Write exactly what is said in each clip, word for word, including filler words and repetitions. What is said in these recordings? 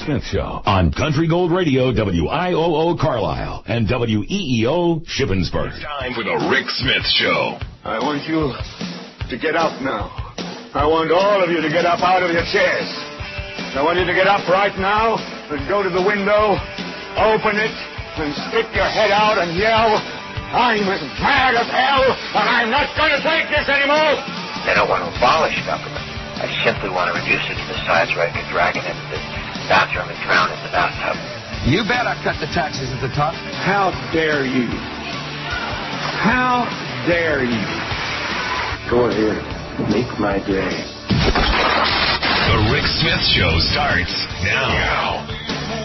Smith Show on Country Gold Radio, W I O O Carlisle, and W E E O Shippensburg. It's time for the Rick Smith Show. I want you to get up now. I want all of you to get up out of your chairs. I want you to get up right now and go to the window, open it, and stick your head out and yell, I'm as mad as hell, and I'm not going to take this anymore. I don't want to abolish government. I simply want to reduce it to the size where I can drag it into the bathroom and drown in the bathtub. You bet I cut the taxes at the top. How dare you? How dare you? Go ahead. Make my day. The Rick Smith Show starts now. now.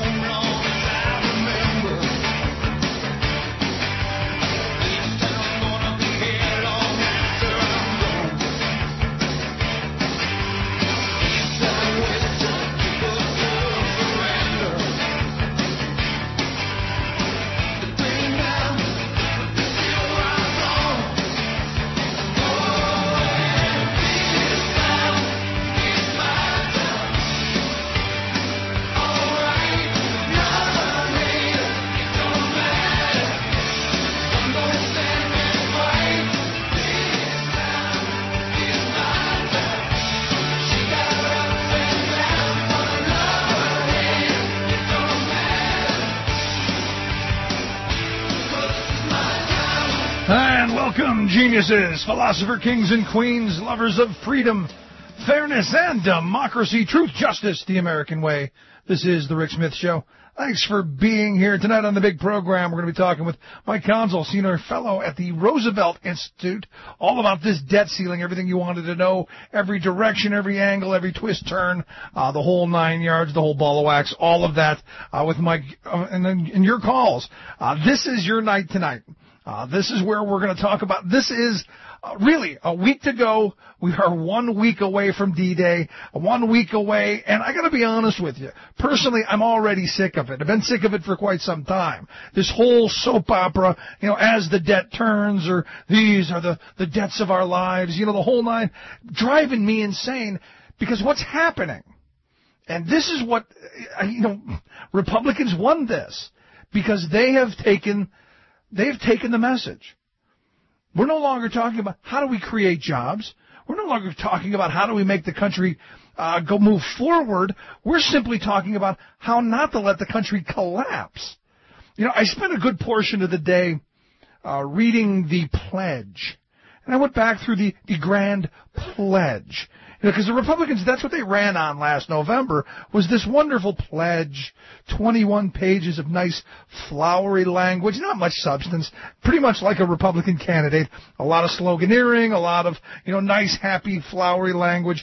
Geniuses, philosopher, kings and queens, lovers of freedom, fairness, and democracy, truth, justice, the American way. This is the Rick Smith Show. Thanks for being here tonight on the big program. We're going to be talking with Mike Council, senior fellow at the Roosevelt Institute, all about this debt ceiling, everything you wanted to know, every direction, every angle, every twist, turn, uh, the whole nine yards, the whole ball of wax, all of that uh, with Mike uh, and then and your calls. Uh, this is your night tonight. Uh, this is where we're going to talk about, this is uh, really a week to go. We are one week away from D-Day, one week away, and I got to be honest with you. Personally, I'm already sick of it. I've been sick of it for quite some time. This whole soap opera, you know, as the debt turns, or these are the, the debts of our lives, you know, the whole nine, driving me insane, because what's happening, and this is what, you know, Republicans won this, because they have taken They've taken the message. We're no longer talking about how do we create jobs. We're no longer talking about how do we make the country uh, go move forward. We're simply talking about how not to let the country collapse. You know, I spent a good portion of the day uh, reading the pledge. And I went back through the, the grand pledge. You know, because the Republicans, that's what they ran on last November, was this wonderful pledge, twenty-one pages of nice, flowery language, not much substance, pretty much like a Republican candidate, a lot of sloganeering, a lot of, you know, nice, happy, flowery language.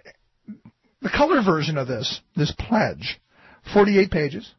The color version of this, this pledge, forty-eight pages,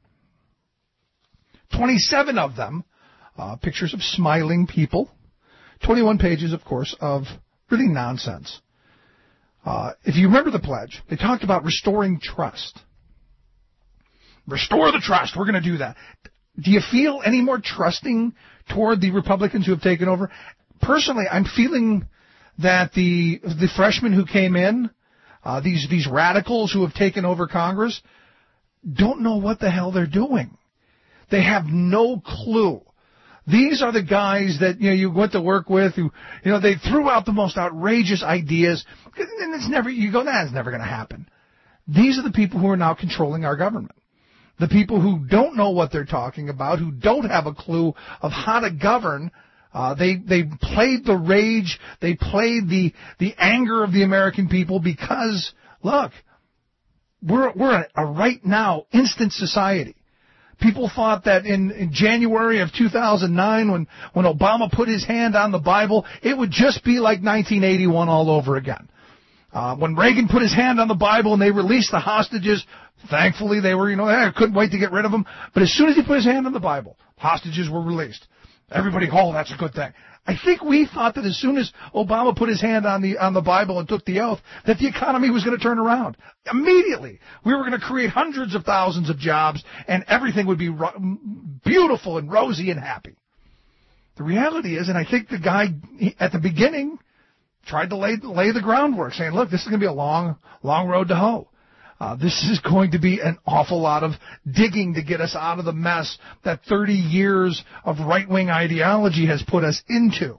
twenty-seven of them, uh, pictures of smiling people, twenty-one pages, of course, of really nonsense. Uh, if you remember the pledge, they talked about restoring trust. Restore the trust. We're going to do that. Do you feel any more trusting toward the Republicans who have taken over? Personally, I'm feeling that the the freshmen who came in, uh, these these radicals who have taken over Congress, don't know what the hell they're doing. They have no clue. These are the guys that, you know, you went to work with who, you know, they threw out the most outrageous ideas, and it's never, you go, that's never going to happen. These are the people who are now controlling our government. The people who don't know what they're talking about, who don't have a clue of how to govern. Uh, they, they played the rage, they played the, the anger of the American people because, look, we're, we're a, a right now instant society. People thought that in, in January of two thousand nine, when, when Obama put his hand on the Bible, it would just be like nineteen eighty-one all over again. Uh, when Reagan put his hand on the Bible and they released the hostages, thankfully they were, you know, I couldn't wait to get rid of them. But as soon as he put his hand on the Bible, hostages were released. Everybody, oh, that's a good thing. I think we thought that as soon as Obama put his hand on the on the Bible and took the oath, that the economy was going to turn around. Immediately, we were going to create hundreds of thousands of jobs, and everything would be ro- beautiful and rosy and happy. The reality is, and I think the guy at the beginning tried to lay lay the groundwork, saying, look, this is going to be a long, long road to hoe. Uh, this is going to be an awful lot of digging to get us out of the mess that thirty years of right-wing ideology has put us into.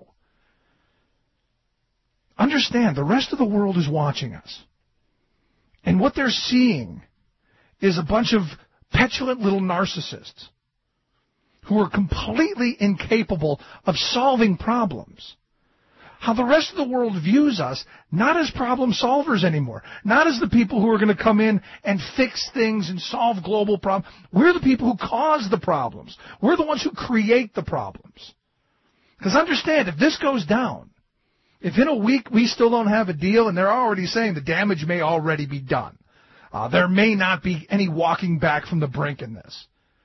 Understand, the rest of the world is watching us. And what they're seeing is a bunch of petulant little narcissists who are completely incapable of solving problems. How the rest of the world views us, not as problem solvers anymore, not as the people who are going to come in and fix things and solve global problems. We're the people who cause the problems. We're the ones who create the problems. Because understand, if this goes down, if in a week we still don't have a deal, and they're already saying the damage may already be done, uh, there may not be any walking back from the brink in this.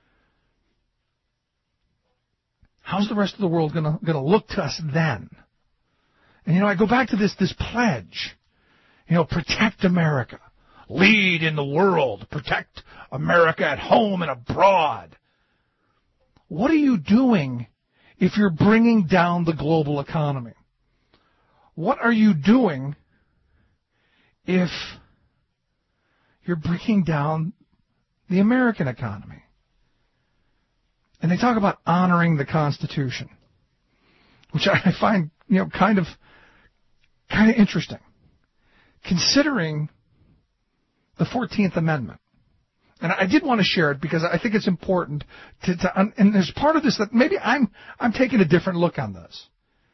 How's the rest of the world going to going to look to us then? And, you know, I go back to this this pledge, you know, protect America, lead in the world, protect America at home and abroad. What are you doing if you're bringing down the global economy? What are you doing if you're bringing down the American economy? And they talk about honoring the Constitution, which I find, you know, kind of kind of interesting, considering the fourteenth Amendment. And I did want to share it because I think it's important to, to and there's part of this that maybe I'm I'm taking a different look on this.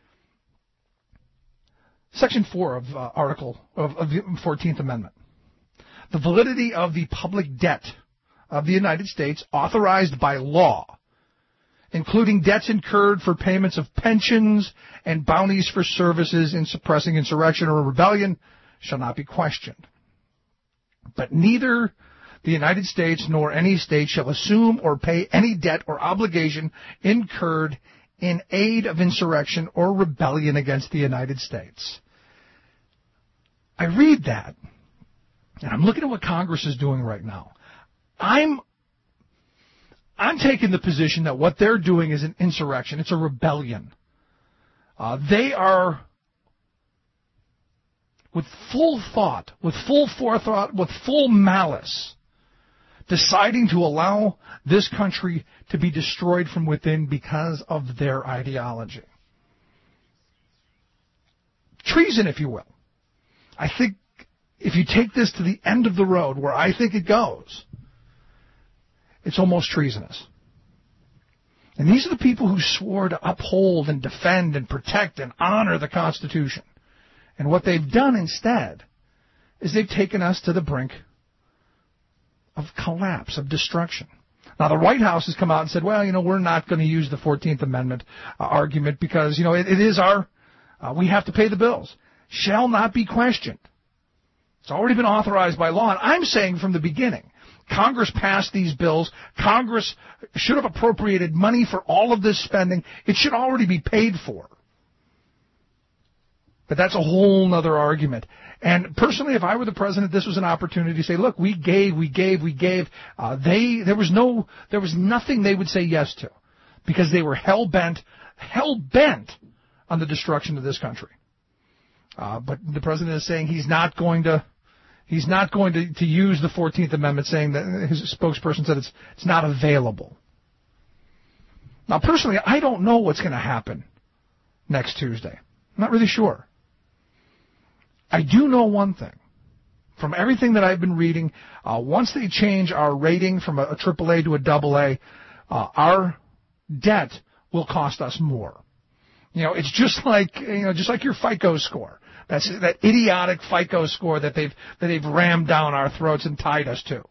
Section four of uh, Article of, of the fourteenth Amendment. The validity of the public debt of the United States authorized by law, including debts incurred for payments of pensions and bounties for services in suppressing insurrection or rebellion, shall not be questioned. But neither the United States nor any state shall assume or pay any debt or obligation incurred in aid of insurrection or rebellion against the United States. I read that, and I'm looking at what Congress is doing right now. I'm I'm taking the position that what they're doing is an insurrection. It's a rebellion. Uh, they are, with full thought, with full forethought, with full malice, deciding to allow this country to be destroyed from within because of their ideology. Treason, if you will. I think if you take this to the end of the road, where I think it goes, it's almost treasonous. And these are the people who swore to uphold and defend and protect and honor the Constitution. And what they've done instead is they've taken us to the brink of collapse, of destruction. Now, the White House has come out and said, well, you know, we're not going to use the fourteenth Amendment uh, argument because, you know, it, it is our, uh, we have to pay the bills. Shall not be questioned. It's already been authorized by law. And I'm saying from the beginning, Congress passed these bills. Congress should have appropriated money for all of this spending. It should already be paid for. But that's a whole other argument. And personally, if I were the president, this was an opportunity to say, look, we gave, we gave, we gave. Uh, they, there was no, there was nothing they would say yes to because they were hell-bent, hell-bent on the destruction of this country. Uh, but the president is saying he's not going to, he's not going to, to use the fourteenth Amendment, saying that his spokesperson said it's, it's not available. Now, personally, I don't know what's going to happen next Tuesday. I'm not really sure. I do know one thing. From everything that I've been reading, uh, once they change our rating from a, a triple A to a double A, uh, our debt will cost us more. You know, it's just like, you know, just like your FICO score. That's that idiotic FICO score that they've that they've rammed down our throats and tied us to.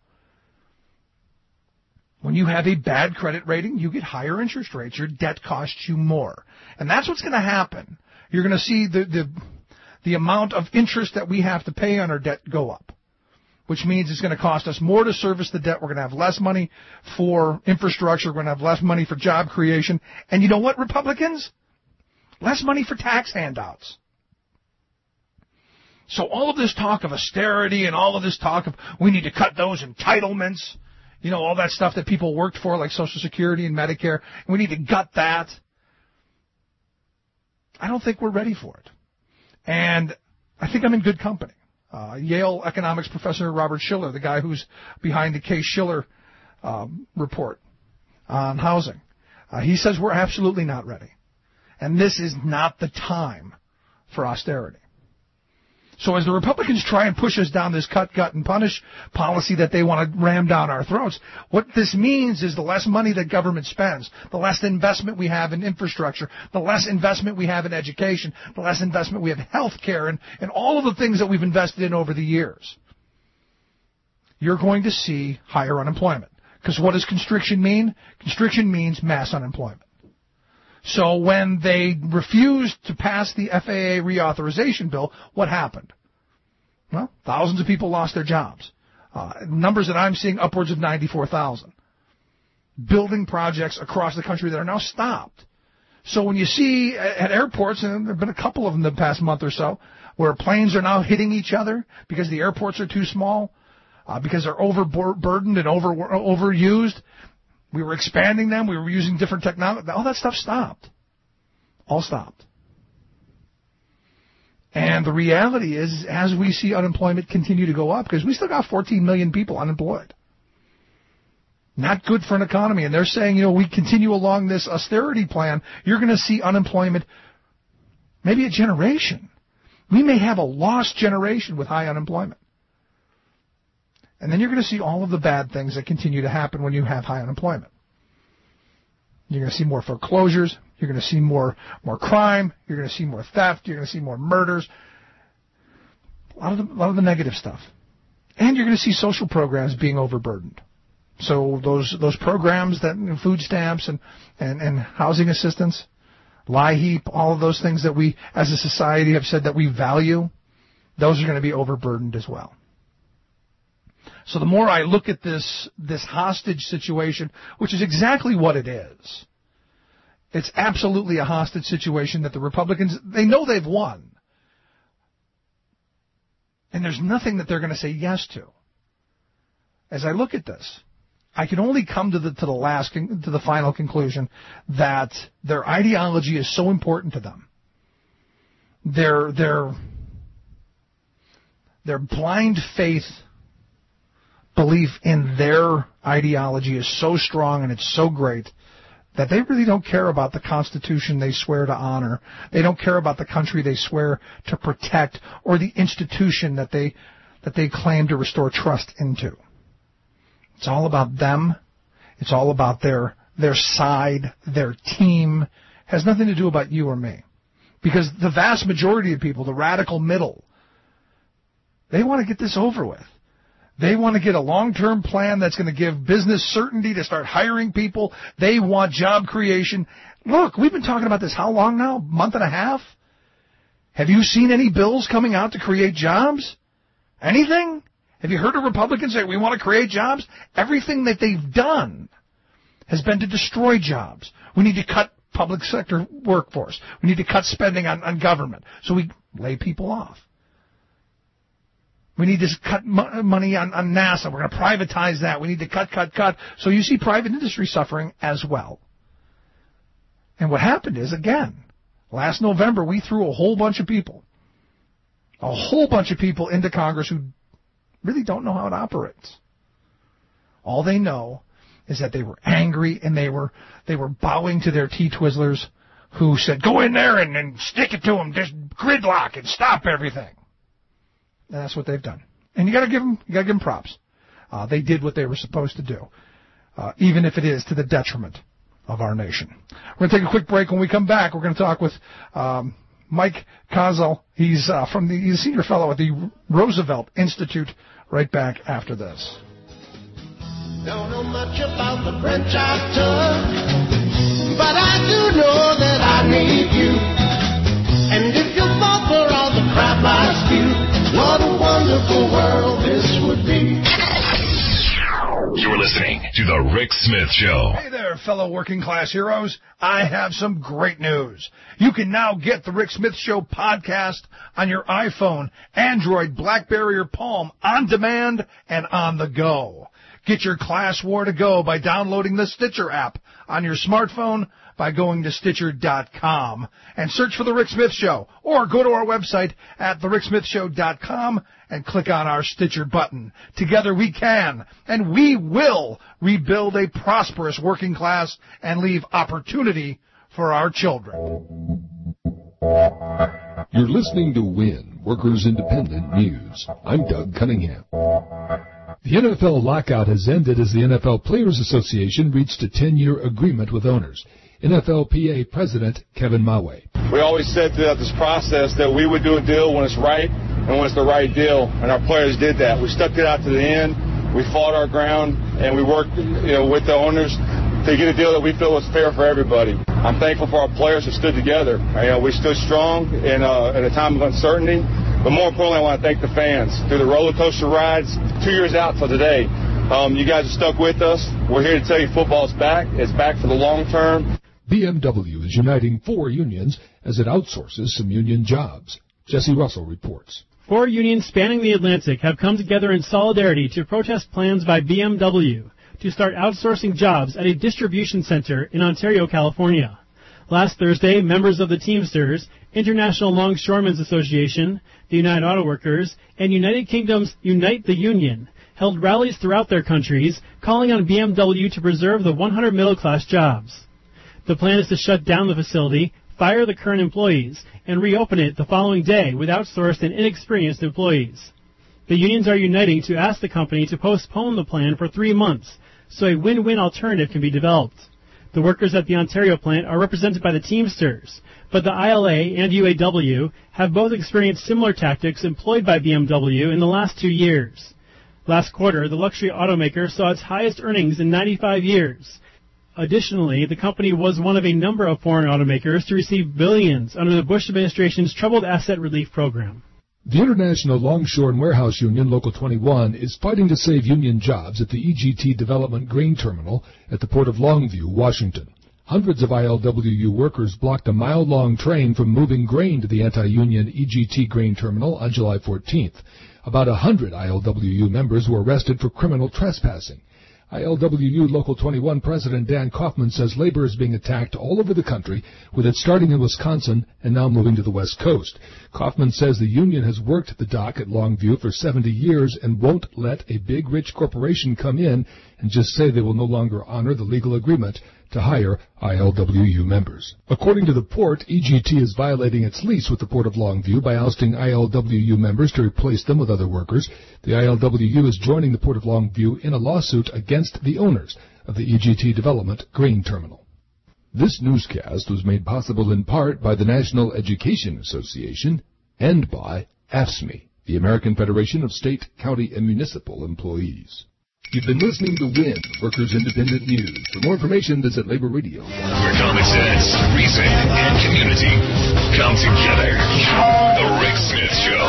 When you have a bad credit rating, you get higher interest rates. Your debt costs you more. And that's what's going to happen. You're going to see the, the the amount of interest that we have to pay on our debt go up, which means it's going to cost us more to service the debt. We're going to have less money for infrastructure. We're going to have less money for job creation. And you know what, Republicans? Less money for tax handouts. So all of this talk of austerity and all of this talk of we need to cut those entitlements, you know, all that stuff that people worked for like Social Security and Medicare, and we need to gut that. I don't think we're ready for it. And I think I'm in good company. Uh, Yale economics professor Robert Shiller, the guy who's behind the Case-Shiller um, report on housing. Uh, he says we're absolutely not ready. And this is not the time for austerity. So as the Republicans try and push us down this cut, gut, and punish policy that they want to ram down our throats, what this means is the less money that government spends, the less investment we have in infrastructure, the less investment we have in education, the less investment we have in health care, and, and all of the things that we've invested in over the years. You're going to see higher unemployment. Because what does constriction mean? Constriction means mass unemployment. So when they refused to pass the F A A reauthorization bill, what happened? Well, thousands of people lost their jobs. Uh, numbers that I'm seeing, upwards of ninety-four thousand. Building projects across the country that are now stopped. So when you see at airports, and there have been a couple of them the past month or so, where planes are now hitting each other because the airports are too small, uh, because they're overburdened and over overused. We were expanding them. We were using different technology. All that stuff stopped. All stopped. And the reality is, as we see unemployment continue to go up, because we still got fourteen million people unemployed. Not good for an economy. And they're saying, you know, we continue along this austerity plan, you're going to see unemployment maybe a generation. We may have a lost generation with high unemployment. And then you're going to see all of the bad things that continue to happen when you have high unemployment. You're going to see more foreclosures. You're going to see more more crime. You're going to see more theft. You're going to see more murders. A lot of the, a lot of the negative stuff. And you're going to see social programs being overburdened. So those those programs, that food stamps and, and, and housing assistance, LIHEAP, all of those things that we as a society have said that we value, those are going to be overburdened as well. So the more I look at this this hostage situation, which is exactly what it is, it's absolutely a hostage situation that the Republicans, they know they've won. And there's nothing that they're going to say yes to. As I look at this, I can only come to the to the last to the final conclusion that their ideology is so important to them. Their their their blind faith belief in their ideology is so strong and it's so great that they really don't care about the Constitution they swear to honor. They don't care about the country they swear to protect or the institution that they that they claim to restore trust into. It's all about them. It's all about their their side, their team. It has nothing to do about you or me. Because the vast majority of people, the radical middle, they want to get this over with. They want to get a long-term plan that's going to give business certainty to start hiring people. They want job creation. Look, we've been talking about this how long now? A month and a half? Have you seen any bills coming out to create jobs? Anything? Have you heard a Republican say, we want to create jobs? Everything that they've done has been to destroy jobs. We need to cut public sector workforce. We need to cut spending on, on government. So we lay people off. We need to cut money on, on NASA. We're going to privatize that. We need to cut, cut, cut. So you see private industry suffering as well. And what happened is, again, last November we threw a whole bunch of people, a whole bunch of people into Congress who really don't know how it operates. All they know is that they were angry and they were they were bowing to their T-Twizzlers who said, go in there and, and stick it to them, just gridlock and stop everything. And that's what they've done. And you got to give them, you got to give them props. Uh, they did what they were supposed to do, uh, even if it is to the detriment of our nation. We're going to take a quick break. When we come back, we're going to talk with um, Mike Kozel. He's uh, from the he's a senior fellow at the Roosevelt Institute. Right back after this. Don't know much about the French I took, but I do know that I need you. And if you fall for all the crap I spew, what a wonderful world this would be. You're listening to The Rick Smith Show. Hey there, fellow working class heroes. I have some great news. You can now get The Rick Smith Show podcast on your iPhone, Android, BlackBerry, or Palm on demand and on the go. Get your class war to go by downloading the Stitcher app on your smartphone, by going to Stitcher dot com and search for The Rick Smith Show, or go to our website at the rick smith show dot com and click on our Stitcher button. Together we can, and we will, rebuild a prosperous working class and leave opportunity for our children. You're listening to WIN, Workers Independent News. I'm Doug Cunningham. The N F L lockout has ended as the N F L Players Association reached a ten-year agreement with owners. N F L P A President Kevin Mawe. We always said throughout this process that we would do a deal when it's right and when it's the right deal, and our players did that. We stuck it out to the end. We fought our ground, and we worked, you know, with the owners to get a deal that we feel was fair for everybody. I'm thankful for our players who stood together. You know, we stood strong in, uh, in a time of uncertainty. But more importantly, I want to thank the fans through the roller coaster rides, two years out till today. Um, you guys have stuck with us. We're here to tell you football's back. It's back for the long term. B M W is uniting four unions as it outsources some union jobs. Jesse Russell reports. Four unions spanning the Atlantic have come together in solidarity to protest plans by B M W to start outsourcing jobs at a distribution center in Ontario, California. Last Thursday, members of the Teamsters, International Longshoremen's Association, the United Auto Workers, and United Kingdom's Unite the Union held rallies throughout their countries, calling on B M W to preserve the one hundred middle-class jobs. The plan is to shut down the facility, fire the current employees, and reopen it the following day with outsourced and inexperienced employees. The unions are uniting to ask the company to postpone the plan for three months so a win-win alternative can be developed. The workers at the Ontario plant are represented by the Teamsters, but the I L A and U A W have both experienced similar tactics employed by B M W in the last two years. Last quarter, the luxury automaker saw its highest earnings in ninety-five years. Additionally, the company was one of a number of foreign automakers to receive billions under the Bush administration's Troubled Asset Relief Program. The International Longshore and Warehouse Union, Local twenty-one, is fighting to save union jobs at the E G T Development Grain Terminal at the Port of Longview, Washington. Hundreds of I L W U workers blocked a mile-long train from moving grain to the anti-union E G T Grain Terminal on July fourteenth. About a hundred I L W U members were arrested for criminal trespassing. I L W U Local twenty-one President Dan Kaufman says labor is being attacked all over the country, with it starting in Wisconsin and now moving to the West Coast. Kaufman says the union has worked the dock at Longview for seventy years and won't let a big rich corporation come in and just say they will no longer honor the legal agreement to hire I L W U members. According to the port, E G T is violating its lease with the Port of Longview by ousting I L W U members to replace them with other workers. The I L W U is joining the Port of Longview in a lawsuit against the owners of the E G T Development Grain Terminal. This newscast was made possible in part by the National Education Association and by A F S M E, the American Federation of State, County, and Municipal Employees. You've been listening to WIN, Workers Independent News. For more information, visit Labor Radio. Where common sense, reason, and community come together. The Rick Smith Show.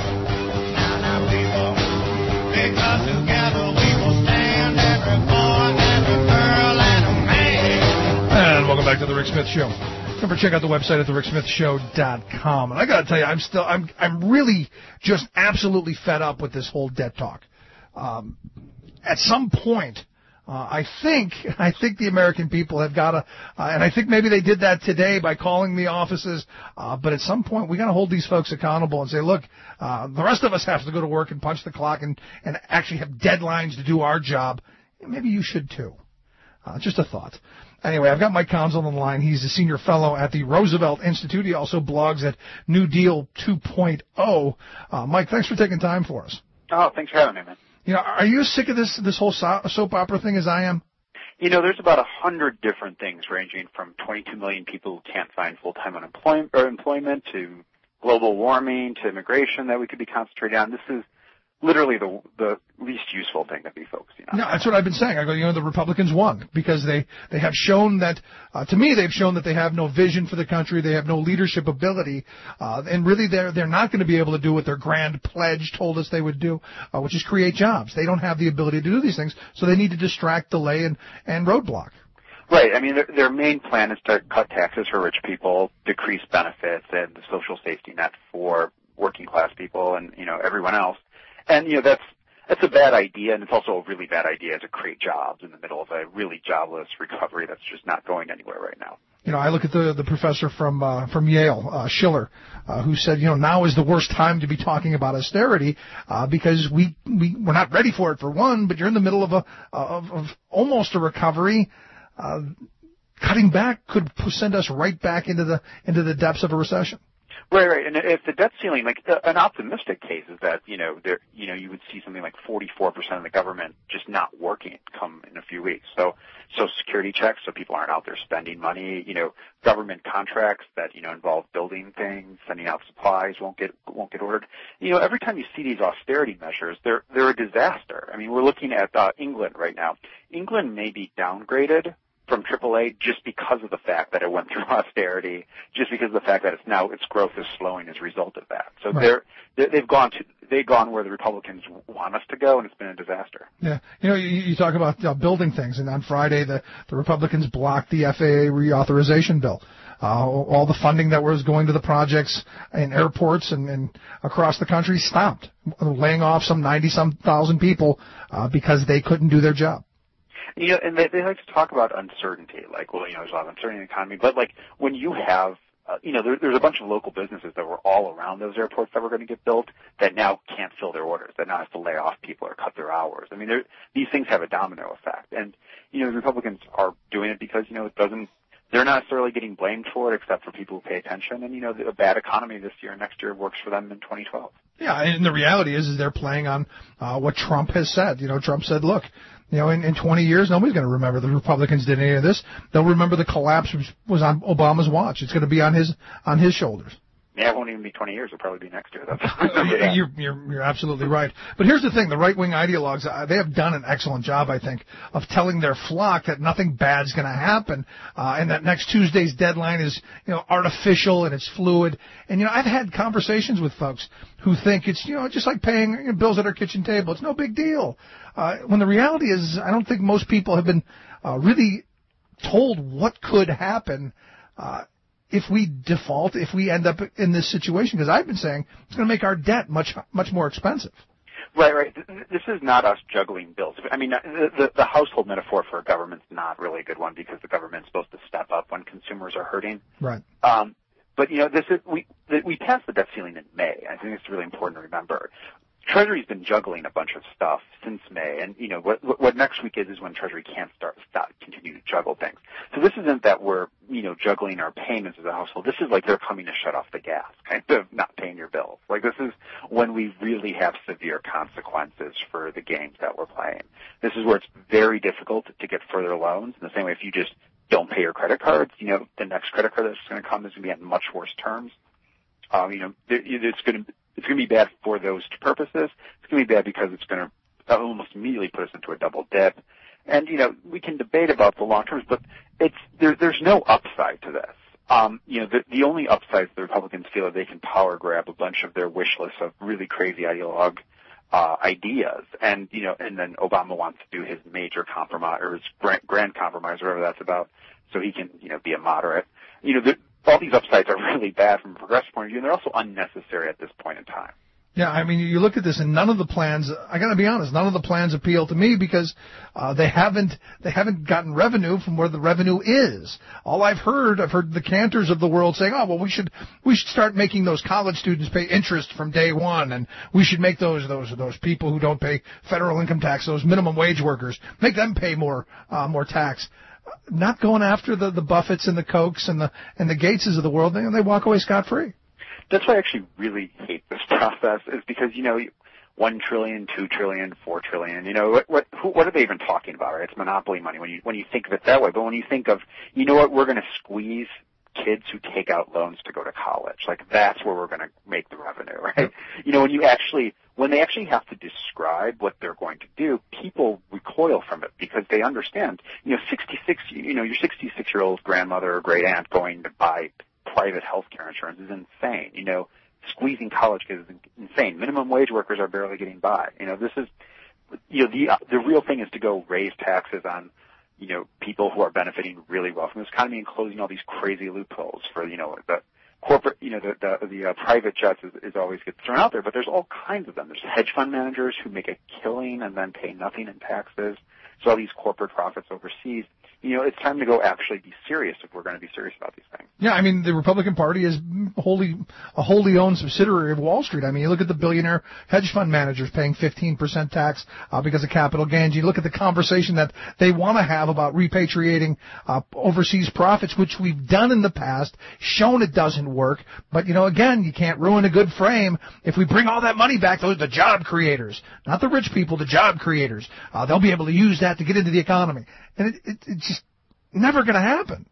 Now, people, because together we will stand, every boy, every girl, and a man. And welcome back to the Rick Smith Show. Remember, check out the website at the rick smith show dot com. And I got to tell you, I'm still, I'm, I'm really just absolutely fed up with this whole debt talk. Um, At some point, uh, I think I think the American people have got to, uh, and I think maybe they did that today by calling the offices. Uh, but at some point, we got to hold these folks accountable and say, look, uh, the rest of us have to go to work and punch the clock and and actually have deadlines to do our job. Maybe you should too. Uh, just a thought. Anyway, I've got Mike Council on the line. He's a senior fellow at the Roosevelt Institute. He also blogs at New Deal two point oh. Uh, Mike, thanks for taking time for us. Oh, thanks for having me, man. You know, are you as sick of this this whole so- soap opera thing as I am? You know, there's about a hundred different things, ranging from twenty-two million people who can't find full-time unemployment or employment to global warming to immigration that we could be concentrating on. This is literally the the least useful thing to be focusing on. No, that's what I've been saying. I go, you know, the Republicans won because they, they have shown that, uh, to me, they've shown that they have no vision for the country, they have no leadership ability, uh, and really they're they're not going to be able to do what their grand pledge told us they would do, uh, which is create jobs. They don't have the ability to do these things, so they need to distract, delay, and, and roadblock. Right. I mean, their, their main plan is to cut taxes for rich people, decrease benefits and the social safety net for working class people and, you know, everyone else. And, you know, that's that's a bad idea, and it's also a really bad idea to create jobs in the middle of a really jobless recovery that's just not going anywhere right now. You know, I look at the the professor from uh, from Yale, uh, Schiller, uh, who said, you know, now is the worst time to be talking about austerity uh, because we we we're not ready for it for one, but you're in the middle of a of, of almost a recovery. Uh, cutting back could send us right back into the into the depths of a recession. Right, right. And if the debt ceiling, like uh, an optimistic case is that, you know, there, you know, you would see something like forty-four percent of the government just not working come in a few weeks. So, Social Security checks, so people aren't out there spending money. You know, government contracts that, you know, involve building things, sending out supplies won't get won't get ordered. You know, every time you see these austerity measures, they're they're a disaster. I mean, we're looking at uh, England right now. England may be downgraded from triple A just because of the fact that it went through austerity, just because of the fact that it's now its growth is slowing as a result of that. So right. they're they've gone to they've gone where the Republicans want us to go, and it's been a disaster. Yeah, you know, you, you talk about uh, building things, and on Friday the the Republicans blocked the F A A reauthorization bill. Uh, all the funding that was going to the projects in airports and, and across the country stopped, laying off some ninety some thousand people uh, because they couldn't do their job. You know, and they, they like to talk about uncertainty, like, well, you know, there's a lot of uncertainty in the economy, but like when you have, uh, you know, there, there's a bunch of local businesses that were all around those airports that were going to get built that now can't fill their orders, that now have to lay off people or cut their hours. I mean, these things have a domino effect, and you know, the Republicans are doing it because, you know, it doesn't. They're not necessarily getting blamed for it, except for people who pay attention. And you know, a bad economy this year and next year works for them in twenty twelve. Yeah, and the reality is, is they're playing on uh, what Trump has said. You know, Trump said, look. You know, in, in twenty years, nobody's going to remember the Republicans did any of this. They'll remember the collapse which was on Obama's watch. It's going to be on his on his shoulders. Yeah, it won't even be twenty years. It'll probably be next year. That's you're, you're, you're absolutely right. But here's the thing. The right-wing ideologues, uh, they have done an excellent job, I think, of telling their flock that nothing bad's going to happen, uh, and that next Tuesday's deadline is, you know, artificial and it's fluid. And, you know, I've had conversations with folks who think it's, you know, just like paying you know, bills at our kitchen table. It's no big deal. Uh, when the reality is, I don't think most people have been uh, really told what could happen uh if we default, if we end up in this situation, because I've been saying it's going to make our debt much, much more expensive. Right, right. This is not us juggling bills. I mean, the, the, the household metaphor for a government's not really a good one because the government's supposed to step up when consumers are hurting. Right. Um, but you know, this is we we passed the debt ceiling in May. I think it's really important to remember. Treasury's been juggling a bunch of stuff since May, and you know what what next week is is when Treasury can't start stop continue to juggle things. So this isn't that we're you know juggling our payments as a household. This is like they're coming to shut off the gas, kind of not paying your bills. Like this is when we really have severe consequences for the games that we're playing. This is where it's very difficult to get further loans. In the same way, if you just don't pay your credit cards, you know the next credit card that's going to come is going to be at much worse terms. Um, you know it's going to It's going to be bad for those purposes. It's going to be bad because it's going to almost immediately put us into a double dip. And, you know, we can debate about the long terms, but it's there, there's no upside to this. Um, you know, the, the only upside the Republicans feel that they can power grab a bunch of their wish lists of really crazy ideologue uh, ideas. And, you know, and then Obama wants to do his major compromise or his grand, grand compromise, whatever that's about, so he can, you know, be a moderate. You know, the, all these upsides are really bad from a progressive point of view, and they're also unnecessary at this point in time. Yeah, I mean, you look at this, and none of the plans, I got to be honest, none of the plans appeal to me because uh, they haven't they haven't gotten revenue from where the revenue is. All I've heard, I've heard the Cantors of the world saying, oh, well, we should we should start making those college students pay interest from day one, and we should make those those those people who don't pay federal income tax, those minimum wage workers, make them pay more uh, more tax. Not going after the, the Buffetts and the Kochs and the and the Gateses of the world, they, they walk away scot-free. That's why I actually really hate this process, is because, you know, one trillion, two trillion, four trillion, you know, what what, who, what are they even talking about, right? It's monopoly money when you when you think of it that way. But when you think of, you know what, we're going to squeeze kids who take out loans to go to college. Like, that's where we're going to make the revenue, right? You know, when you actually, when they actually have to describe what they're going to do, people recoil from it because they understand, you know, sixty-six, you know, your sixty-six-year-old grandmother or great aunt going to buy private health care insurance is insane. You know, squeezing college kids is insane. Minimum wage workers are barely getting by. You know, this is, you know, the, the real thing is to go raise taxes on, you know, people who are benefiting really well from this economy and closing all these crazy loopholes for, you know, the corporate, you know, the the, the uh, private jets is, is always gets thrown out there, but there's all kinds of them. There's hedge fund managers who make a killing and then pay nothing in taxes. So all these corporate profits overseas. You know, it's time to go actually be serious if we're going to be serious about these things. Yeah, I mean, the Republican Party is wholly a wholly owned subsidiary of Wall Street. I mean, you look at the billionaire hedge fund managers paying fifteen percent tax uh, because of capital gains. You look at the conversation that they want to have about repatriating uh, overseas profits, which we've done in the past, shown it doesn't work. But, you know, again, you can't ruin a good frame. If we bring all that money back, those are the job creators, not the rich people, the job creators. Uh, they'll be able to use that to get into the economy. And it, it, it's just never going to happen.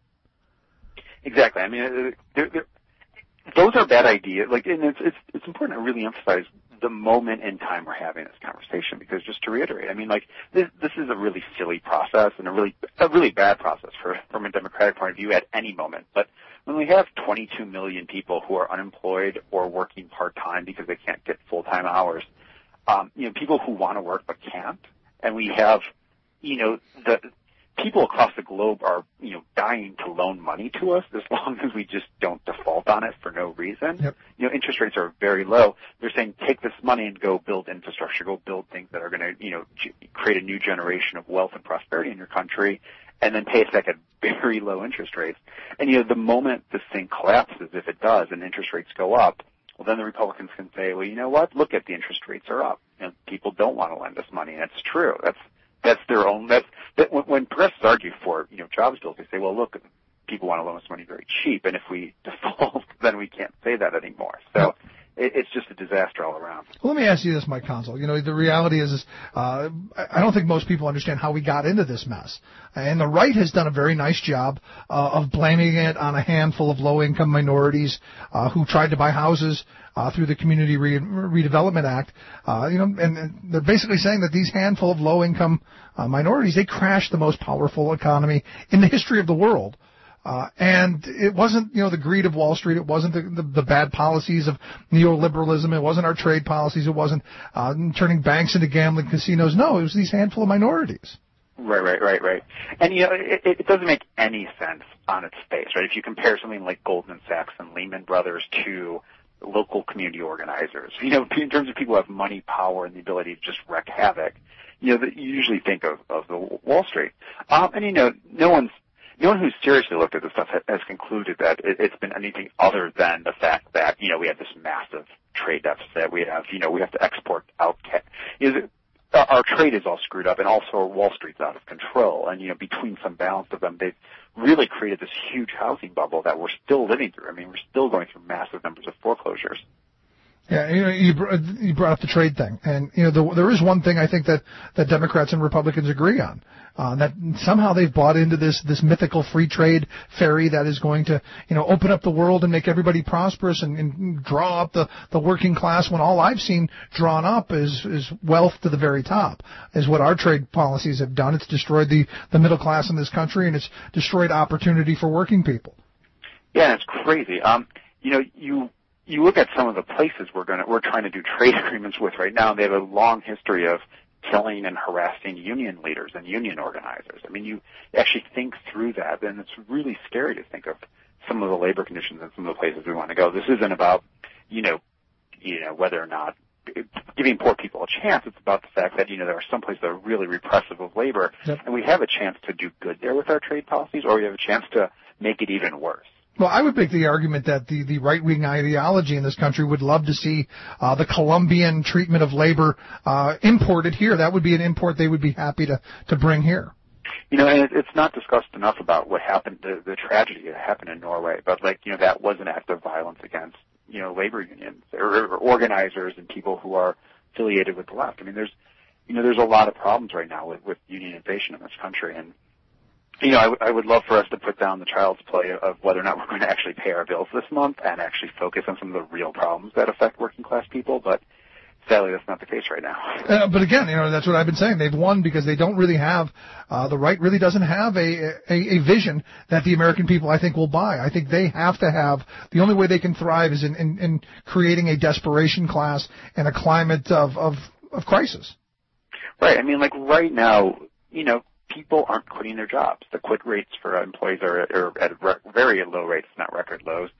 Exactly. I mean, they're, they're, those are bad ideas. Like, and it's, it's it's important to really emphasize the moment in time we're having this conversation, because just to reiterate, I mean, like this this is a really silly process and a really a really bad process for from a Democratic point of view at any moment. But when we have twenty-two million people who are unemployed or working part time because they can't get full time hours, um, you know, people who want to work but can't, and we have, you know, the people across the globe are, you know, dying to loan money to us as long as we just don't default on it for no reason. Yep. You know, interest rates are very low. They're saying take this money and go build infrastructure, go build things that are going to, you know, g- create a new generation of wealth and prosperity in your country, and then pay it back at very low interest rates. And, you know, the moment this thing collapses, if it does, and interest rates go up, well, then the Republicans can say, well, you know what, look at the interest rates are up. You know, people don't want to lend us money, and it's true. That's That's their own. That's that when, when progressives argue for, you know, jobs bills, they say, well, look, people want to loan us money very cheap, and if we default, then we can't say that anymore. So it, it's just a disaster all around. Well, let me ask you this, Mike Consul. You know, the reality is, is uh, I don't think most people understand how we got into this mess. And the right has done a very nice job uh, of blaming it on a handful of low-income minorities uh, who tried to buy houses uh, through the Community Re- Redevelopment Act. Uh, you know, and, and they're basically saying that these handful of low-income uh, minorities, they crashed the most powerful economy in the history of the world. Uh, and it wasn't, you know, the greed of Wall Street. It wasn't the, the, the bad policies of neoliberalism. It wasn't our trade policies. It wasn't uh, turning banks into gambling casinos. No, it was these handful of minorities. Right, right, right, right. And, you know, it, it doesn't make any sense on its face, right? If you compare something like Goldman Sachs and Lehman Brothers to local community organizers, you know, in terms of people who have money, power, and the ability to just wreak havoc, you know, that you usually think of, of the Wall Street. Um, and, you know, no one's No one who's seriously looked at this stuff has concluded that it's been anything other than the fact that, you know, we have this massive trade deficit. We have, you know, we have to export out. Is it, our trade is all screwed up, and also Wall Street's out of control. And, you know, between some balance of them, they've really created this huge housing bubble that we're still living through. I mean, we're still going through massive numbers of foreclosures. Yeah, you know, you, you brought up the trade thing, and you know, the, there is one thing I think that, that Democrats and Republicans agree on, uh, that somehow they've bought into this this mythical free trade fairy that is going to, you know, open up the world and make everybody prosperous and, and draw up the, the working class. When all I've seen drawn up is is wealth to the very top, is what our trade policies have done. It's destroyed the the middle class in this country, and it's destroyed opportunity for working people. Yeah, it's crazy. Um, you know, you. You look at some of the places we're going to, we're trying to do trade agreements with right now, and they have a long history of killing and harassing union leaders and union organizers. I mean, you actually think through that, and it's really scary to think of some of the labor conditions in some of the places we want to go. This isn't about, you know, you know, whether or not giving poor people a chance. It's about the fact that, you know, there are some places that are really repressive of labor, yep. and we have a chance to do good there with our trade policies, or we have a chance to make it even worse. Well, I would make the argument that the, the right-wing ideology in this country would love to see uh, the Colombian treatment of labor uh, imported here. That would be an import they would be happy to, to bring here. You know, and it, it's not discussed enough about what happened, the, the tragedy that happened in Norway. But, like, you know, that was an act of violence against, you know, labor unions or, or organizers and people who are affiliated with the left. I mean, there's, you know, there's a lot of problems right now with, with unionization in this country, and you know, I, w- I would love for us to put down the child's play of whether or not we're going to actually pay our bills this month and actually focus on some of the real problems that affect working class people. But sadly, that's not the case right now. Uh, but again, you know, that's what I've been saying. They've won because they don't really have, uh, the right really doesn't have a, a, a vision that the American people, I think, will buy. I think they have to have, the only way they can thrive is in, in, in creating a desperation class and a climate of, of, of crisis. Right. I mean, like right now, you know, people aren't quitting their jobs. The quit rates for employees are, are at re- very low rates, not record lows.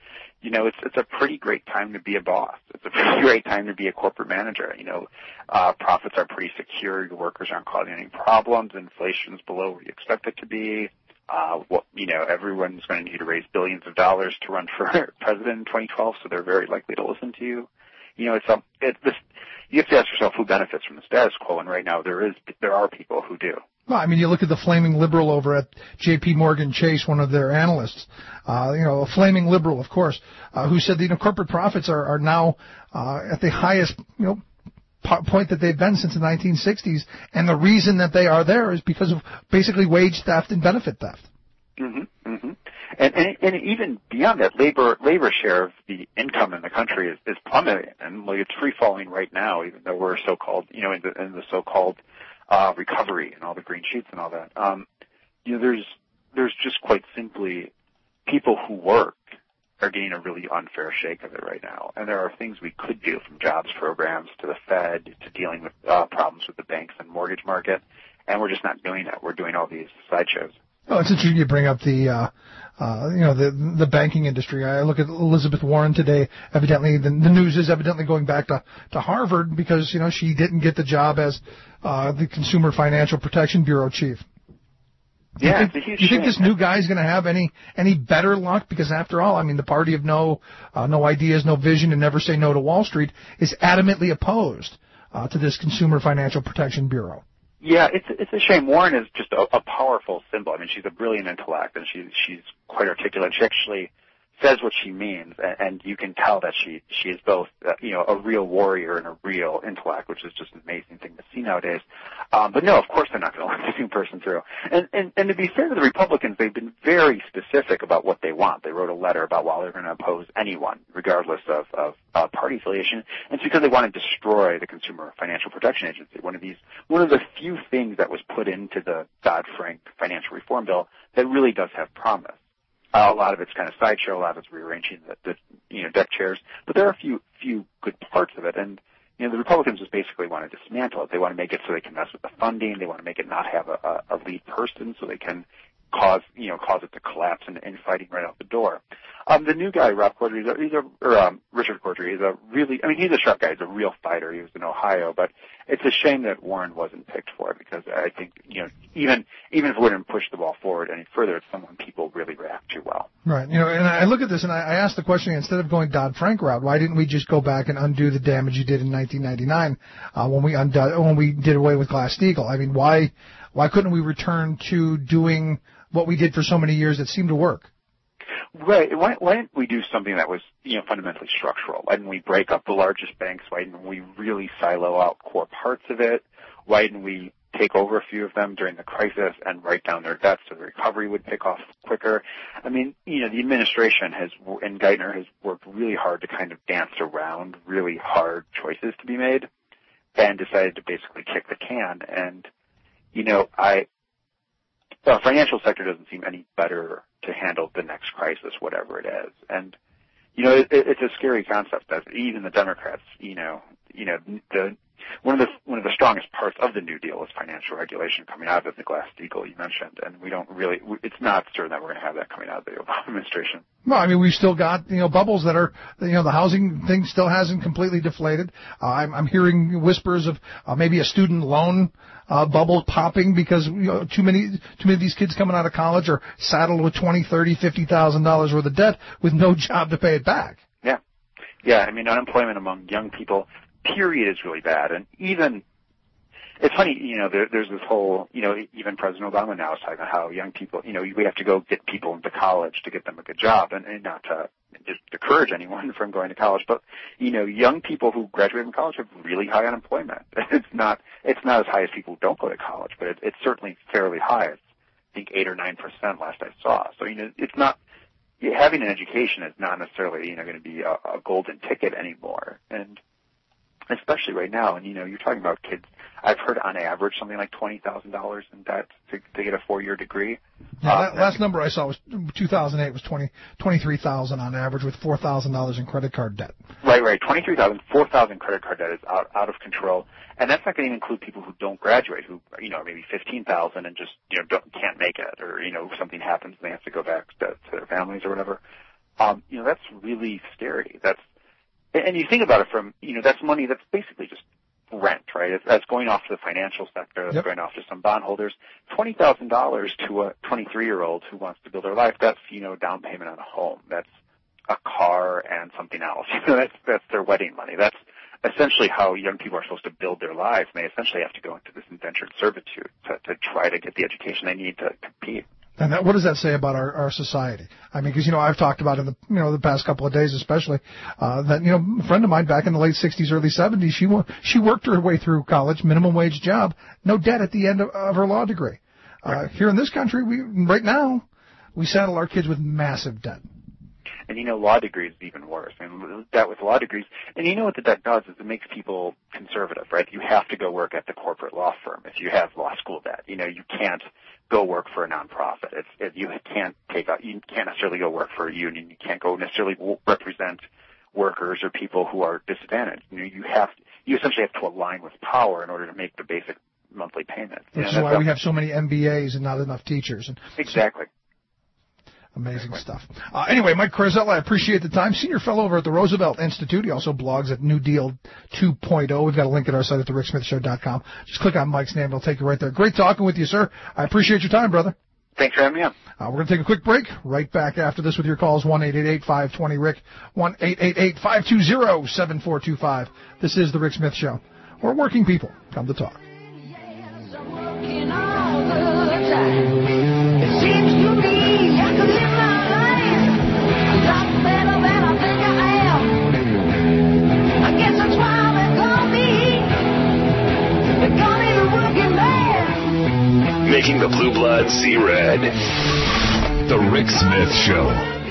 you know, it's it's a pretty great time to be a boss. It's a pretty great time to be a corporate manager. You know, uh, profits are pretty secure. Your workers aren't causing any problems. Inflation's below where you expect it to be. Uh, what, you know, everyone's going to need to raise billions of dollars to run for president in twenty twelve, so they're very likely to listen to you. You know, it's a, it, this, you have to ask yourself who benefits from the status quo, and right now there is, there are people who do. Well, I mean, you look at the flaming liberal over at J P Morgan Chase, one of their analysts, uh, you know, a flaming liberal, of course, uh, who said that, you know, corporate profits are, are now, uh, at the highest, you know, point that they've been since the nineteen sixties, and the reason that they are there is because of basically wage theft and benefit theft. Mm-hmm, mm-hmm. And, and, and even beyond that, labor labor share of the income in the country is, is plummeting, and like it's free falling right now, even though we're so-called, you know, in the, in the so-called uh, recovery and all the green shoots and all that. Um, you know, there's there's just quite simply people who work are getting a really unfair shake of it right now. And there are things we could do, from jobs programs to the Fed to dealing with uh, problems with the banks and mortgage market, and we're just not doing it. We're doing all these sideshows. Well, it's interesting you bring up the, uh, uh, you know, the the banking industry. I look at Elizabeth Warren today. Evidently, the, the news is evidently going back to, to Harvard because, you know, she didn't get the job as uh, the Consumer Financial Protection Bureau chief. Do yeah, you think, it's a huge do you think shame. this new guy is going to have any any better luck? Because after all, I mean, the party of no uh, no ideas, no vision, and never say no to Wall Street is adamantly opposed uh, to this Consumer Financial Protection Bureau. Yeah, it's it's a shame. Warren is just a, a powerful symbol. I mean, she's a brilliant intellect, and she's she's quite articulate. She actually says what she means, and, and you can tell that she she is both, uh, you know, a real warrior and a real intellect, which is just an amazing thing to see nowadays. Um, but no, of course they're not going to let this new person through. And, and and to be fair to the Republicans, they've been very specific about what they want. They wrote a letter about why they're going to oppose anyone, regardless of of uh, party affiliation. And it's because they want to destroy the Consumer Financial Protection Agency. One of these, one of the few things that was put into the Dodd-Frank financial reform bill that really does have promise. Uh, a lot of it's kind of sideshow, a lot of it's rearranging the, the you know deck chairs, but there are a few few good parts of it. And you know the Republicans just basically want to dismantle it. They want to make it so they can mess with the funding. They want to make it not have a, a, a lead person, so they can cause you know cause it to collapse and, and fighting right out the door. Um, the new guy, Rob Corddry, he's a, he's a or um, Richard Corddry, he's a really, I mean, he's a sharp guy. He's a real fighter. He was in Ohio, but it's a shame that Warren wasn't picked for it because I think you know even even if it wouldn't push the ball forward any further, it's someone people really react to well. Right. You know, and I look at this and I, I ask the question, instead of going Dodd-Frank route, why didn't we just go back and undo the damage you did in nineteen ninety-nine uh, when we undid, when we did away with Glass-Steagall? I mean, why why couldn't we return to doing what we did for so many years that seemed to work? Right. Why, why didn't we do something that was, you know, fundamentally structural? Why didn't we break up the largest banks? Why didn't we really silo out core parts of it? Why didn't we take over a few of them during the crisis and write down their debts so the recovery would pick off quicker? I mean, you know, the administration has, and Geithner has worked really hard to kind of dance around really hard choices to be made and decided to basically kick the can. And, you know, I, the financial sector doesn't seem any better to handle the next crisis, whatever it is. And, you know, it, it's a scary concept that even the Democrats, you know, you know, the, one of the, one of the strongest parts of the New Deal is financial regulation coming out of the Glass-Steagall you mentioned. And we don't really, it's not certain that we're going to have that coming out of the Obama administration. Well, I mean, we've still got, you know, bubbles that are, you know, the housing thing still hasn't completely deflated. Uh, I'm, I'm hearing whispers of uh, maybe a student loan uh, bubble popping because, you know, too many, too many of these kids coming out of college are saddled with twenty, thirty, fifty thousand dollars worth of debt with no job to pay it back. Yeah. Yeah. I mean, unemployment among young people, period, is really bad. And even, it's funny, you know, there, there's this whole, you know, even President Obama now is talking about how young people, you know, we have to go get people into college to get them a good job, and, and not to just discourage anyone from going to college, but, you know, young people who graduate from college have really high unemployment. It's not, it's not as high as people who don't go to college, but it, it's certainly fairly high. It's, I think, eight or nine percent last I saw. So, you know, it's not, having an education is not necessarily, you know, going to be a, a golden ticket anymore. And especially right now, and, you know, you're talking about kids, I've heard on average something like twenty thousand dollars in debt to, to get a four-year degree. Yeah, uh, that last number I saw was two thousand eight was twenty, twenty-three thousand on average with four thousand dollars in credit card debt. Right, right. twenty-three thousand, four thousand credit card debt is out, out of control. And that's not going to include people who don't graduate, who, you know, maybe fifteen thousand and just, you know, don't, can't make it, or, you know, something happens and they have to go back to, to their families or whatever. Um, you know, that's really scary. That's, and you think about it from, you know, that's money that's basically just rent, right? It's, that's going off to the financial sector, that's yep. going off to some bondholders. twenty thousand dollars to a twenty-three-year-old who wants to build their life, that's, you know, down payment on a home. That's a car and something else. You know, that's, that's their wedding money. That's essentially how young people are supposed to build their lives, and they essentially have to go into this indentured servitude to, to try to get the education they need to compete. And that, what does that say about our, our society? I mean, because, you know, I've talked about in the, you know, the past couple of days especially, uh, that, you know, a friend of mine back in the late sixties, early seventies, she she worked her way through college, minimum wage job, no debt at the end of, of her law degree. Uh, here in this country, we, right now, we saddle our kids with massive debt. And, you know, law degrees is even worse. I mean, debt with law degrees. And you know what the debt does is it makes people conservative, right? You have to go work at the corporate law firm if you have law school debt. You know, you can't go work for a nonprofit. It's, it, you can't take out, you can't necessarily go work for a union. You can't go necessarily represent workers or people who are disadvantaged. You know, you have, you essentially have to align with power in order to make the basic monthly payments. Which you know, is why we have so many M B As and not enough teachers. And exactly. Amazing stuff. Uh, anyway, Mike Karzella, I appreciate the time. Senior fellow over at the Roosevelt Institute. He also blogs at New Deal two point oh. We've got a link at our site at the rick smith show dot com. Just click on Mike's name. It'll take you right there. Great talking with you, sir. I appreciate your time, brother. Thanks for having me on. Uh, we're going to take a quick break. Right back after this with your calls, one eight eight eight, five two zero, R I C K, one eight eight eight, five two zero, seven four two five. This is The Rick Smith Show, where working people come to talk. Making the blue blood see red. The Rick Smith Show.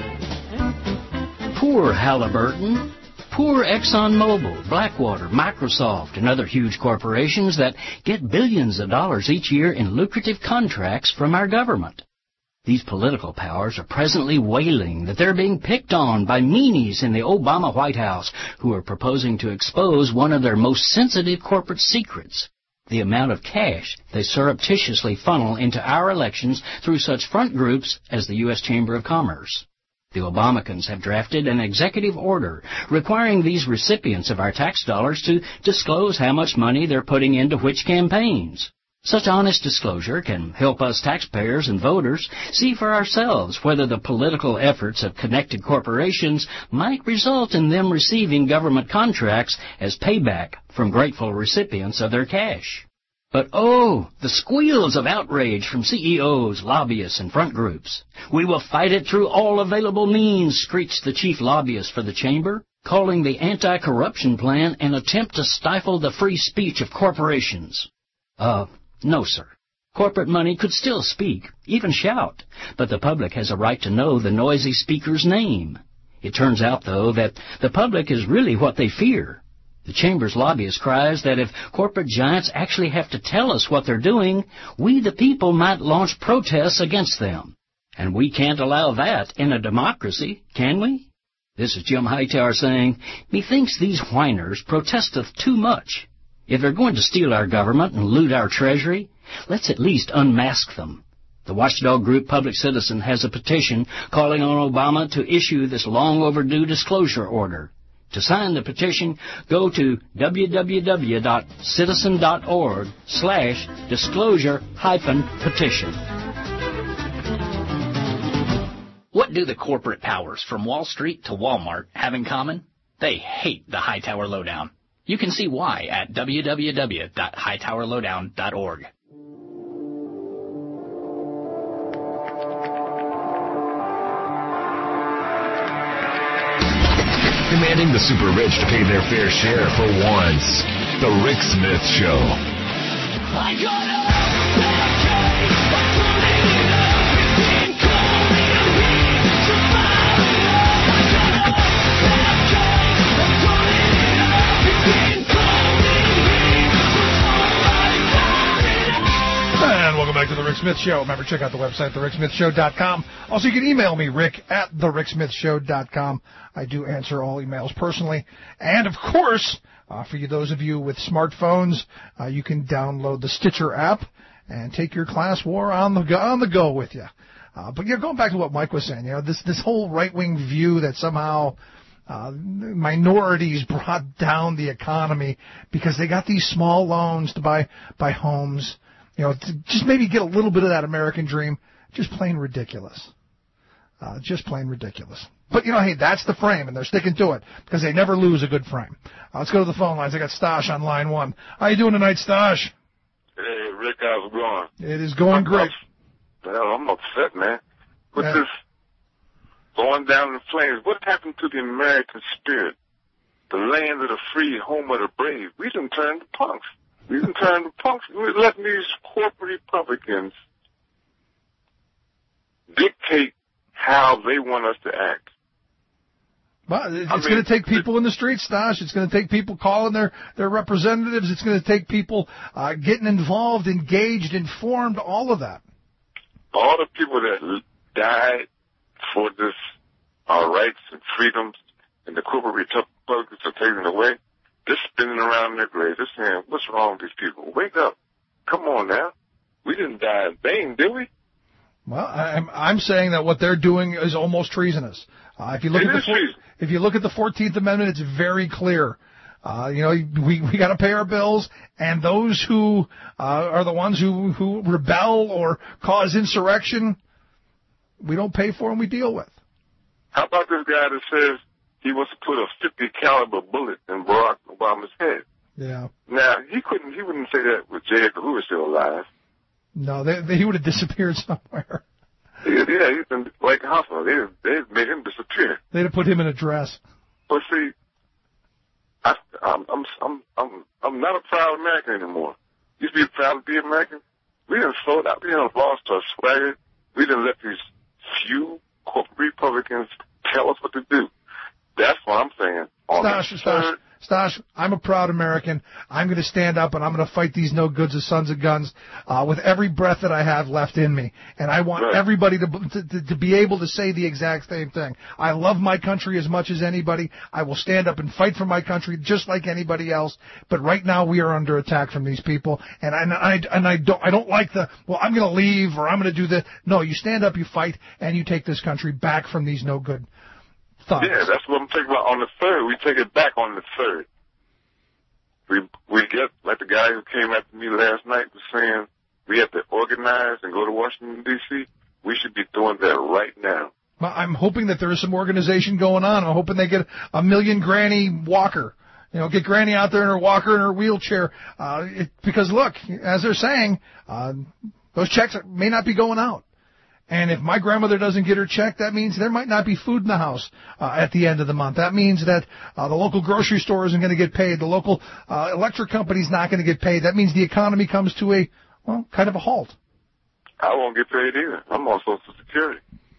Poor Halliburton. Poor ExxonMobil, Blackwater, Microsoft, and other huge corporations that get billions of dollars each year in lucrative contracts from our government. These political powers are presently wailing that they're being picked on by meanies in the Obama White House who are proposing to expose one of their most sensitive corporate secrets: the amount of cash they surreptitiously funnel into our elections through such front groups as the U S Chamber of Commerce. The Obamacans have drafted an executive order requiring these recipients of our tax dollars to disclose how much money they're putting into which campaigns. Such honest disclosure can help us taxpayers and voters see for ourselves whether the political efforts of connected corporations might result in them receiving government contracts as payback from grateful recipients of their cash. But oh, the squeals of outrage from C E Os, lobbyists, and front groups. We will fight it through all available means, screeched the chief lobbyist for the chamber, calling the anti-corruption plan an attempt to stifle the free speech of corporations. Uh, no, sir. Corporate money could still speak, even shout, but the public has a right to know the noisy speaker's name. It turns out, though, that the public is really what they fear. The Chamber's lobbyist cries that if corporate giants actually have to tell us what they're doing, we the people might launch protests against them. And we can't allow that in a democracy, can we? This is Jim Hightower saying, methinks these whiners protesteth too much. If they're going to steal our government and loot our treasury, let's at least unmask them. The watchdog group Public Citizen has a petition calling on Obama to issue this long-overdue disclosure order. To sign the petition, go to www.citizen.org slash disclosure hyphen petition. What do the corporate powers from Wall Street to Walmart have in common? They hate the Hightower Lowdown. You can see why at w w w dot hightower lowdown dot org. Demanding the super rich to pay their fair share for once. The Rick Smith Show. I got And welcome back to The Rick Smith Show. Remember, check out the website, the rick smith show dot com. Also, you can email me, Rick, at the rick smith show dot com. I do answer all emails personally. And, of course, uh, for you, those of you with smartphones, uh, you can download the Stitcher app and take your class war on the go, on the go with you. Uh, but you know, going back to what Mike was saying, you know, this this whole right-wing view that somehow uh, minorities brought down the economy because they got these small loans to buy buy homes, you know, to just maybe get a little bit of that American dream, just plain ridiculous. Uh, just plain ridiculous. But, you know, hey, that's the frame, and they're sticking to it because they never lose a good frame. Uh, let's go to the phone lines. I got Stosh on line one. How you doing tonight, Stosh? Hey, Rick, how's it going? It is going I'm great. Well, I'm upset, man. With Yeah. this going down in flames, what happened to the American spirit? The land of the free, home of the brave. We done turned to punks. We done turned to punks. We're letting these corporate Republicans dictate how they want us to act. Well, it's I going to mean, take people in the streets, Stosh. It's going to take people calling their, their representatives. It's going to take people uh, getting involved, engaged, informed, all of that. All the people that died for this, our rights and freedoms, and the corporate Republicans are taken away, they're spinning around in their graves. They're saying, what's wrong with these people? Wake up. Come on now. We didn't die in vain, did we? Well, I'm, I'm saying that what they're doing is almost treasonous. Uh, if you look It at the is four, treason. if you look at the fourteenth Amendment, it's very clear. Uh, you know, we we got to pay our bills, and those who uh, are the ones who who rebel or cause insurrection, we don't pay for and we deal with. How about this guy that says he wants to put a fifty caliber bullet in Barack Obama's head? Yeah. Now, he couldn't, he wouldn't say that with J. Edgar Hoover still alive. No, they, they, he would have disappeared somewhere. Yeah, yeah, he's been like Hoffman. They they made him disappear. They'd have put him in a dress. But see, I, I'm I'm I'm I'm I'm not a proud American anymore. Used to be proud to be American. We done sold out. We done lost our swagger. We done let these few corporate Republicans tell us what to do. That's what I'm saying. On Stosh, the Stosh, third, Stosh, I'm a proud American. I'm going to stand up and I'm going to fight these no goods as sons of guns uh, with every breath that I have left in me. And I want Right. everybody to, to to be able to say the exact same thing. I love my country as much as anybody. I will stand up and fight for my country just like anybody else. But right now we are under attack from these people, and I and I, and I don't I don't like the well I'm going to leave or I'm going to do this. No, you stand up, you fight, and you take this country back from these no good thugs. yeah, that's what I'm talking about. On the third, we take it back on the third. We we get like the guy who came after me last night was saying we have to organize and go to Washington D C. We should be doing that right now. Well, I'm hoping that there is some organization going on. I'm hoping they get a million Granny Walker. You know, get Granny out there in her walker and her wheelchair. Uh, it, because look, as they're saying, uh, those checks may not be going out. And if my grandmother doesn't get her check, that means there might not be food in the house uh, at the end of the month. That means that uh, the local grocery store isn't going to get paid. The local uh, electric company's not going to get paid. That means the economy comes to a, well, kind of a halt. I won't get paid either. I'm on Social Security.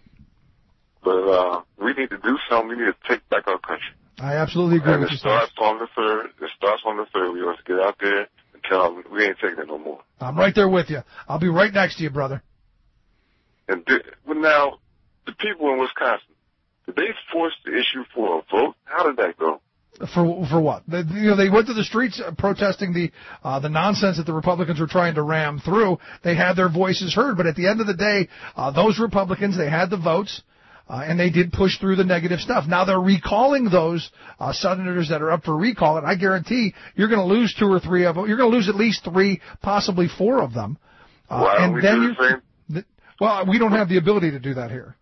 But uh, we need to do something. We need to take back our country. I absolutely agree and with it you, starts Stosh. on the third. It starts on the third. We want to get out there and tell them we ain't taking it no more. I'm right there with you. I'll be right next to you, brother. And do, well, now, the people in Wisconsin, did they force the issue for a vote? How did that go? For for what? They, you know, they went to the streets uh, protesting the uh, the nonsense that the Republicans were trying to ram through. They had their voices heard, but at the end of the day, uh, those Republicans, they had the votes, uh, and they did push through the negative stuff. Now they're recalling those uh, senators that are up for recall, and I guarantee you're going to lose two or three of them. You're going to lose at least three, possibly four of them. Uh, Why don't and we then do you, the same? th- well, we don't have the ability to do that here.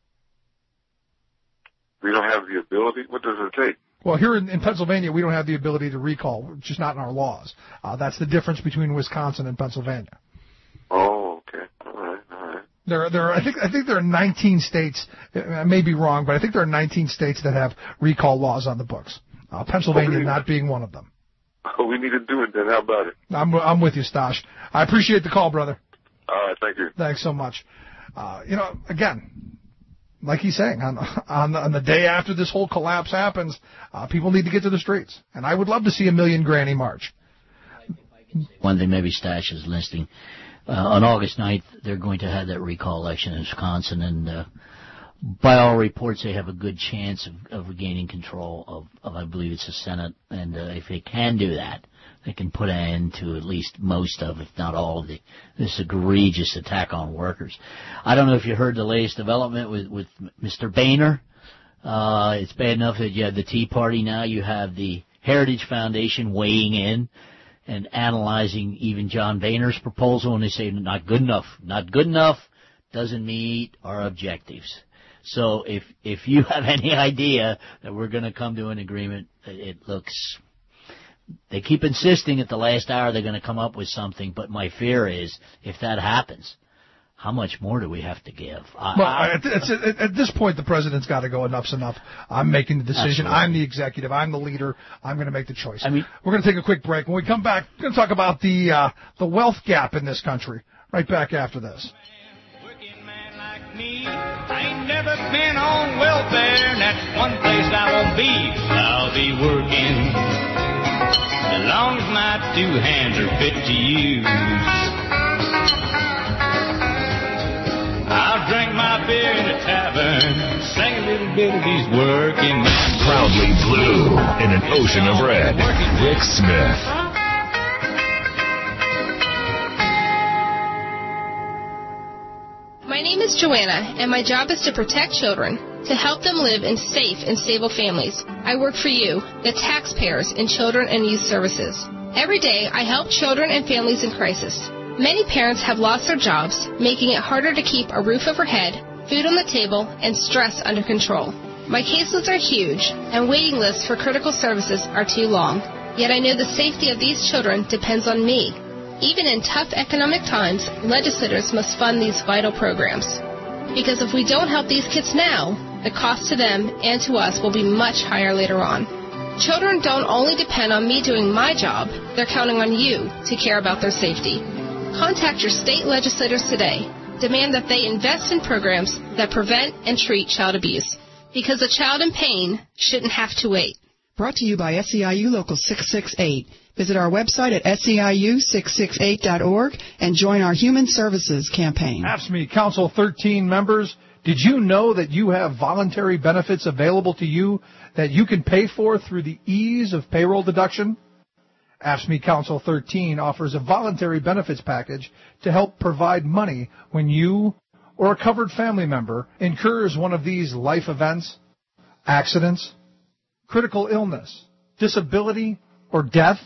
We don't have the ability? What does it take? Well, here in, in Pennsylvania, we don't have the ability to recall. It's just not in our laws. Uh, that's the difference between Wisconsin and Pennsylvania. Oh, okay. All right, all right. There, there. Are, I think, I think there are nineteen states. I may be wrong, but I think there are nineteen states that have recall laws on the books. Uh, Pennsylvania Okay. not being one of them. Oh, we need to do it then. How about it? I'm, I'm with you, Stosh. I appreciate the call, brother. All right, thank you. Thanks so much. Uh, you know, again, like he's saying, on, on, the, on the day after this whole collapse happens, uh, people need to get to the streets. And I would love to see a million granny march. One thing maybe Stash is listening. Uh, on August ninth, they're going to have that recall election in Wisconsin, and uh, by all reports, they have a good chance of, of regaining control of, of, I believe it's the Senate. And uh, if they can do that, that can put an end to at least most of, if not all of the, this egregious attack on workers. I don't know if you heard the latest development with, with Mister Boehner. Uh, it's bad enough that you have the Tea Party now. You have the Heritage Foundation weighing in and analyzing even John Boehner's proposal, and they say not good enough, not good enough, doesn't meet our objectives. So if if you have any idea that we're going to come to an agreement, it looks, they keep insisting at the last hour they're going to come up with something, but my fear is if that happens, how much more do we have to give? I, well, I, at, at, at this point, the president's got to go, enough's enough. I'm making the decision. Absolutely. I'm the executive. I'm the leader. I'm going to make the choice. I mean, we're going to take a quick break. When we come back, we're going to talk about the uh, the wealth gap in this country. Right back after this. I ain't never been on welfare, and that's one place I won't be. I'll be working as long as my two hands are fit to use. I'll drink my beer in a tavern, sing a little bit of these working men. Proudly blue in an ocean of red. Rick Smith. My name is Joanna, and my job is to protect children, to help them live in safe and stable families. I work for you, the taxpayers, in Children and Youth Services. Every day, I help children and families in crisis. Many parents have lost their jobs, making it harder to keep a roof over head, food on the table, and stress under control. My caseloads are huge, and waiting lists for critical services are too long. Yet I know the safety of these children depends on me. Even in tough economic times, legislators must fund these vital programs. Because if we don't help these kids now, the cost to them and to us will be much higher later on. Children don't only depend on me doing my job, they're counting on you to care about their safety. Contact your state legislators today. Demand that they invest in programs that prevent and treat child abuse. Because a child in pain shouldn't have to wait. Brought to you by S E I U Local six six eight. Visit our website at S E I U six six eight dot org and join our Human Services campaign. A F S C M E Council thirteen members, did you know that you have voluntary benefits available to you that you can pay for through the ease of payroll deduction? A F S C M E Council thirteen offers a voluntary benefits package to help provide money when you or a covered family member incurs one of these life events, accidents, critical illness, disability, or death.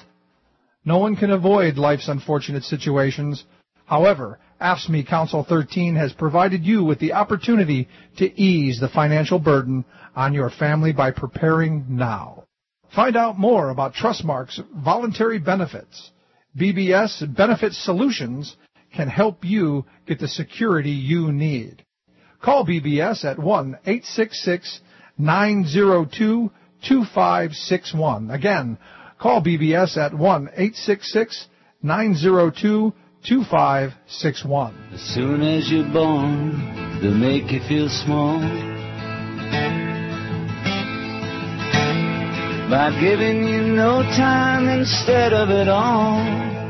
No one can avoid life's unfortunate situations. However, A F S C M E Council thirteen has provided you with the opportunity to ease the financial burden on your family by preparing now. Find out more about Trustmark's voluntary benefits. B B S Benefit Solutions can help you get the security you need. Call B B S at one eight six six, nine zero two, two five six one. Again, call B B S at one eight six six, nine zero two, two five six one. As soon as you're born, they'll make you feel small by giving you no time instead of it all,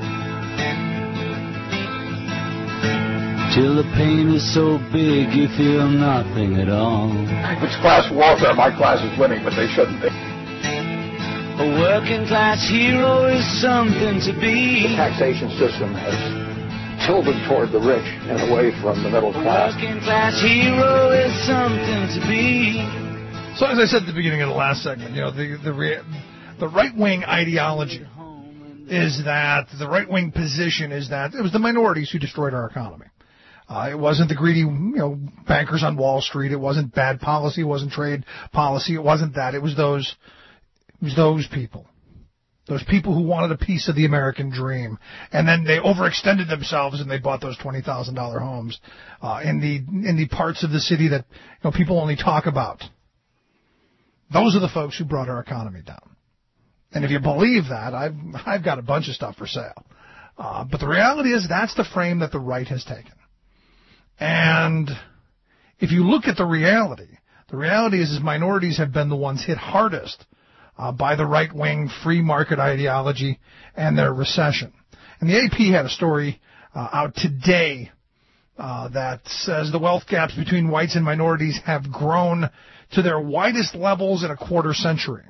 till the pain is so big you feel nothing at all. It's class warfare. My class is winning, but they shouldn't be. A working class hero is something to be. The taxation system has tilted toward the rich and away from the middle class. A working class hero is something to be. So as I said at the beginning of the last segment, you know, the the, re- the right-wing ideology is that, the right-wing position is that it was the minorities who destroyed our economy. Uh, it wasn't the greedy, you know, bankers on Wall Street. It wasn't bad policy. It wasn't trade policy. It wasn't that. It was those, it was those people. Those people who wanted a piece of the American dream. And then they overextended themselves and they bought those twenty thousand dollars homes, uh, in the, in the parts of the city that, you know, people only talk about. Those are the folks who brought our economy down. And if you believe that, I've, I've got a bunch of stuff for sale. Uh, but the reality is that's the frame that the right has taken. And if you look at the reality, the reality is, is minorities have been the ones hit hardest uh, by the right-wing free market ideology and their recession. And the A P had a story uh, out today uh, that says the wealth gaps between whites and minorities have grown to their widest levels in a quarter century.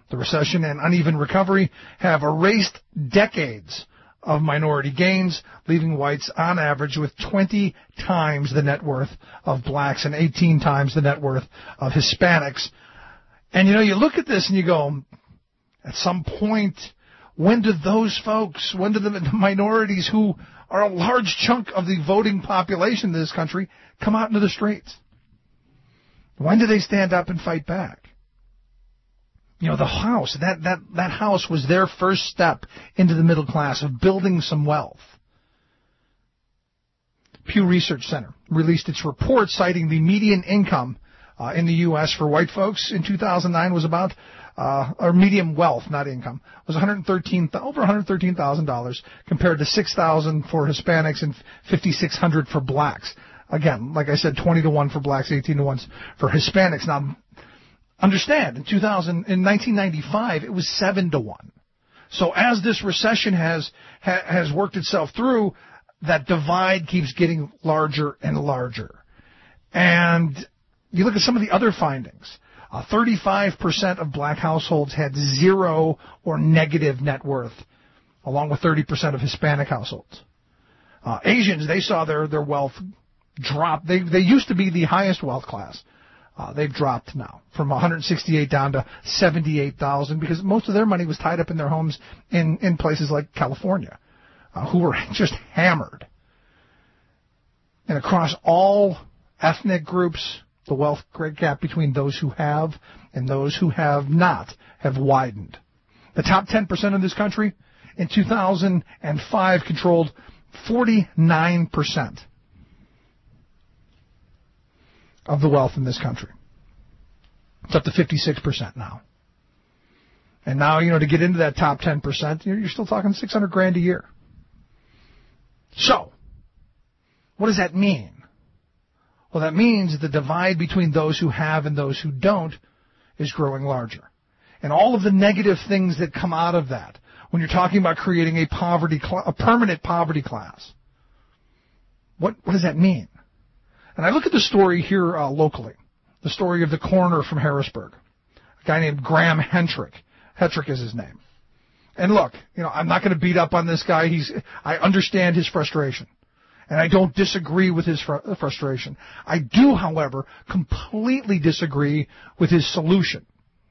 The recession and uneven recovery have erased decades of minority gains, leaving whites on average with twenty times the net worth of blacks and eighteen times the net worth of Hispanics. And, you know, you look at this and you go, at some point, when do those folks, when do the minorities who are a large chunk of the voting population in this country come out into the streets? When do they stand up and fight back? You know, the house, that, that, that house was their first step into the middle class of building some wealth. Pew Research Center released its report citing the median income uh, in the U S for white folks in two thousand nine was about, uh, or median wealth, not income, was one hundred thirteen, over one hundred thirteen thousand dollars compared to six thousand dollars for Hispanics and five thousand six hundred dollars for blacks. Again, like I said, twenty to one for blacks, eighteen to one for Hispanics. Now, understand, in two thousand, in nineteen ninety-five, it was seven to one. So as this recession has ha, has worked itself through, that divide keeps getting larger and larger. And you look at some of the other findings. Uh, thirty-five percent of black households had zero or negative net worth, along with thirty percent of Hispanic households. Uh, Asians, they saw their, their wealth drop. They, they used to be the highest wealth class. Uh, they've dropped now from one hundred sixty-eight down to seventy-eight thousand because most of their money was tied up in their homes in, in places like California, uh, who were just hammered. And across all ethnic groups, the wealth gap between those who have and those who have not have widened. The top ten percent of this country in two thousand five controlled forty-nine percent of the wealth in this country. It's up to fifty-six percent now. And now, you know, to get into that top ten percent, you're still talking six hundred grand a year. So, what does that mean? Well, that means the divide between those who have and those who don't is growing larger. And all of the negative things that come out of that, when you're talking about creating a poverty, cl- a permanent poverty class, what, what does that mean? And I look at the story here uh, locally, the story of the coroner from Harrisburg, a guy named Graham Hentrick. Hetrick is his name. And look, you know, I'm not going to beat up on this guy. He's, I understand his frustration. And I don't disagree with his fr- frustration. I do, however, completely disagree with his solution.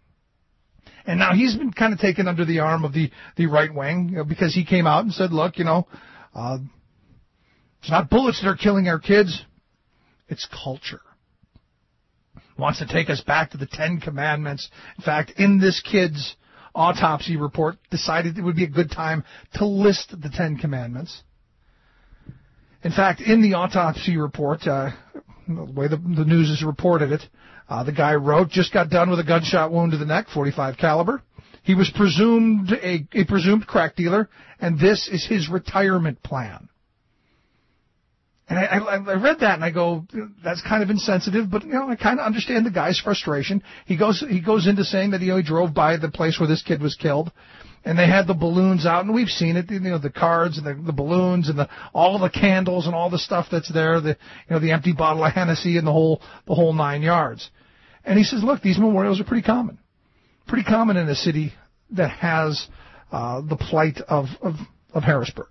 And now he's been kind of taken under the arm of the, the right wing, you know, because he came out and said, look, you know, uh, it's not bullets that are killing our kids. It's culture. Wants to take us back to the Ten Commandments. In fact, in this kid's autopsy report, decided it would be a good time to list the Ten Commandments. In fact, in the autopsy report, uh, the way the, the news has reported it, uh, the guy wrote, just got done with a gunshot wound to the neck, forty-five caliber. He was presumed a, a presumed crack dealer, and this is his retirement plan. And I, I, I read that and I go, that's kind of insensitive, but you know, I kind of understand the guy's frustration. He goes, he goes into saying that you know, he drove by the place where this kid was killed, and they had the balloons out, and we've seen it, you know, the cards and the, the balloons and the all the candles and all the stuff that's there, the you know, the empty bottle of Hennessy and the whole the whole nine yards. And he says, look, these memorials are pretty common, pretty common in a city that has uh, the plight of, of of Harrisburg.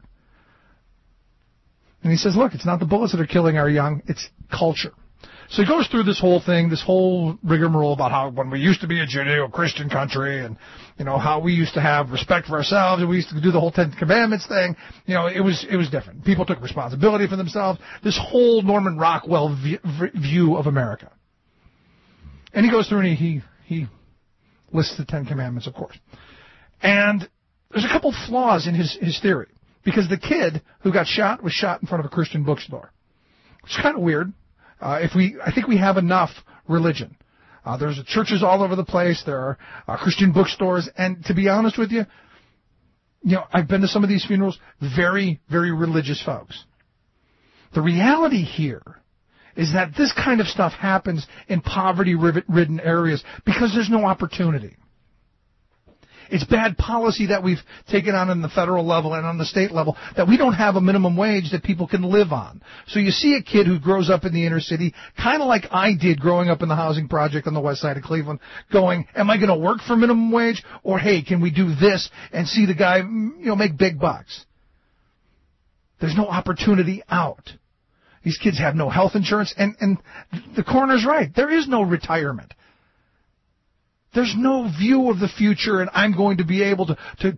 And he says, look, it's not the bullets that are killing our young, it's culture. So he goes through this whole thing, this whole rigmarole about how when we used to be a Judeo-Christian country and, you know, how we used to have respect for ourselves and we used to do the whole Ten Commandments thing. You know, it was it was different. People took responsibility for themselves. This whole Norman Rockwell view of America. And he goes through and he, he lists the Ten Commandments, of course. And there's a couple flaws in his, his theory. Because the kid who got shot was shot in front of a Christian bookstore. It's kind of weird. Uh, if we, I think we have enough religion. Uh, there's churches all over the place. There are uh, Christian bookstores. And to be honest with you, you know, I've been to some of these funerals. Very, very religious folks. The reality here is that this kind of stuff happens in poverty-ridden areas because there's no opportunity. It's bad policy that we've taken on in the federal level and on the state level that we don't have a minimum wage that people can live on. So you see a kid who grows up in the inner city, kind of like I did growing up in the housing project on the west side of Cleveland, going, am I going to work for minimum wage? Or, hey, can we do this and see the guy, you know, make big bucks? There's no opportunity out. These kids have no health insurance, and, and the coroner's right. There is no retirement. There's no view of the future, and I'm going to be able to, to,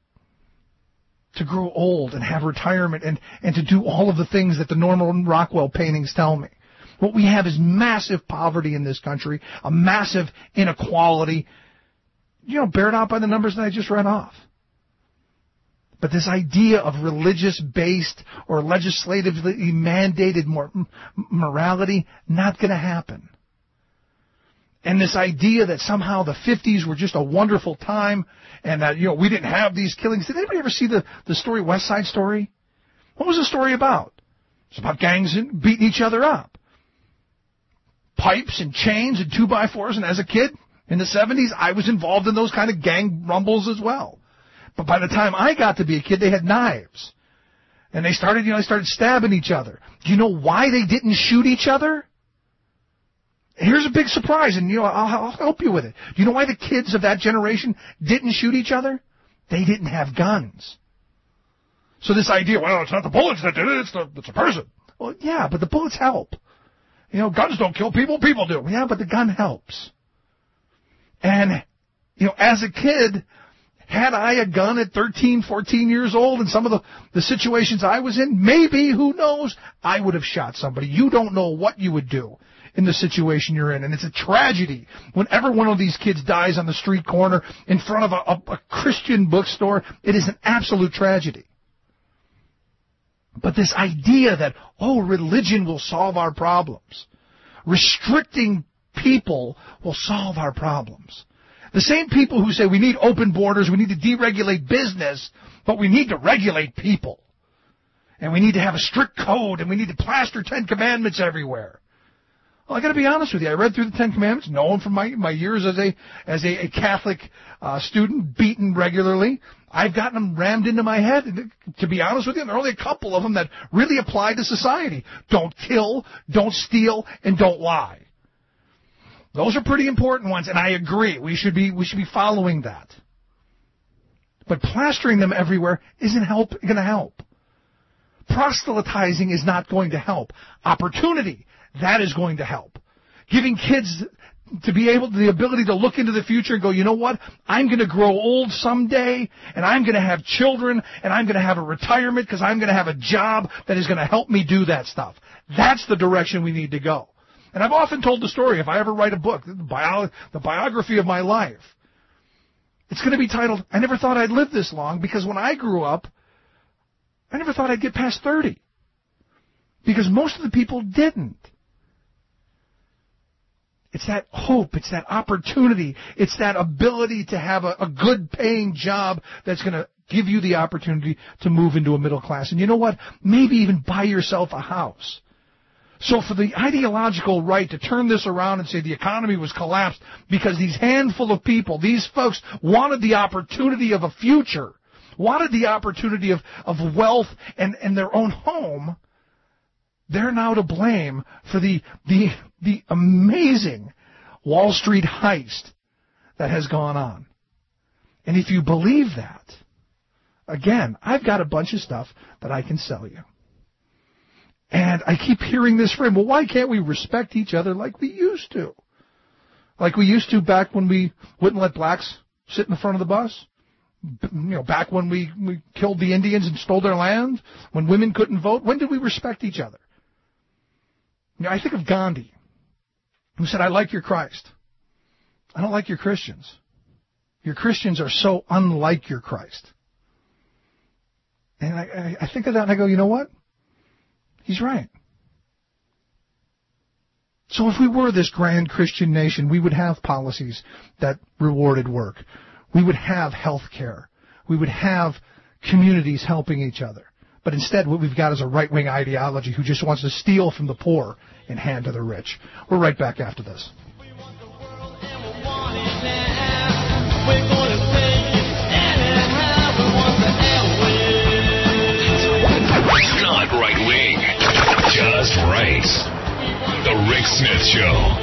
to grow old and have retirement and, and to do all of the things that the Norman Rockwell paintings tell me. What we have is massive poverty in this country, a massive inequality, you know, bared out by the numbers that I just read off. But this idea of religious-based or legislatively mandated mor- morality, not going to happen. And this idea that somehow the fifties were just a wonderful time and that, you know, we didn't have these killings. Did anybody ever see the, the story, West Side Story? What was the story about? It's about gangs beating each other up. Pipes and chains and two-by-fours. And as a kid in the seventies, I was involved in those kind of gang rumbles as well. But by the time I got to be a kid, they had knives. And they started, you know, they started stabbing each other. Do you know why they didn't shoot each other? Here's a big surprise, and you know I'll, I'll help you with it. Do you know why the kids of that generation didn't shoot each other? They didn't have guns. So this idea, well, it's not the bullets that did it, it's the it's a person. Well, yeah, but the bullets help. You know, guns don't kill people, people do. Yeah, but the gun helps. And, you know, as a kid, had I a gun at thirteen, fourteen years old in some of the, the situations I was in, maybe, who knows, I would have shot somebody. You don't know what you would do in the situation you're in. And it's a tragedy whenever one of these kids dies on the street corner in front of a, a, a Christian bookstore. It is an absolute tragedy. But this idea that, oh, religion will solve our problems, restricting people will solve our problems. The same people who say we need open borders, we need to deregulate business, but we need to regulate people. And we need to have a strict code, and we need to plaster Ten Commandments everywhere. Well, I got to be honest with you. I read through the Ten Commandments, knowing from my, my years as a as a, a Catholic uh, student, beaten regularly. I've gotten them rammed into my head. To be honest with you, there are only a couple of them that really apply to society. Don't kill, don't steal, and don't lie. Those are pretty important ones, and I agree. We should be we should be following that. But plastering them everywhere isn't help going to help. Proselytizing is not going to help. Opportunity, that is going to help. Giving kids to be able to, the ability to look into the future and go, you know what? I'm going to grow old someday, and I'm going to have children, and I'm going to have a retirement because I'm going to have a job that is going to help me do that stuff. That's the direction we need to go. And I've often told the story, if I ever write a book, the, bio, the biography of my life, it's going to be titled, I Never Thought I'd Live This Long, because when I grew up, I never thought I'd get past thirty. Because most of the people didn't. It's that hope, it's that opportunity, it's that ability to have a, a good paying job that's going to give you the opportunity to move into a middle class. And you know what? Maybe even buy yourself a house. So for the ideological right to turn this around and say the economy was collapsed because these handful of people, these folks, wanted the opportunity of a future, wanted the opportunity of, of wealth and, and their own home, they're now to blame for the, the, the amazing Wall Street heist that has gone on. And if you believe that, again, I've got a bunch of stuff that I can sell you. And I keep hearing this frame, well, why can't we respect each other like we used to? Like we used to back when we wouldn't let blacks sit in the front of the bus? You know, back when we, we killed the Indians and stole their land? When women couldn't vote? When did we respect each other? You know, I think of Gandhi, who said, I like your Christ. I don't like your Christians. Your Christians are so unlike your Christ. And I, I think of that and I go, you know what? He's right. So if we were this grand Christian nation, we would have policies that rewarded work. We would have health care. We would have communities helping each other. But instead, what we've got is a right-wing ideology who just wants to steal from the poor and hand to the rich. We're right back after this. We're gonna take it. place. The Rick Smith Show.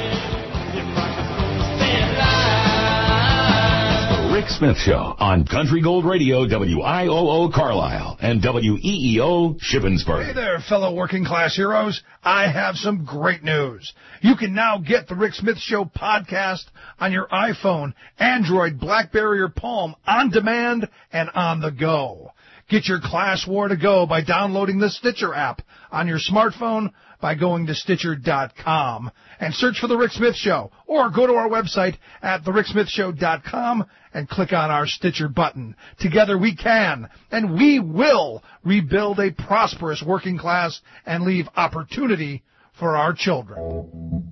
The Rick Smith Show on Country Gold Radio, W I O O Carlisle and W E E O Shippensburg. Hey there, fellow working class heroes. I have some great news. You can now get the Rick Smith Show podcast on your iPhone, Android, BlackBerry, or Palm on demand and on the go. Get your class war to go by downloading the Stitcher app on your smartphone by going to Stitcher dot com and search for The Rick Smith Show, or go to our website at the rick smith show dot com and click on our Stitcher button. Together we can, and we will, rebuild a prosperous working class and leave opportunity for our children.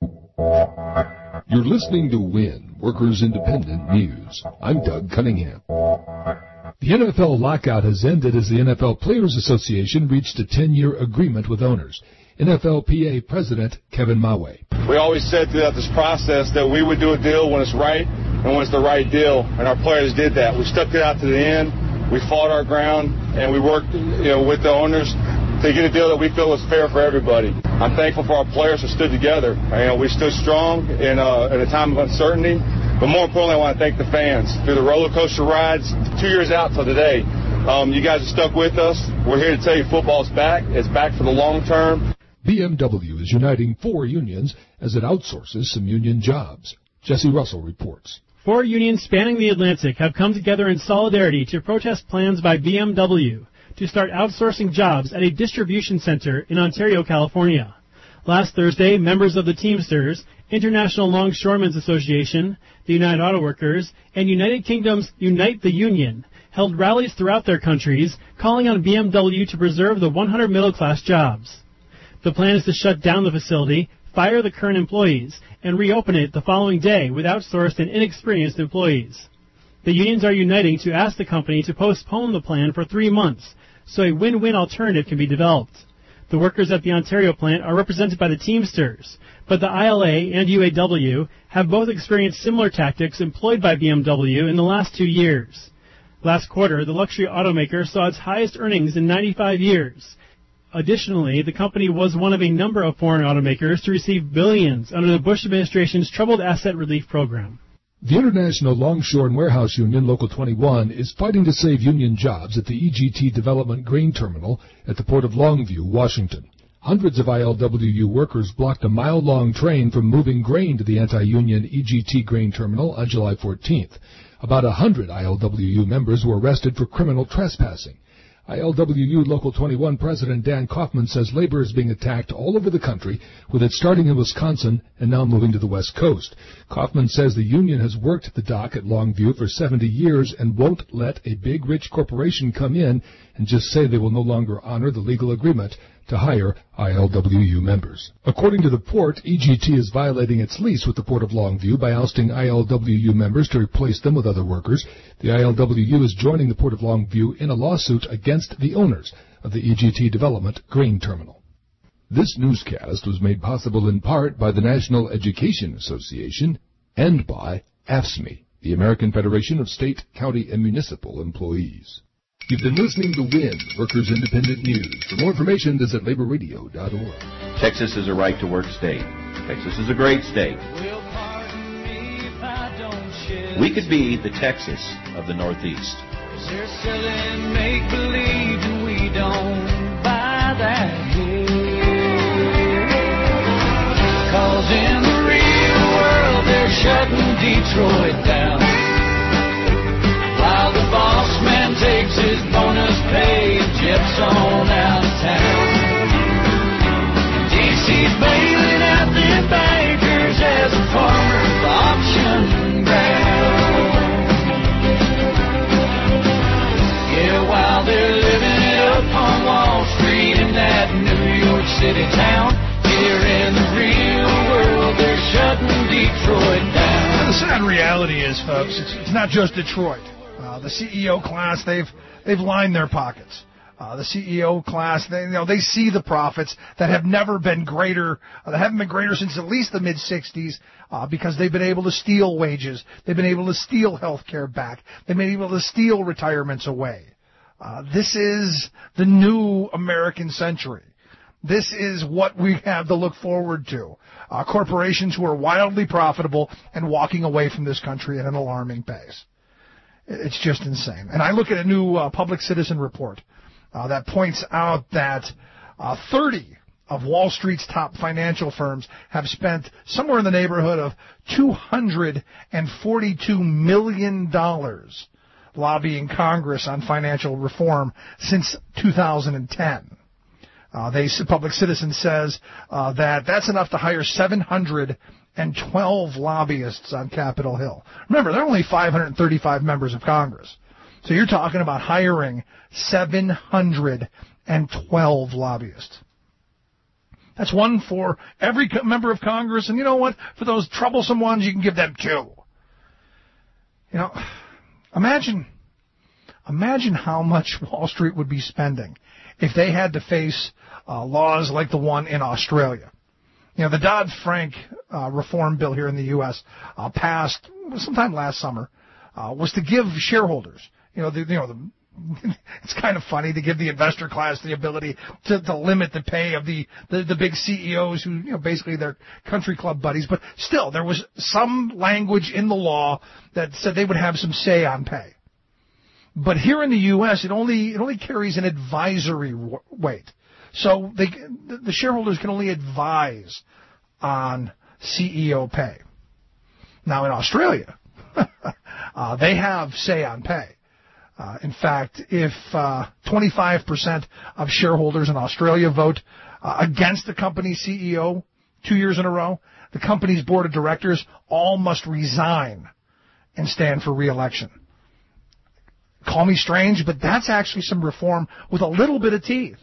You're listening to WIN, Workers Independent News. I'm Doug Cunningham. The N F L lockout has ended as the N F L Players Association reached a ten-year agreement with owners. N F L P A President Kevin Mawe. We always said throughout this process that we would do a deal when it's right and when it's the right deal, and our players did that. We stuck it out to the end. We fought our ground, and we worked, you know, with the owners to get a deal that we feel is fair for everybody. I'm thankful for our players who stood together. You know, we stood strong in, uh, in a time of uncertainty, but more importantly, I want to thank the fans through the roller coaster rides, two years out till today. Um, you guys have stuck with us. We're here to tell you football's back. It's back for the long term. B M W is uniting four unions as it outsources some union jobs. Jesse Russell reports. Four unions spanning the Atlantic have come together in solidarity to protest plans by B M W to start outsourcing jobs at a distribution center in Ontario, California. Last Thursday, members of the Teamsters, International Longshoremen's Association, the United Auto Workers, and United Kingdom's Unite the Union held rallies throughout their countries, calling on B M W to preserve the one hundred middle-class jobs. The plan is to shut down the facility, fire the current employees, and reopen it the following day with outsourced and inexperienced employees. The unions are uniting to ask the company to postpone the plan for three months so a win-win alternative can be developed. The workers at the Ontario plant are represented by the Teamsters, but the I L A and U A W have both experienced similar tactics employed by B M W in the last two years. Last quarter, the luxury automaker saw its highest earnings in ninety-five years. Additionally, the company was one of a number of foreign automakers to receive billions under the Bush administration's Troubled Asset Relief Program. The International Longshore and Warehouse Union, Local twenty-one, is fighting to save union jobs at the E G T Development Grain Terminal at the Port of Longview, Washington. Hundreds of I L W U workers blocked a mile-long train from moving grain to the anti-union E G T Grain Terminal on July fourteenth. About a hundred I L W U members were arrested for criminal trespassing. I L W U Local twenty-one President Dan Kaufman says labor is being attacked all over the country, with it starting in Wisconsin and now moving to the West Coast. Kaufman says the union has worked the dock at Longview for seventy years and won't let a big rich corporation come in and just say they will no longer honor the legal agreement to hire I L W U members. According to the port, E G T is violating its lease with the Port of Longview by ousting I L W U members to replace them with other workers. The I L W U is joining the Port of Longview in a lawsuit against the owners of the E G T Development Grain Terminal. This newscast was made possible in part by the National Education Association and by A F S M E, the American Federation of State, County, and Municipal Employees. You've been listening to WIN, Workers Independent News. For more information, visit labor radio dot org. Texas is a right-to-work state. Texas is a great state. We could be the Texas of the Northeast. They're selling make-believe and we don't buy that here. Cause in the real world they're shutting Detroit down. While the boss man takes his bonus pay and jets on out of town. D C's bailing out the bankers as a farmer's auction ground. Yeah, while they're living it up on Wall Street in that New York City town, here in the real world they're shutting Detroit down. The sad reality is, folks, it's, it's not just Detroit. Uh, the C E O class, they've they've lined their pockets. Uh, the C E O class, they, you know, they see the profits that have never been greater, uh, that haven't been greater since at least the mid-sixties, uh, because they've been able to steal wages. They've been able to steal health care back. They've been able to steal retirements away. Uh, this is the new American century. This is what we have to look forward to. Uh, corporations who are wildly profitable and walking away from this country at an alarming pace. It's just insane. And I look at a new uh, Public Citizen report uh, that points out that uh, thirty of Wall Street's top financial firms have spent somewhere in the neighborhood of two hundred forty-two million dollars lobbying Congress on financial reform since two thousand ten. Uh, they, Public Citizen says uh, that that's enough to hire seven hundred twelve lobbyists on Capitol Hill. Remember, there are only five hundred thirty-five members of Congress. So you're talking about hiring seven hundred twelve lobbyists. That's one for every member of Congress. And you know what? For those troublesome ones, you can give them two. You know, imagine, imagine how much Wall Street would be spending if they had to face uh, laws like the one in Australia. You know, the Dodd-Frank uh, reform bill here in the U S uh, passed sometime last summer uh, was to give shareholders, you know, the, you know, the it's kind of funny to give the investor class the ability to, to limit the pay of the, the, the big C E Os who, you know, basically they're country club buddies. But still, there was some language in the law that said they would have some say on pay. But here in the U S, it only it only carries an advisory w- weight. So they, the shareholders can only advise on C E O pay. Now in Australia, uh, they have say on pay. Uh, in fact, if uh, twenty-five percent of shareholders in Australia vote uh, against the company's C E O two years in a row, the company's board of directors all must resign and stand for re-election. Call me strange, but that's actually some reform with a little bit of teeth.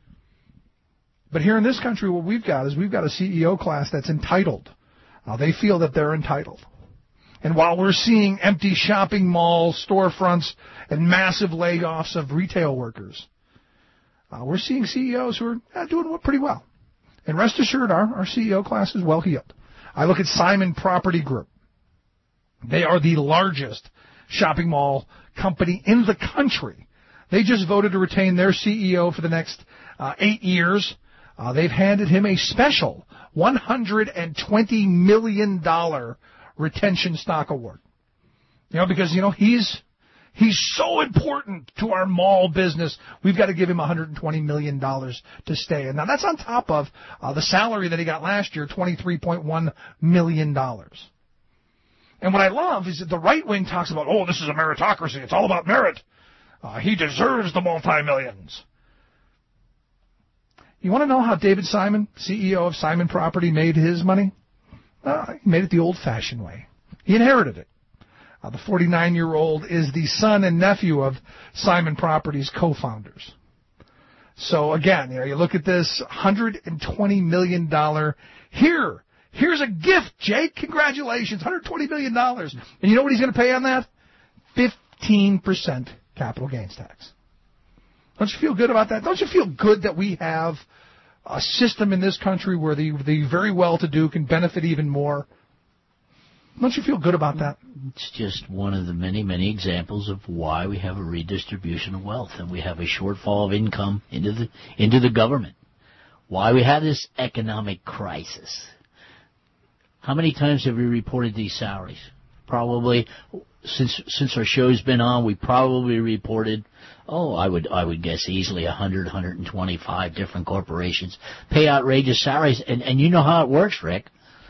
But here in this country, what we've got is we've got a C E O class that's entitled. Uh, they feel that they're entitled. And while we're seeing empty shopping malls, storefronts, and massive layoffs of retail workers, uh, we're seeing C E Os who are uh, doing pretty well. And rest assured, our, our C E O class is well heeled. I look at Simon Property Group. They are the largest shopping mall company in the country. They just voted to retain their C E O for the next uh, eight years. Uh, they've handed him a special one hundred twenty million dollars retention stock award. You know, because, you know, he's he's so important to our mall business, we've got to give him one hundred twenty million dollars to stay. And now that's on top of uh, the salary that he got last year, twenty-three point one million dollars. And what I love is that the right wing talks about, oh, this is a meritocracy. It's all about merit. Uh, he deserves the multi-millions. You want to know how David Simon, C E O of Simon Property, made his money? Uh, he made it the old-fashioned way. He inherited it. Uh, the forty-nine-year-old is the son and nephew of Simon Property's co-founders. So, again, you know, you look at this one hundred twenty million dollars. Here, here's a gift, Jake. Congratulations, one hundred twenty million dollars. And you know what he's going to pay on that? fifteen percent capital gains tax. Don't you feel good about that? Don't you feel good that we have a system in this country where the the very well-to-do can benefit even more? Don't you feel good about that? It's just one of the many, many examples of why we have a redistribution of wealth and we have a shortfall of income into the into the government. Why we have this economic crisis. How many times have we reported these salaries? Probably, since since our show's been on, we probably reported, oh, I would I would guess easily one hundred, one hundred twenty-five different corporations pay outrageous salaries. And, and you know how it works, Rick.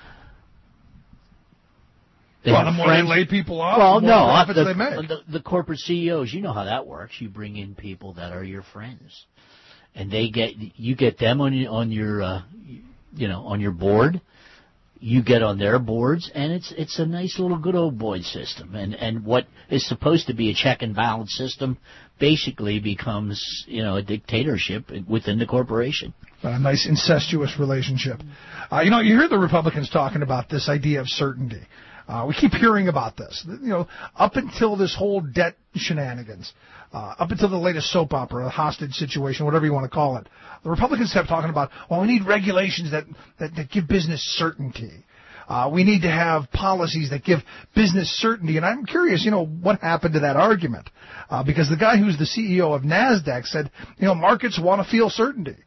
They well, the more friends. They lay people off, well, the more no, profits the, they make. The, the corporate C E Os, you know how that works. You bring in people that are your friends, and they get you get them on your on your uh, you know on your board. You get on their boards, and it's it's a nice little good old boy system. And and what is supposed to be a check and balance system basically becomes, you know, a dictatorship within the corporation. A nice incestuous relationship. Uh, you know, you hear the Republicans talking about this idea of certainty. Uh, we keep hearing about this. You know, up until this whole debt shenanigans, uh, up until the latest soap opera, the hostage situation, whatever you want to call it, the Republicans kept talking about, well, we need regulations that, that, that give business certainty. Uh, we need to have policies that give business certainty. And I'm curious, you know, what happened to that argument? Uh, because the guy who's the C E O of NASDAQ said, you know, markets want to feel certainty.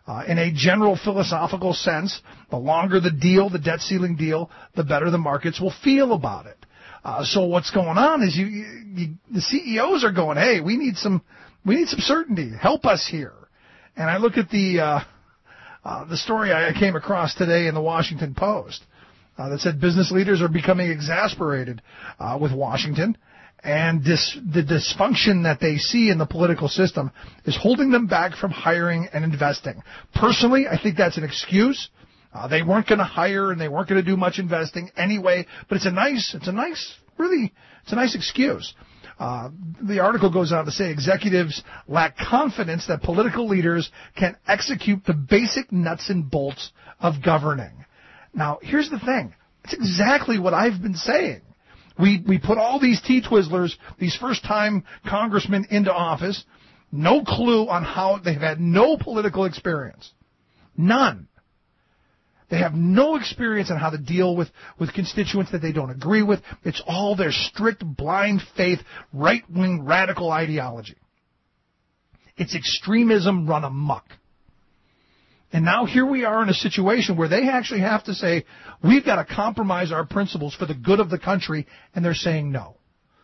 Uh, in a general philosophical sense, the longer the deal, the debt ceiling deal, the better the markets will feel about it. Uh, so what's going on is you, you, the C E Os are going, hey, we need some, we need some certainty. Help us here. And I look at the, uh, uh, the story I came across today in the Washington Post, uh, that said business leaders are becoming exasperated, uh, with Washington. And dis, the dysfunction that they see in the political system is holding them back from hiring and investing. Personally, I think that's an excuse. Uh, they weren't going to hire and they weren't going to do much investing anyway. But it's a nice, it's a nice, really, it's a nice excuse. Uh, the article goes on to say executives lack confidence that political leaders can execute the basic nuts and bolts of governing. Now, here's the thing. It's exactly what I've been saying. We we put all these T-Twizzlers, these first-time congressmen into office, no clue on how, they've had no political experience. None. They have no experience on how to deal with, with constituents that they don't agree with. It's all their strict, blind faith, right-wing, radical ideology. It's extremism run amok. And now here we are in a situation where they actually have to say, we've got to compromise our principles for the good of the country, and they're saying no.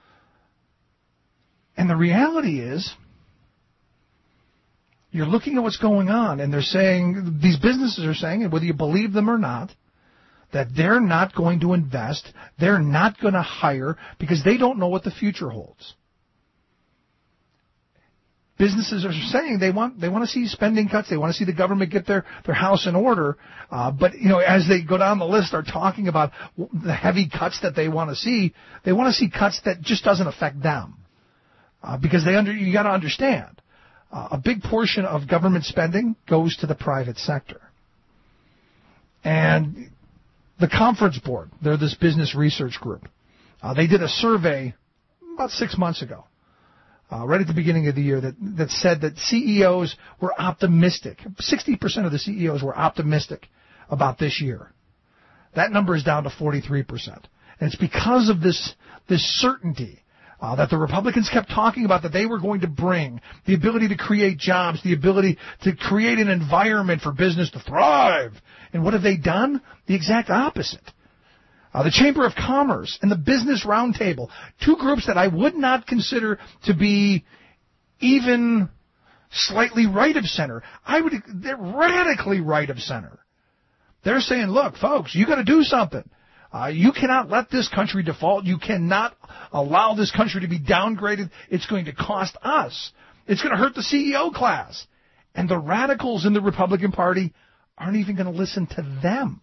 And the reality is, you're looking at what's going on, and they're saying, these businesses are saying, and whether you believe them or not, that they're not going to invest, they're not going to hire, because they don't know what the future holds. Businesses are saying they want they want to see spending cuts. They want to see the government get their, their house in order. Uh, but, you know, as they go down the list, are talking about the heavy cuts that they want to see. They want to see cuts that just doesn't affect them. Uh, because they under you got to understand, uh, a big portion of government spending goes to the private sector. And the Conference Board, they're this business research group. Uh, they did a survey about six months ago. Uh, right at the beginning of the year, that, that said that C E Os were optimistic. sixty percent of the C E Os were optimistic about this year. That number is down to forty-three percent. And it's because of this, this certainty uh, that the Republicans kept talking about, that they were going to bring, the ability to create jobs, the ability to create an environment for business to thrive. And what have they done? The exact opposite. Uh, the Chamber of Commerce and the Business Roundtable, two groups that I would not consider to be even slightly right of center. I would, they're radically right of center. They're saying, look, folks, you got to do something. Uh, you cannot let this country default. You cannot allow this country to be downgraded. It's going to cost us. It's going to hurt the C E O class. And the radicals in the Republican Party aren't even going to listen to them.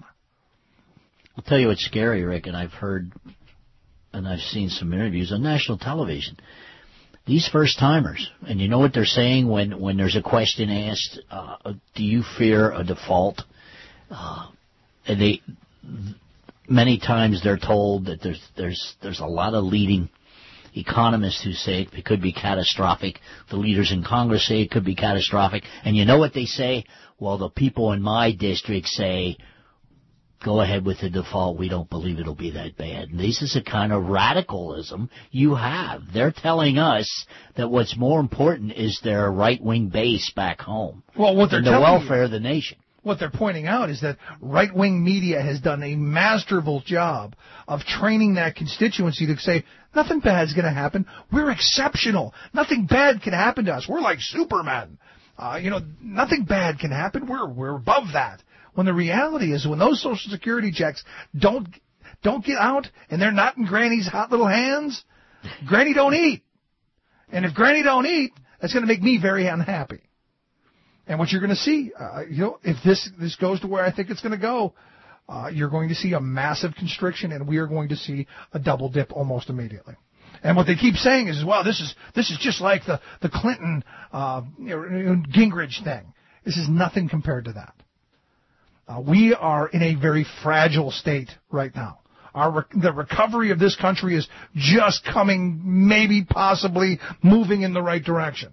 I'll tell you what's scary, Rick, and I've heard and I've seen some interviews on national television. These first-timers, and you know what they're saying when, when there's a question asked, uh, do you fear a default? Uh, and they, many times they're told that there's there's there's a lot of leading economists who say it could be catastrophic. The leaders in Congress say it could be catastrophic. And you know what they say? Well, the people in my district say, go ahead with the default. We don't believe it'll be that bad. And this is the kind of radicalism you have. They're telling us that what's more important is their right-wing base back home. Well, what they're and the telling welfare you, of the nation. What they're pointing out is that right-wing media has done a masterful job of training that constituency to say, nothing bad is going to happen. We're exceptional. Nothing bad can happen to us. We're like Superman. Uh, you know, nothing bad can happen. We're we're above that. When the reality is, when those Social Security checks don't don't get out and they're not in Granny's hot little hands, Granny don't eat. And if Granny don't eat, that's going to make me very unhappy. And what you're going to see, uh, you know, if this this goes to where I think it's going to go, uh, you're going to see a massive constriction, and we are going to see a double dip almost immediately. And what they keep saying is, well, this is this is just like the the Clinton uh, you know, Gingrich thing. This is nothing compared to that. Uh, we are in a very fragile state right now. Our rec- the recovery of this country is just coming, maybe possibly moving in the right direction.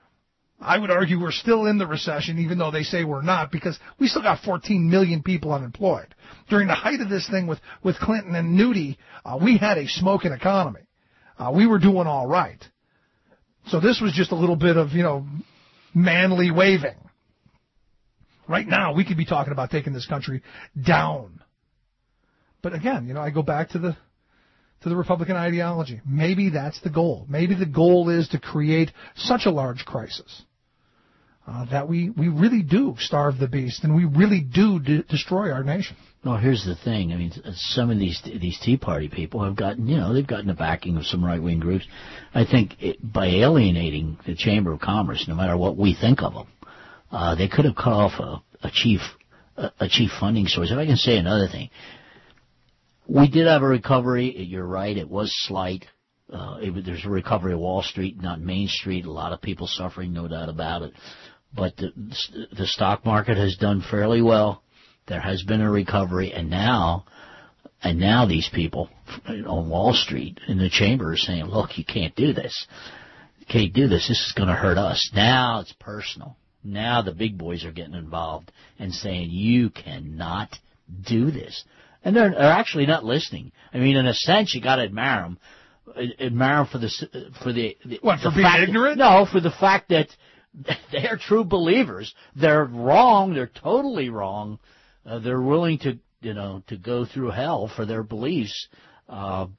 I would argue we're still in the recession, even though they say we're not, because we still got fourteen million people unemployed. During the height of this thing with, with Clinton and Nudie, uh, we had a smoking economy. Uh, we were doing all right. So this was just a little bit of, you know, manly waving. Right now, we could be talking about taking this country down. But again, you know, I go back to the to the Republican ideology. Maybe that's the goal. Maybe the goal is to create such a large crisis uh, that we, we really do starve the beast and we really do de- destroy our nation. No, here's the thing. I mean, some of these these Tea Party people have gotten, you know, they've gotten the backing of some right-wing groups. I think it, by alienating the Chamber of Commerce, no matter what we think of them, uh, they could have cut off a, a chief a, a chief funding source. If I can say another thing. We did have a recovery. You're right. It was slight. Uh, it, there's a recovery of Wall Street, not Main Street. A lot of people suffering, no doubt about it. But the, the stock market has done fairly well. There has been a recovery, and now, and now these people on Wall Street in the chamber are saying, "Look, you can't do this. You can't do this. This is going to hurt us." Now it's personal. Now the big boys are getting involved and saying, "You cannot do this." And they're, they're actually not listening. I mean, in a sense, you got to admire them. Admire them for the for the, the what for the being fact, ignorant? No, for the fact that they're true believers. They're wrong. They're totally wrong. Uh, they're willing to, you know, to go through hell for their beliefs. Uh,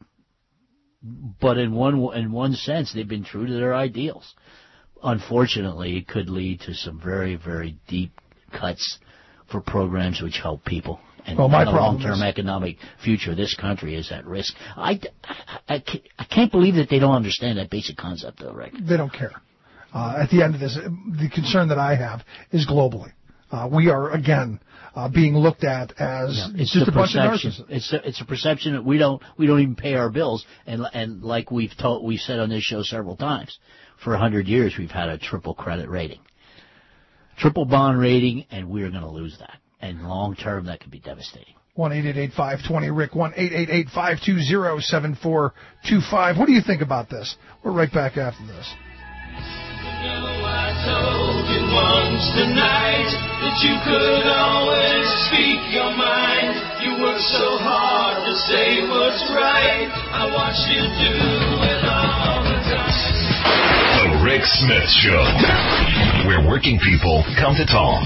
but in one in one sense, they've been true to their ideals. Unfortunately, it could lead to some very, very deep cuts for programs which help people. And well, my the long-term is... economic future of this country is at risk. I, I, I can't believe that they don't understand that basic concept, though, Rick. They don't care. Uh, at the end of this, the concern that I have is globally. Uh, we are, again, uh, being looked at as yeah, it's just a bunch of perception. narcissists. It's a, it's a perception that we don't we don't even pay our bills, and and like we've told we've said on this show several times, for a hundred years we've had a triple credit rating, triple bond rating, and we're going to lose that. And long term, that could be devastating. one eight eight eight five two zero Rick, one eight eight eight five two zero seven four two five. What do you think about this? We're right back after this. You know, I told you once tonight that you could always speak your mind. You work so hard to say what's right. I watched you do it all the time. The Rick Smith Show, where working people come to talk.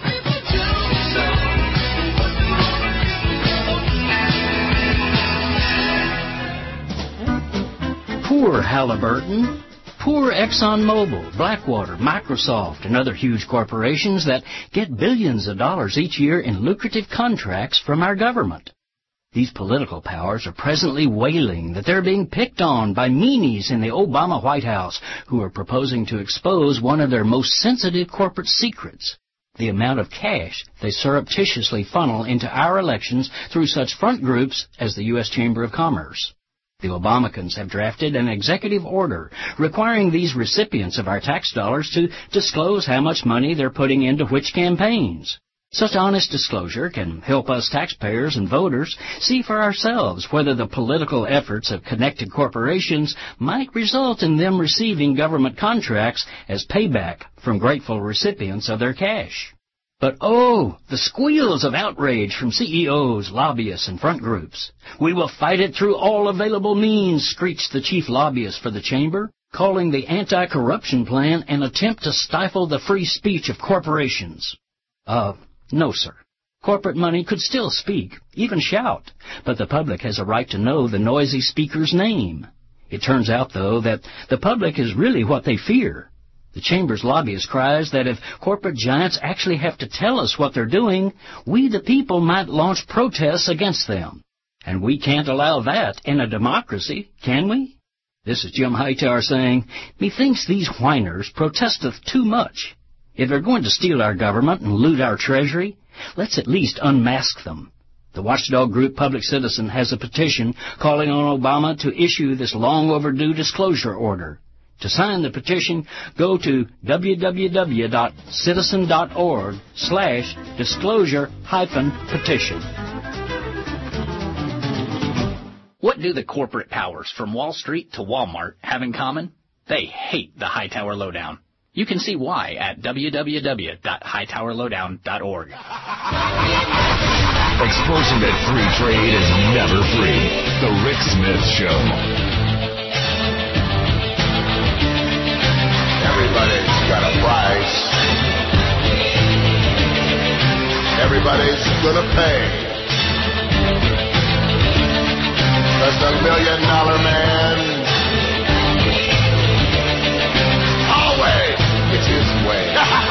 Poor Halliburton, poor ExxonMobil, Blackwater, Microsoft, and other huge corporations that get billions of dollars each year in lucrative contracts from our government. These political powers are presently wailing that they're being picked on by meanies in the Obama White House who are proposing to expose one of their most sensitive corporate secrets, the amount of cash they surreptitiously funnel into our elections through such front groups as the U S Chamber of Commerce. The Obamacans have drafted an executive order requiring these recipients of our tax dollars to disclose how much money they're putting into which campaigns. Such honest disclosure can help us taxpayers and voters see for ourselves whether the political efforts of connected corporations might result in them receiving government contracts as payback from grateful recipients of their cash. But oh, the squeals of outrage from C E Os, lobbyists, and front groups. We will fight it through all available means, screeched the chief lobbyist for the chamber, calling the anti-corruption plan an attempt to stifle the free speech of corporations. Uh, no, sir. Corporate money could still speak, even shout, but the public has a right to know the noisy speaker's name. It turns out, though, that the public is really what they fear. The Chamber's lobbyist cries that if corporate giants actually have to tell us what they're doing, we the people might launch protests against them. And we can't allow that in a democracy, can we? This is Jim Hightower saying, methinks these whiners protesteth too much. If they're going to steal our government and loot our treasury, let's at least unmask them. The watchdog group Public Citizen has a petition calling on Obama to issue this long-overdue disclosure order. To sign the petition, go to www.citizen.org slash disclosure hyphen petition. What do the corporate powers from Wall Street to Walmart have in common? They hate the Hightower Lowdown. You can see why at www dot hightower lowdown dot org. Exposing that free trade is never free. The Rick Smith Show. Everybody's got a price. everybody's gonna pay. Cause the million dollar man always gets his way.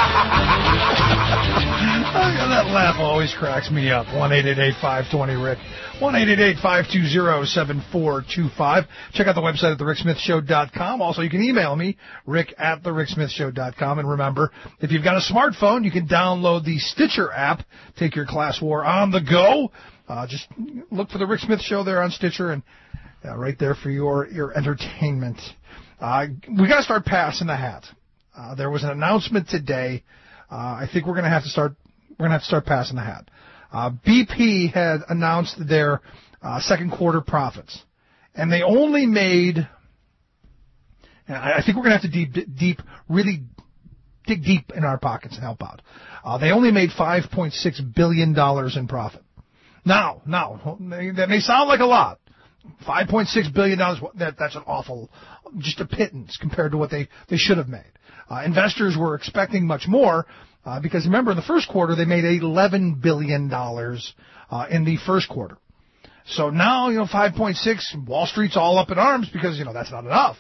Oh, that laugh always cracks me up. one eight eight eight, five two zero, R I C K. one eight eight eight, five two zero, seven four two five. Check out the website at the rick smith show dot com. Also, you can email me, rick at the rick smith show dot com. And remember, if you've got a smartphone, you can download the Stitcher app. Take your class war on the go. Uh, just look for the Rick Smith Show there on Stitcher, and uh, right there for your, your entertainment. Uh, we got to start passing the hat. Uh, there was an announcement today. Uh, I think we're going to have to start. We're going to have to start passing the hat. Uh, B P had announced their uh, second quarter profits, and they only made. And I think we're going to have to deep, deep, really dig deep in our pockets and help out. Uh, they only made five point six billion dollars in profit. Now, now that may sound like a lot. five point six billion dollars. That that's an awful, just a pittance compared to what they they should have made. Uh, investors were expecting much more. Uh, because remember, in the first quarter, they made eleven billion dollars uh, in the first quarter. So now, you know, five point six, Wall Street's all up in arms because, you know, that's not enough.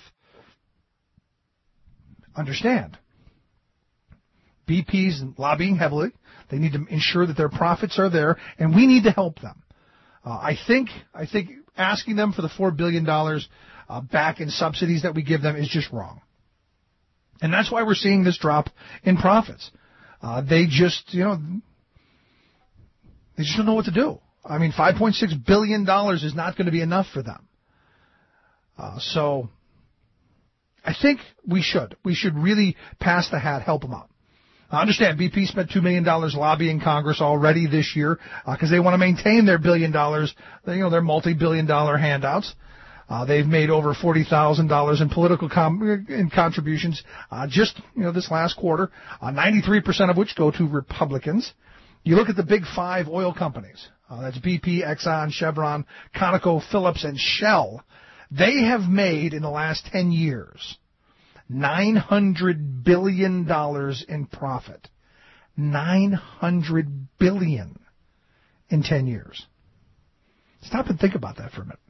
Understand. B P's lobbying heavily. They need to ensure that their profits are there, and we need to help them. Uh, I think I think asking them for the four billion dollars uh, back in subsidies that we give them is just wrong. And that's why we're seeing this drop in profits. Uh, they just, you know, they just don't know what to do. I mean, five point six billion dollars is not going to be enough for them. Uh, so I think we should. We should really pass the hat, help them out. I understand B P spent two million dollars lobbying Congress already this year because uh, they want to maintain their billion dollars, you know, their multi-billion dollar handouts. Uh, they've made over forty thousand dollars in political com- in contributions uh, just, you know, this last quarter, uh, ninety-three percent of which go to Republicans. You look at the big five oil companies. Uh, that's B P, Exxon, Chevron, Conoco, Phillips, and Shell. They have made, in the last ten years, nine hundred billion dollars in profit. nine hundred billion dollars in ten years. Stop and think about that for a minute.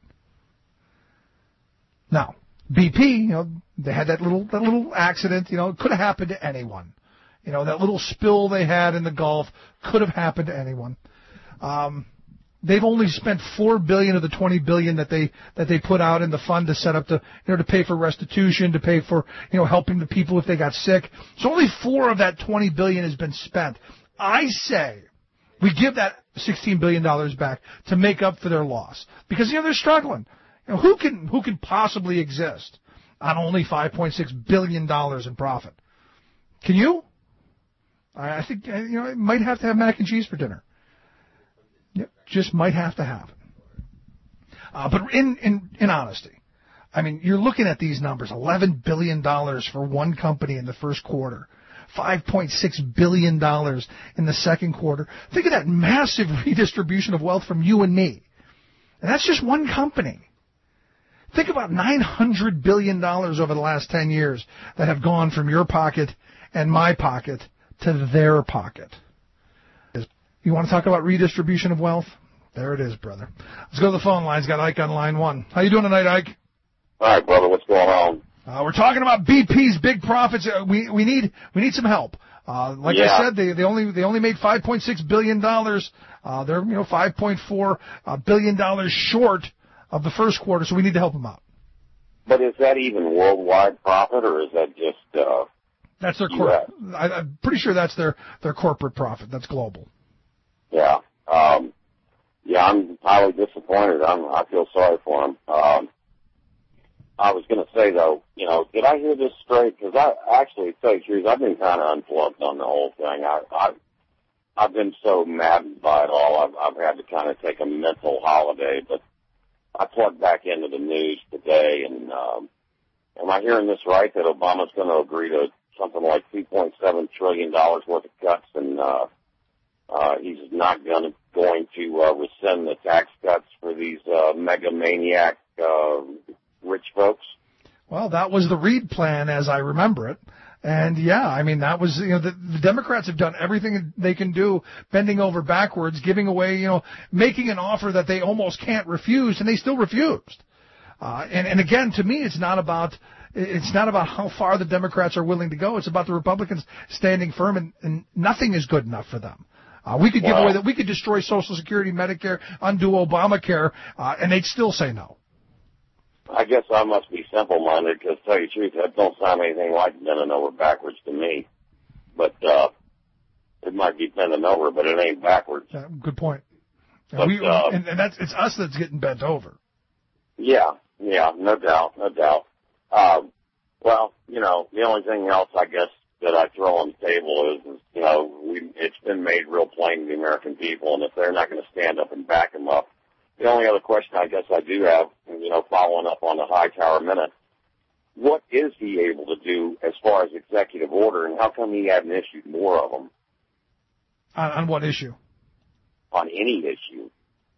Now, B P, you know, they had that little that little accident. You know, it could have happened to anyone. You know, that little spill they had in the Gulf could have happened to anyone. Um, they've only spent four billion dollars of the twenty billion dollars that they that they put out in the fund to set up to you know to pay for restitution, to pay for you know helping the people if they got sick. So only four of that twenty billion dollars has been spent. I say we give that sixteen billion dollars back to make up for their loss because you know they're struggling. You know, who can who can possibly exist on only five point six billion dollars in profit? Can you? I think you know it might have to have mac and cheese for dinner. Yep, just might have to happen. Uh, but in, in in honesty, I mean, you're looking at these numbers: eleven billion dollars for one company in the first quarter, five point six billion dollars in the second quarter. Think of that massive redistribution of wealth from you and me, and that's just one company. Think about nine hundred billion dollars over the last ten years that have gone from your pocket and my pocket to their pocket. You want to talk about redistribution of wealth? There it is, brother. Let's go to the phone lines. Got Ike on line one. How you doing tonight, Ike? All right, brother. What's going on? Uh, we're talking about B P's big profits. Uh, we we need we need some help. Uh, like yeah. I said, they they only they only made five point six billion dollars. Uh, they're you know five point four uh, billion dollars short of the first quarter, so we need to help them out. But is that even worldwide profit, or is that just uh, that's their corporate? I'm pretty sure that's their their corporate profit. That's global. Yeah, um, yeah. I'm highly disappointed. I'm, I feel sorry for them. Um, I was going to say though, you know, did I hear this straight? Because I actually, to tell you the truth, I've been kind of unplugged on the whole thing. I, I I've been so maddened by it all. I've I've had to kind of take a mental holiday, but. I plugged back into the news today, and um, am I hearing this right, that Obama's going to agree to something like two point seven trillion dollars worth of cuts, and uh, uh, he's not gonna, going to uh, rescind the tax cuts for these uh, mega maniac uh, rich folks? Well, that was the Reid plan, as I remember it. And, yeah, I mean, that was, you know, the, the Democrats have done everything they can do, bending over backwards, giving away, you know, making an offer that they almost can't refuse, and they still refused. Uh, and, and again, to me, it's not about, it's not about how far the Democrats are willing to go. It's about the Republicans standing firm, and, and nothing is good enough for them. Uh, we could give wow. away that, we could destroy Social Security, Medicare, undo Obamacare, uh, and they'd still say no. I guess I must be simple-minded, because to tell you the truth, that don't sound anything like bending over backwards to me. But uh, it might be bending over, but it ain't backwards. Yeah, good point. And, but, we, uh, and, and that's it's us that's getting bent over. Yeah, yeah, no doubt, no doubt. Um, well, you know, the only thing else I guess that I throw on the table is, is you know, we, it's been made real plain to the American people, and if they're not going to stand up and back them up, the only other question I guess I do have, you know, following up on the Hightower Minute, what is he able to do as far as executive order, and how come he hadn't issued more of them? On, on what issue? On any issue.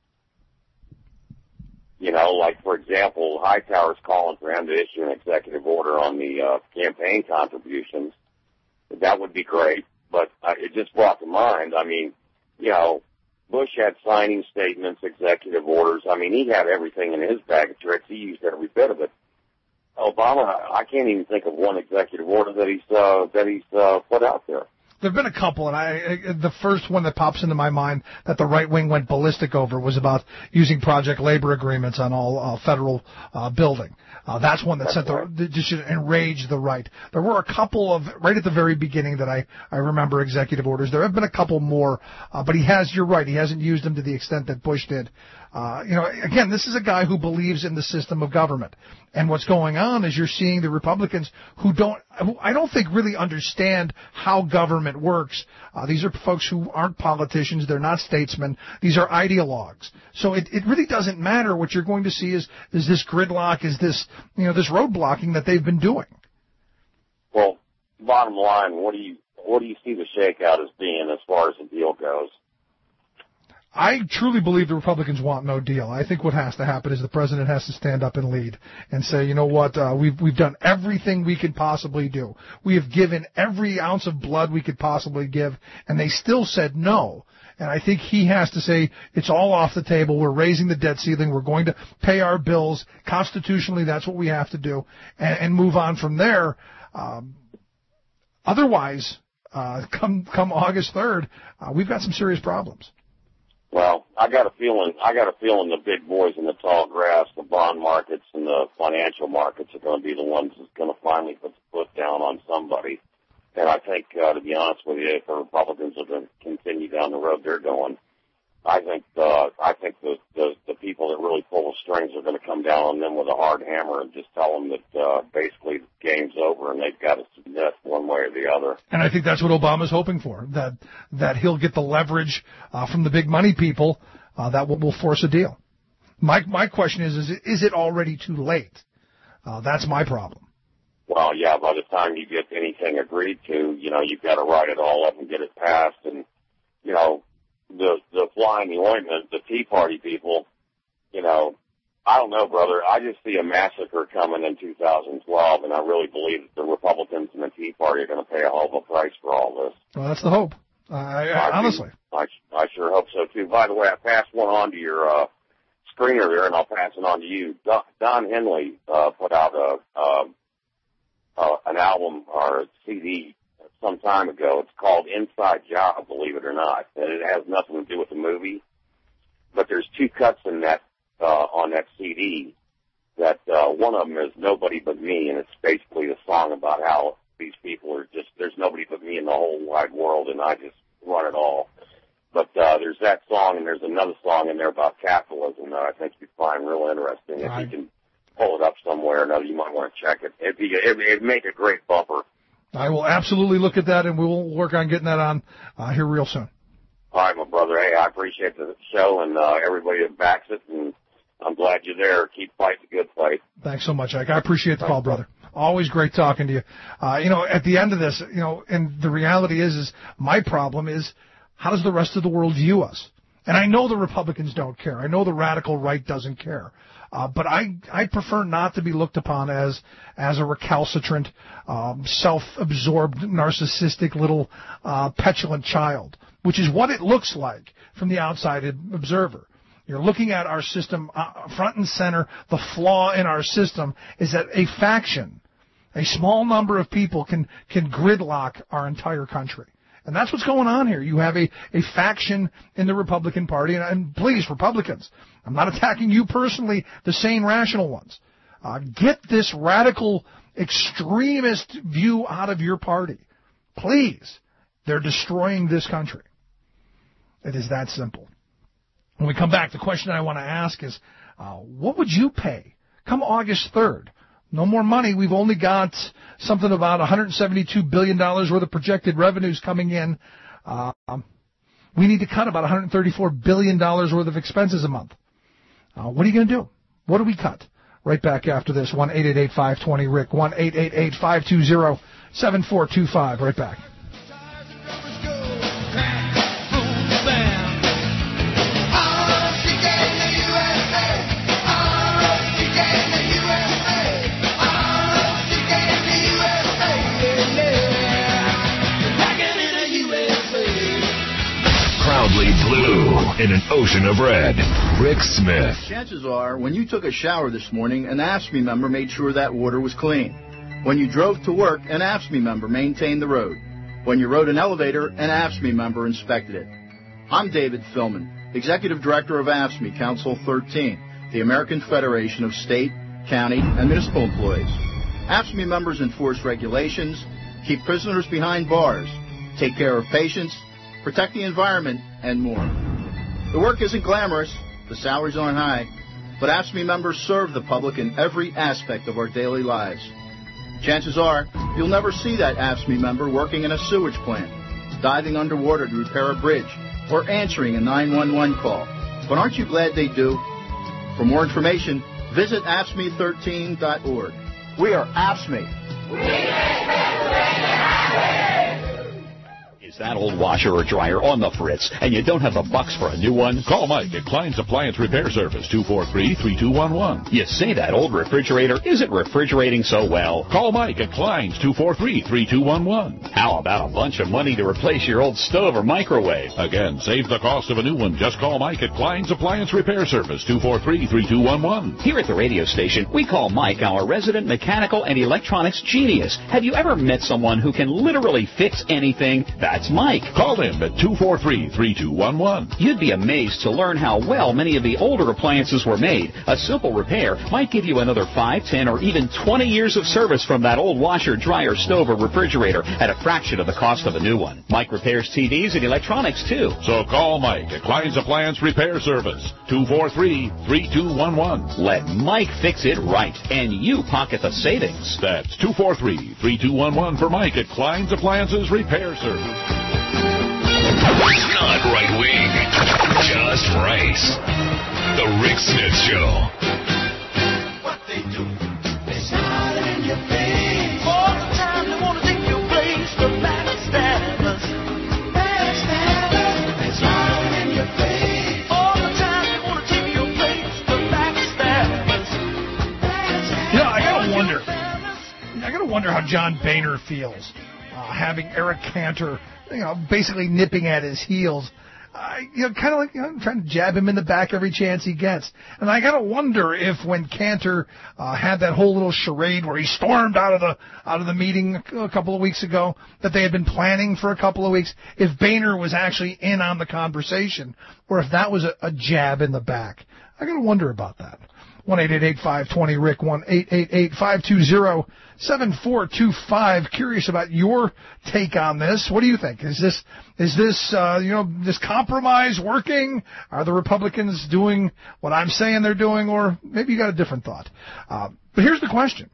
You know, like, for example, Hightower's calling for him to issue an executive order on the uh, campaign contributions. That would be great, but uh, it just brought to mind, I mean, you know, Bush had signing statements, executive orders. I mean, he had everything in his bag of tricks. He used every bit of it. Obama, I can't even think of one executive order that he's uh, that he's uh, put out there. There have been a couple, and I the first one that pops into my mind that the right wing went ballistic over was about using project labor agreements on all uh, federal uh, building. Uh, that's one that that's sent right. the just enraged the right. There were a couple of right at the very beginning that I I remember executive orders. There have been a couple more, uh, but he has. You're right. He hasn't used them to the extent that Bush did. Uh, you know, again, this is a guy who believes in the system of government. And what's going on is you're seeing the Republicans who don't, who I don't think really understand how government works. Uh, these are folks who aren't politicians. They're not statesmen. These are ideologues. So it, it really doesn't matter. What you're going to see is, is this gridlock, is this, you know, this roadblocking that they've been doing. Well, bottom line, what do you, what do you see the shakeout as being as far as the deal goes? I truly believe the Republicans want no deal. I think what has to happen is the president has to stand up and lead and say, you know what, uh, we've we've done everything we can possibly do. We have given every ounce of blood we could possibly give, and they still said no. And I think he has to say, it's all off the table. We're raising the debt ceiling. We're going to pay our bills. Constitutionally, that's what we have to do, and, and move on from there. Um, otherwise, uh, come come August third, uh, we've got some serious problems. Well, I got a feeling, I got a feeling the big boys in the tall grass, the bond markets and the financial markets are going to be the ones that's going to finally put the foot down on somebody. And I think, uh, to be honest with you, if the Republicans are going to continue down the road they're going, I think, uh, I think the, the, the people that really pull the strings are going to come down on them with a hard hammer and just tell them that, uh, basically the game's over and they've got to submit one way or the other. And I think that's what Obama's hoping for, that, that he'll get the leverage, uh, from the big money people, uh, that will, will force a deal. My, my question is, is it, is it already too late? Uh, that's my problem. Well, yeah, by the time you get anything agreed to, you know, you've got to write it all up and get it passed and, you know, the the fly in the ointment, the Tea Party people, you know, I don't know, brother. I just see a massacre coming in two thousand twelve, and I really believe that the Republicans and the Tea Party are going to pay a hell of a price for all this. Well, that's the hope. Uh, I, I, honestly. I, I sure hope so, too. By the way, I passed one on to your uh, screener there, and I'll pass it on to you. Don, Don Henley uh, put out a, uh, uh, an album or a C D some time ago. It's called Inside Job, believe it or not. And it has nothing to do with the movie. But there's two cuts in that, uh, on that C D that, uh, one of them is Nobody But Me, and it's basically a song about how these people are just, there's nobody but me in the whole wide world, and I just run it all. But, uh, there's that song, and there's another song in there about capitalism that I think you'd find real interesting. If you can pull it up somewhere or another, you might want to check it. It'd be, it'd, it'd make a great bumper. I will absolutely look at that, and we will work on getting that on uh, here real soon. All right, my brother. Hey, I appreciate the show and uh, everybody that backs it, and I'm glad you're there. Keep fighting the good fight. Thanks so much, Ike. I appreciate the call, brother. Always great talking to you. Uh, you know, at the end of this, you know, and the reality is, is my problem is, how does the rest of the world view us? And I know the Republicans don't care. I know the radical right doesn't care. Uh, but I, I prefer not to be looked upon as, as a recalcitrant, um, self-absorbed, narcissistic little, uh, petulant child, which is what it looks like from the outside observer. You're looking at our system uh, front and center. The flaw in our system is that a faction, a small number of people can, can gridlock our entire country. And that's what's going on here. You have a, a faction in the Republican Party, and, and please, Republicans, I'm not attacking you personally, the sane, rational ones. Uh, get this radical, extremist view out of your party. Please. They're destroying this country. It is that simple. When we come back, the question I want to ask is, uh, what would you pay come August third? No more money. We've only got something about one hundred seventy-two billion dollars worth of projected revenues coming in. Uh, we need to cut about one hundred thirty-four billion dollars worth of expenses a month. Uh, what are you going to do? What do we cut? Right back after this. one eight eight eight, five two zero, R I C. one eight eight eight, five two zero, seven four two five. Right back. Proudly blue in an ocean of red. Rick Smith. Chances are, when you took a shower this morning, an AFSCME member made sure that water was clean. When you drove to work, an AFSCME member maintained the road. When you rode an elevator, an AFSCME member inspected it. I'm David Philman, Executive Director of AFSCME Council thirteen, the American Federation of State, County, and Municipal Employees. AFSCME members enforce regulations, keep prisoners behind bars, take care of patients, protect the environment, and more. The work isn't glamorous, the salaries aren't high, but AFSCME members serve the public in every aspect of our daily lives. Chances are, you'll never see that AFSCME member working in a sewage plant, diving underwater to repair a bridge, or answering a nine one one call. But aren't you glad they do? For more information, visit A F S C M E thirteen dot org. We are AFSCME. We make Pennsylvania happy! Is that old washer or dryer on the fritz, and you don't have the bucks for a new one? Call Mike at Klein's Appliance Repair Service, two four three, three two one one. You say that old refrigerator isn't refrigerating so well. Call Mike at Klein's, two four three, three two one one. How about a bunch of money to replace your old stove or microwave? Again, save the cost of a new one. Just call Mike at Klein's Appliance Repair Service, two four three, three two one one. Here at the radio station, we call Mike our resident mechanical and electronics genius. Have you ever met someone who can literally fix anything? That's Mike. Call him at two four three, three two one one. You'd be amazed to learn how well many of the older appliances were made. A simple repair might give you another five, ten, or even twenty years of service from that old washer, dryer, stove, or refrigerator at a fraction of the cost of a new one. Mike repairs T Vs and electronics, too. So call Mike at Klein's Appliance Repair Service, two four three, three two one one. Let Mike fix it right, and you pocket the savings. That's two four three, three two one one for Mike at Klein's Appliances Repair Service. Not right wing, just right. The Rick Smith Show. What they do, they smile in your face. All the time they want to take your place. The backstabbers, backstabbers, they smile in your face. All the time they want to take your place. The backstabbers, backstabbers. You know, I gotta wonder. I gotta wonder how John Boehner feels uh, having Eric Cantor, you know, basically nipping at his heels. Uh, you know, kind of like, you know, trying to jab him in the back every chance he gets. And I gotta wonder if when Cantor uh, had that whole little charade where he stormed out of the out of the meeting a couple of weeks ago that they had been planning for a couple of weeks, if Boehner was actually in on the conversation, or if that was a, a jab in the back. I gotta wonder about that. one eight eight eight, five two zero, R I C, one eight eight eight, five two zero, seven four two five. Curious about your take on this. What do you think? Is this, is this, uh, you know, this compromise working? Are the Republicans doing what I'm saying they're doing? Or maybe you got a different thought. Uh, but here's the question.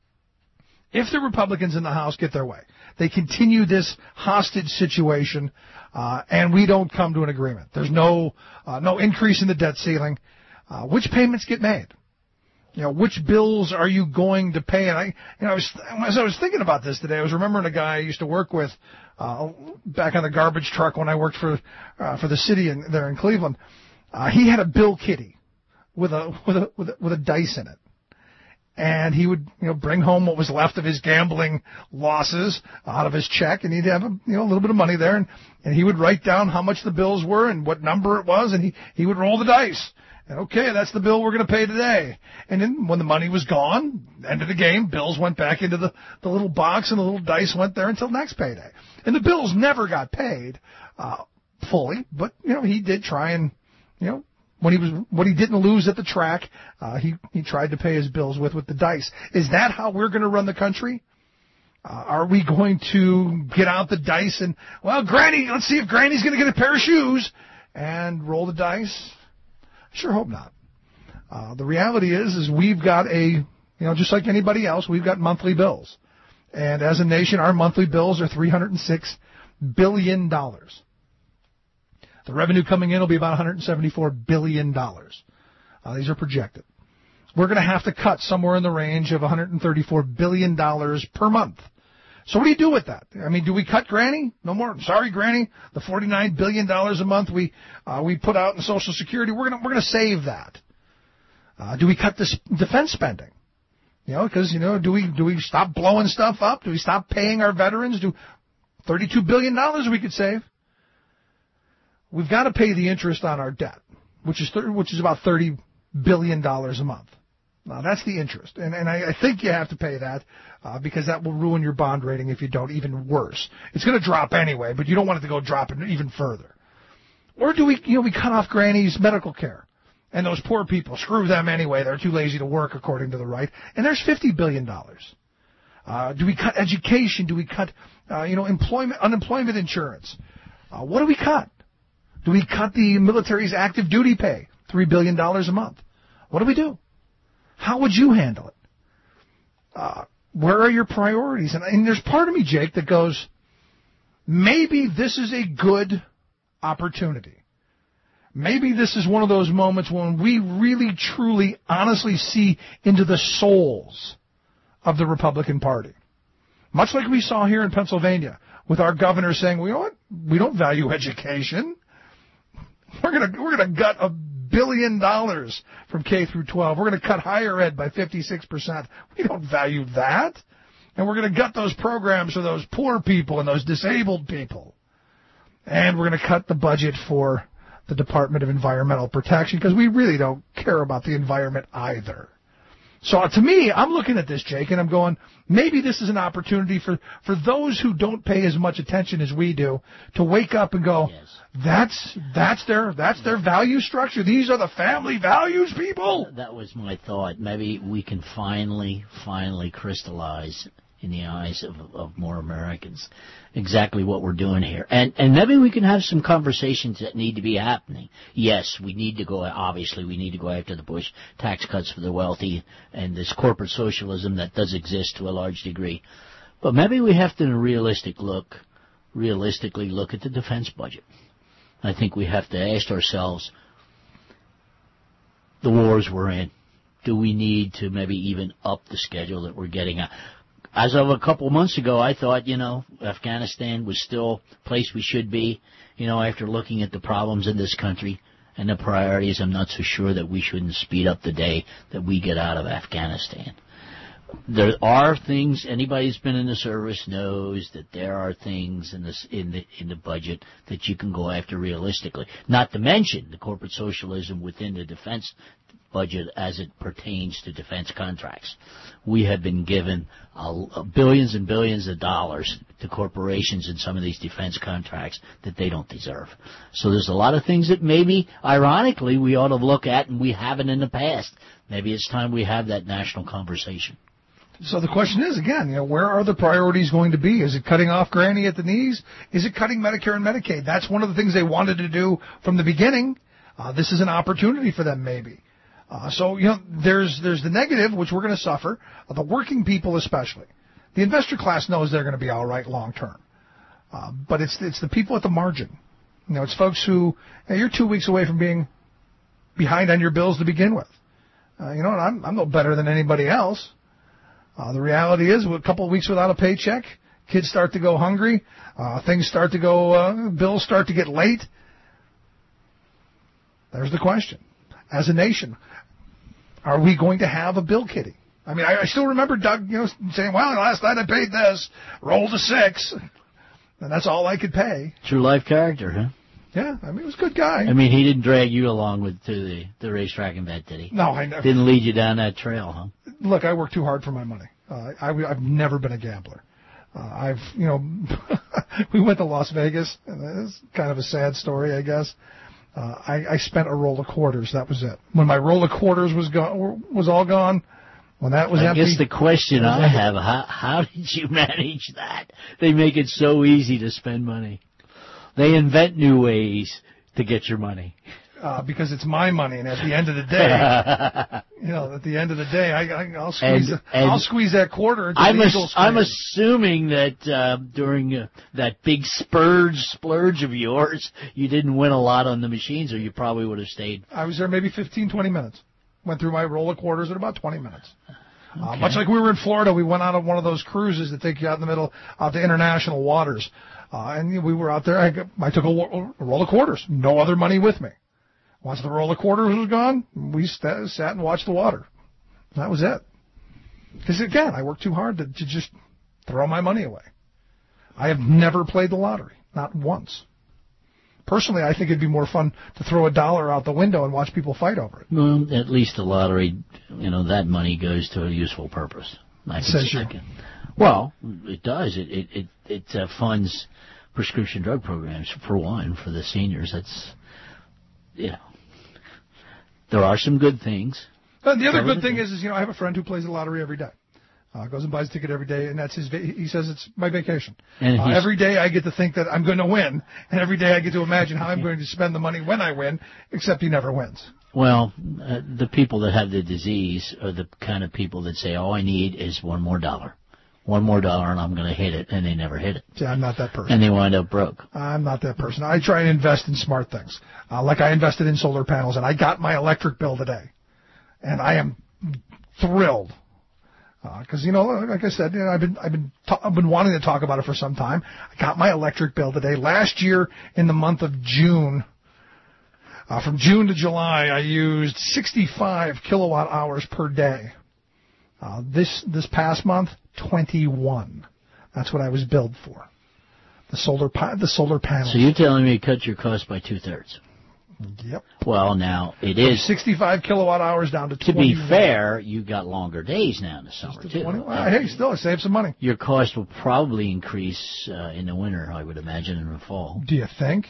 If the Republicans in the House get their way, they continue this hostage situation, uh, and we don't come to an agreement. There's no, uh, no increase in the debt ceiling. Uh, which payments get made? You know, which bills are you going to pay? And I, you know, I was, as I was thinking about this today, I was remembering a guy I used to work with, uh, back on the garbage truck when I worked for uh, for the city in, there in Cleveland. Uh, he had a bill kitty with a with a with a, with a dice in it. And he would, you know, bring home what was left of his gambling losses out of his check, and he'd have, a, you know, a little bit of money there, and, and he would write down how much the bills were and what number it was, and he, he would roll the dice. And okay, that's the bill we're going to pay today. And then when the money was gone, end of the game, bills went back into the, the little box, and the little dice went there until next payday. And the bills never got paid uh, fully, but, you know, he did try and, you know, When he was, what he didn't lose at the track, uh, he, he tried to pay his bills with, with the dice. Is that how we're going to run the country? Uh, are we going to get out the dice and, well, Granny, let's see if Granny's going to get a pair of shoes and roll the dice? I sure hope not. Uh, the reality is, is we've got a, you know, just like anybody else, we've got monthly bills. And as a nation, our monthly bills are three hundred six billion dollars. The revenue coming in will be about one hundred seventy-four billion dollars. Uh, these are projected. We're going to have to cut somewhere in the range of one hundred thirty-four billion dollars per month. So what do you do with that? I mean, do we cut Granny? No more. Sorry, Granny. The forty-nine billion dollars a month we uh, we put out in Social Security, we're going we're going to save that. Uh, do we cut this defense spending? You know, because, you know, do we do we stop blowing stuff up? Do we stop paying our veterans? Do thirty-two billion dollars we could save? We've got to pay the interest on our debt, which is th- which is about thirty billion dollars a month. Now, that's the interest. And, and I, I think you have to pay that uh, because that will ruin your bond rating if you don't, even worse. It's going to drop anyway, but you don't want it to go drop even further. Or do we, you know, we cut off Granny's medical care? And those poor people, screw them anyway. They're too lazy to work, according to the right. And there's fifty billion dollars. Uh, do we cut education? Do we cut, uh, you know, employment, unemployment insurance? Uh, what do we cut? Do we cut the military's active duty pay, three billion dollars a month? What do we do? How would you handle it? Uh, where are your priorities? And, and there's part of me, Jake, that goes, maybe this is a good opportunity. Maybe this is one of those moments when we really, truly, honestly see into the souls of the Republican Party. Much like we saw here in Pennsylvania with our governor saying, well, you know what? We don't value education. We're going to we're going to gut a billion dollars from K through twelve. We're going to cut higher ed by fifty-six percent. We don't value that. And we're going to gut those programs for those poor people and those disabled people. And we're going to cut the budget for the Department of Environmental Protection because we really don't care about the environment either. So to me, I'm looking at this, Jake, and I'm going, maybe this is an opportunity for, for those who don't pay as much attention as we do to wake up and go, yes. that's that's their that's their value structure. These are the family values, people. That was my thought. Maybe we can finally, finally crystallize in the eyes of, of more Americans exactly what we're doing here. And and maybe we can have some conversations that need to be happening. Yes, we need to go, obviously, we need to go after the Bush tax cuts for the wealthy and this corporate socialism that does exist to a large degree. But maybe we have to, in a realistic look, realistically look at the defense budget. I think we have to ask ourselves, the wars we're in, do we need to maybe even up the schedule that we're getting at? As of a couple of months ago, I thought, you know, Afghanistan was still a place we should be. You know, after looking at the problems in this country and the priorities, I'm not so sure that we shouldn't speed up the day that we get out of Afghanistan. There are things, anybody who's been in the service knows that there are things in this in the in the budget that you can go after realistically. Not to mention the corporate socialism within the defense budget as it pertains to defense contracts. We have been given uh, billions and billions of dollars to corporations in some of these defense contracts that they don't deserve. So there's a lot of things that maybe, ironically, we ought to look at, and we haven't in the past. Maybe it's time we have that national conversation. So the question is, again, you know, where are the priorities going to be? Is it cutting off Granny at the knees? Is it cutting Medicare and Medicaid? That's one of the things they wanted to do from the beginning. Uh, this is an opportunity for them, maybe. Uh, so, you know, there's there's the negative, which we're going to suffer, uh, the working people especially. The investor class knows they're going to be all right long term. Uh, but it's it's the people at the margin. You know, it's folks who, hey, you're two weeks away from being behind on your bills to begin with. Uh, you know, I'm, I'm no better than anybody else. Uh, the reality is, a couple of weeks without a paycheck kids start to go hungry, uh, things start to go, uh, bills start to get late. There's the question. As a nation, are we going to have a bill kitty? I mean, I, I still remember Doug, you know, saying, well, last night I paid this, rolled a six, and that's all I could pay. True life character, huh? Yeah, I mean, he was a good guy. I mean, he didn't drag you along with to the, the racetrack and vet, did he? No, I never. Didn't lead you down that trail, huh? Look, I work too hard for my money. Uh, I, I've never been a gambler. Uh, I've, you know, we went to Las Vegas, and it's kind of a sad story, I guess. Uh, I, I spent a roll of quarters. That was it. When my roll of quarters was gone, was all gone, when that was I empty. I guess the question I have, how, how did you manage that? They make it so easy to spend money. They invent new ways to get your money. Uh, because it's my money, and at the end of the day, you know, at the end of the day, I, I, I'll squeeze, and, and I'll squeeze that quarter into I'm the ass- Eagles. I'm assuming that uh, during uh, that big splurge splurge of yours, you didn't win a lot on the machines, or you probably would have stayed. I was there maybe fifteen, twenty minutes. Went through my roll of quarters in about twenty minutes. Okay. Uh, much like we were in Florida, we went out on one of those cruises that take you out in the middle, out to international waters. Uh, and we were out there. I, I took a, a roll of quarters. No other money with me. Once the roll of quarters was gone, we st- sat and watched the water. That was it. Because, again, I worked too hard to, to just throw my money away. I have never played the lottery. Not once. Personally, I think it'd be more fun to throw a dollar out the window and watch people fight over it. Well, at least the lottery, you know, that money goes to a useful purpose. I can, Says you. I can, well, it does. It it it, it uh, funds prescription drug programs, for one, for the seniors. That's, you know, there are some good things. And the other good thing is, is, you know, I have a friend who plays the lottery every day. Uh, goes and buys a ticket every day, and that's his. Va- he says it's my vacation. And uh, every day I get to think that I'm going to win, and every day I get to imagine how I'm going to spend the money when I win. Except he never wins. Well, uh, the people that have the disease are the kind of people that say, "All I need is one more dollar, one more dollar, and I'm going to hit it," and they never hit it. See, I'm not that person. And they wind up broke. I'm not that person. I try and invest in smart things, uh, like I invested in solar panels, and I got my electric bill today, and I am thrilled. Because uh, you know, like I said, you know, I've been I've been ta- I've been wanting to talk about it for some time. I got my electric bill today. Last year, in the month of June, uh, from June to July, I used sixty-five kilowatt hours per day. Uh, this this past month, twenty-one. That's what I was billed for. The solar pa- the solar panels. So you're telling me you cut your cost by two thirds? Yep. Well, now it From is sixty-five kilowatt hours down to to twenty-one. be fair, you got longer days now in the summer too. twenty-one. Hey, still, I saved some money. Your cost will probably increase uh, in the winter, I would imagine, in the fall. Do you think?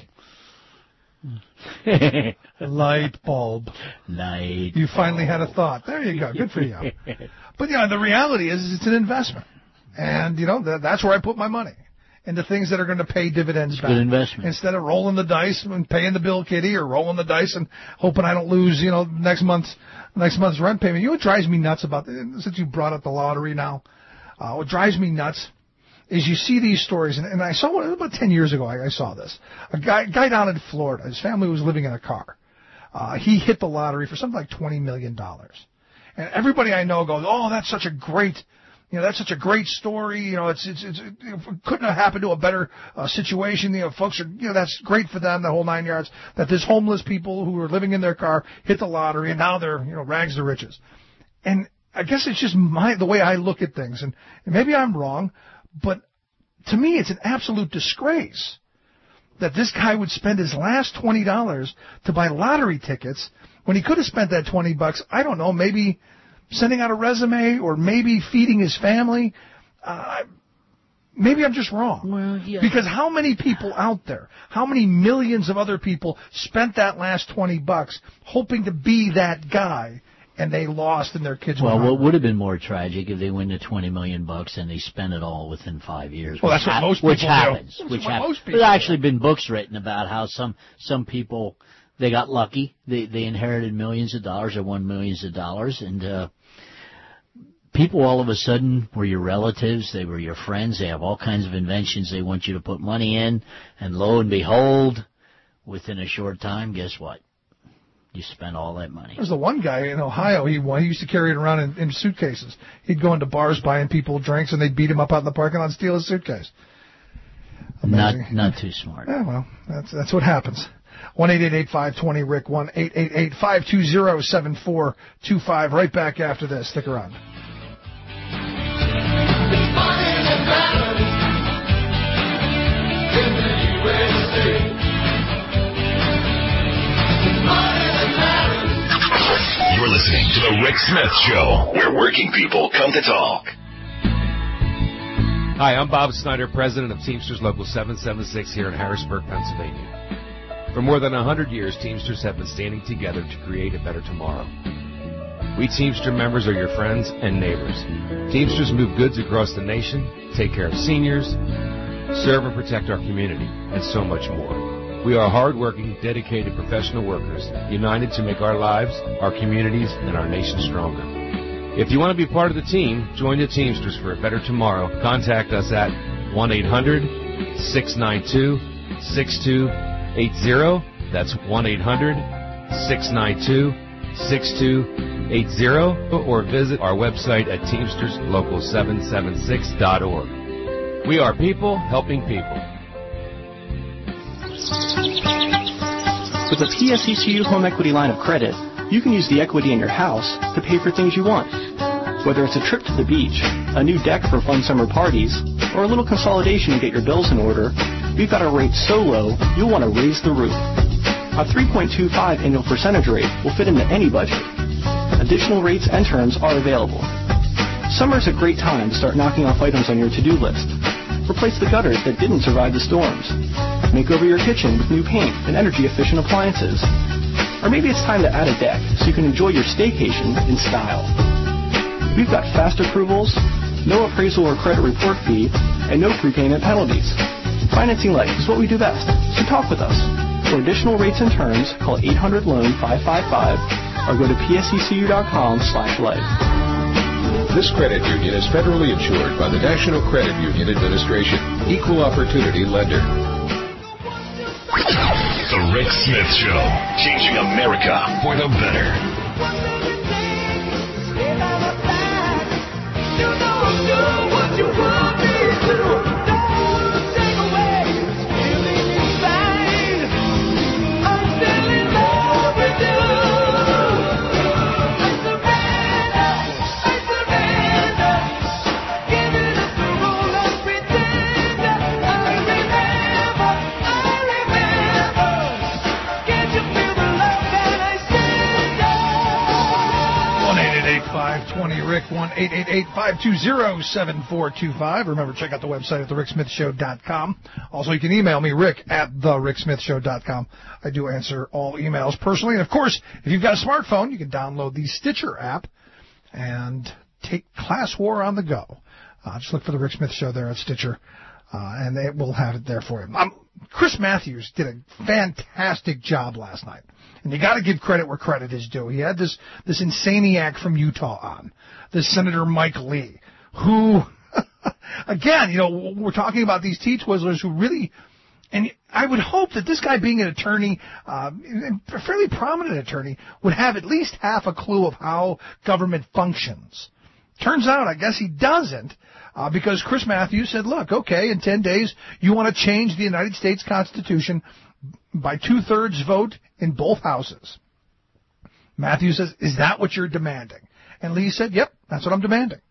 Light bulb. Light. You finally had a thought. There you go. Good for you. But yeah, the reality is, is it's an investment, and you know that, that's where I put my money. Into things that are going to pay dividends It's back. good investment. Instead of rolling the dice and paying the bill kitty, or rolling the dice and hoping I don't lose, you know, next month's next month's rent payment. You know what drives me nuts about since you brought up the lottery now? Uh, what drives me nuts is you see these stories, and, and I saw one about ten years ago. I, I saw this. A guy guy down in Florida. His family was living in a car. Uh, he hit the lottery for something like twenty million dollars, and everybody I know goes, "Oh, that's such a great." You know, that's such a great story. You know, it's, it's, it's, it couldn't have happened to a better uh, situation. You know, folks are, you know, that's great for them, the whole nine yards, that this homeless people who were living in their car hit the lottery and now they're, you know, rags to riches. And I guess it's just my, the way I look at things. And, and maybe I'm wrong, but to me, it's an absolute disgrace that this guy would spend his last twenty dollars to buy lottery tickets when he could have spent that twenty bucks, I don't know, maybe sending out a resume, or maybe feeding his family. Uh, maybe I'm just wrong. Well, yeah. Because how many people out there, how many millions of other people spent that last twenty bucks hoping to be that guy, and they lost and their kids Well, went what hungry? would have been more tragic if they win the twenty million bucks and they spend it all within five years. Well, which that's what hap- most people Which do. happens. That's Which what happens. most people There's actually been books written about how some some people, they got lucky. They they inherited millions of dollars or won millions of dollars, and uh, people all of a sudden were your relatives, they were your friends, they have all kinds of inventions they want you to put money in, and lo and behold, within a short time, guess what? you spend all that money? There's the one guy in Ohio, he, he used to carry it around in, in suitcases. He'd go into bars buying people drinks, and they'd beat him up out in the parking lot and steal his suitcase. Amazing. Not not too smart. Yeah, well, that's that's what happens. one eight eight eight five two zero Rick, one eight eight eight five two zero seven four two five. Right back after this. Stick around. You're listening to The Rick Smith Show, where working people come to talk. Hi, I'm Bob Snyder, president of Teamsters Local seven seven six here in Harrisburg, Pennsylvania. For more than one hundred years, Teamsters have been standing together to create a better tomorrow. We Teamster members are your friends and neighbors. Teamsters move goods across the nation, take care of seniors, serve and protect our community, and so much more. We are hard-working, dedicated professional workers, united to make our lives, our communities, and our nation stronger. If you want to be part of the team, join the Teamsters for a better tomorrow. Contact us at one eight hundred six nine two six two eight zero. That's one eight hundred six nine two six two eight zero. Or visit our website at teamsters local seven seven six dot org. We are people helping people. With the P S E C U Home Equity Line of Credit, you can use the equity in your house to pay for things you want. Whether it's a trip to the beach, a new deck for fun summer parties, or a little consolidation to get your bills in order, we've got a rate so low, you'll want to raise the roof. A three point two five annual percentage rate will fit into any budget. Additional rates and terms are available. Summer's a great time to start knocking off items on your to-do list. Replace the gutters that didn't survive the storms. Make over your kitchen with new paint and energy-efficient appliances. Or maybe it's time to add a deck so you can enjoy your staycation in style. We've got fast approvals, no appraisal or credit report fee, and no prepayment penalties. Financing life is what we do best, so talk with us. For additional rates and terms, call eight hundred loan five five five or go to p s e c u dot com slash life. This credit union is federally insured by the National Credit Union Administration, Equal Opportunity Lender. The Rick Smith Show, changing America for the better. Rick, one eight eight eight five two zero seven four two five. Remember, check out the website at the rick smith show dot com. Also, you can email me, rick at the rick smith show dot com. I do answer all emails personally. And, of course, if you've got a smartphone, you can download the Stitcher app and take Class War on the go. Uh, just look for the Rick Smith Show there at Stitcher, uh, and it will have it there for you. Um, Chris Matthews did a fantastic job last night. And you got to give credit where credit is due. He had this this insaniac from Utah on, this Senator Mike Lee, who, again, you know, we're talking about these T-Twizzlers who really, and I would hope that this guy being an attorney, uh, a fairly prominent attorney, would have at least half a clue of how government functions. Turns out, I guess he doesn't, uh, because Chris Matthews said, look, okay, in ten days, you want to change the United States Constitution by two-thirds vote in both houses. Matthews says, is that what you're demanding? And Lee said, yep, that's what I'm demanding.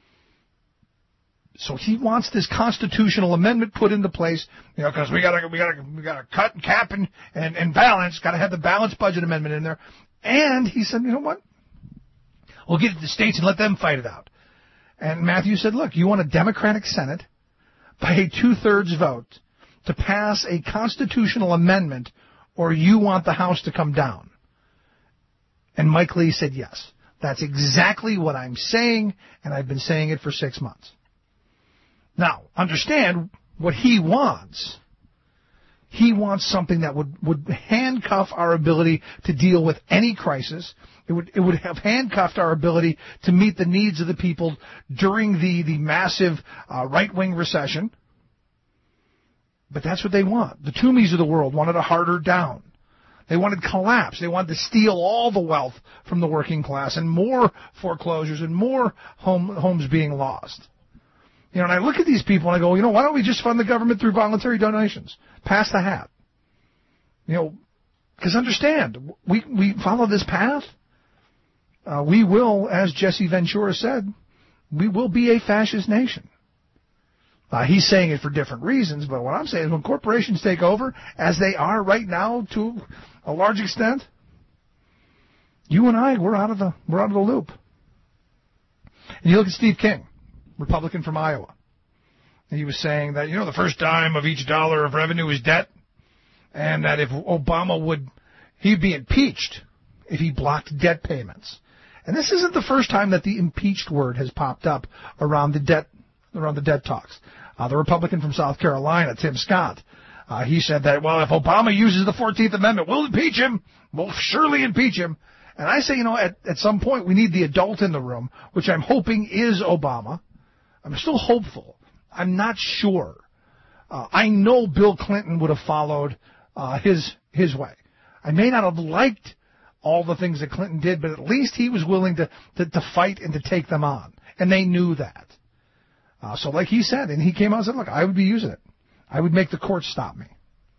So he wants this constitutional amendment put into place, you know, because we gotta, we gotta, we gotta cut and cap and, and, and balance, gotta have the balanced budget amendment in there. And he said, you know what? We'll get to the states and let them fight it out. And Matthews said, look, you want a Democratic Senate by a two-thirds vote to pass a constitutional amendment, or you want the House to come down? And Mike Lee said, yes. That's exactly what I'm saying, and I've been saying it for six months. Now, understand what he wants. He wants something that would, would handcuff our ability to deal with any crisis. It would, it would have handcuffed our ability to meet the needs of the people during the, the massive uh, right-wing recession. But that's what they want. The Toomeys of the world wanted a harder down. They wanted collapse. They wanted to steal all the wealth from the working class and more foreclosures and more home, homes being lost. You know, and I look at these people and I go, you know, why don't we just fund the government through voluntary donations? Pass the hat. You know, because understand, we, we follow this path. Uh, we will, as Jesse Ventura said, we will be a fascist nation. Uh, he's saying it for different reasons, but what I'm saying is when corporations take over, as they are right now to a large extent, you and I, we're out of the, we're out of the loop. And you look at Steve King, Republican from Iowa. And he was saying that, you know, the first dime of each dollar of revenue is debt, and that if Obama would, he'd be impeached if he blocked debt payments. And this isn't the first time that the impeached word has popped up around the debt, around the debt talks. Uh, the Republican from South Carolina, Tim Scott, uh, he said that, well, if Obama uses the fourteenth Amendment, we'll impeach him. We'll surely impeach him. And I say, you know, at, at some point we need the adult in the room, which I'm hoping is Obama. I'm still hopeful. I'm not sure. Uh, I know Bill Clinton would have followed uh, his his way. I may not have liked all the things that Clinton did, but at least he was willing to, to, to fight and to take them on. And they knew that. Uh, so like he said, and he came out and said, look, I would be using it. I would make the courts stop me.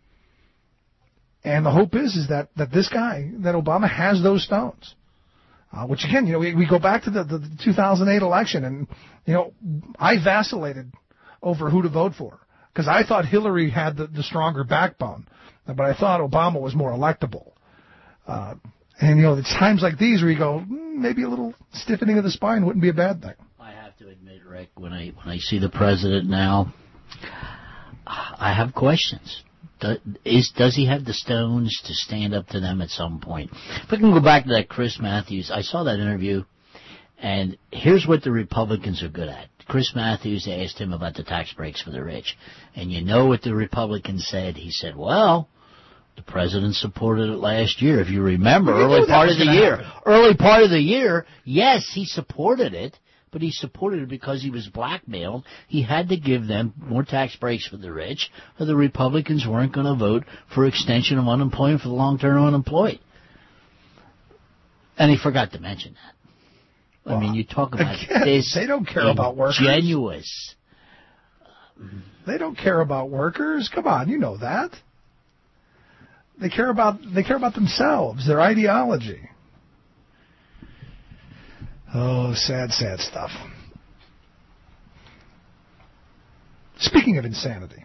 And the hope is, is that, that this guy, that Obama has those stones. Uh, which again, you know, we, we go back to the, the, the two thousand eight election and, you know, I vacillated over who to vote for. Because I thought Hillary had the, the stronger backbone. But I thought Obama was more electable. Uh, and, you know, it's times like these where you go, mm, maybe a little stiffening of the spine wouldn't be a bad thing. I have to admit, Rick, when I when I see the president now, I have questions. Does, is, does he have the stones to stand up to them at some point? If I can go back to that Chris Matthews, I saw that interview, and here's what the Republicans are good at. Chris Matthews asked him about the tax breaks for the rich, and you know what the Republicans said? He said, well, the president supported it last year. If you remember, well, early part of the year, happen. early part of the year, yes, he supported it, but he supported it because he was blackmailed. He had to give them more tax breaks for the rich, or the Republicans weren't going to vote for extension of unemployment for the long-term unemployed. And he forgot to mention that. Well, I mean, you talk about again, this. They don't care about workers. Ingenuous. They don't care about workers. Come on, you know that. They care about they care about themselves, their ideology. Oh, sad, sad stuff. Speaking of insanity,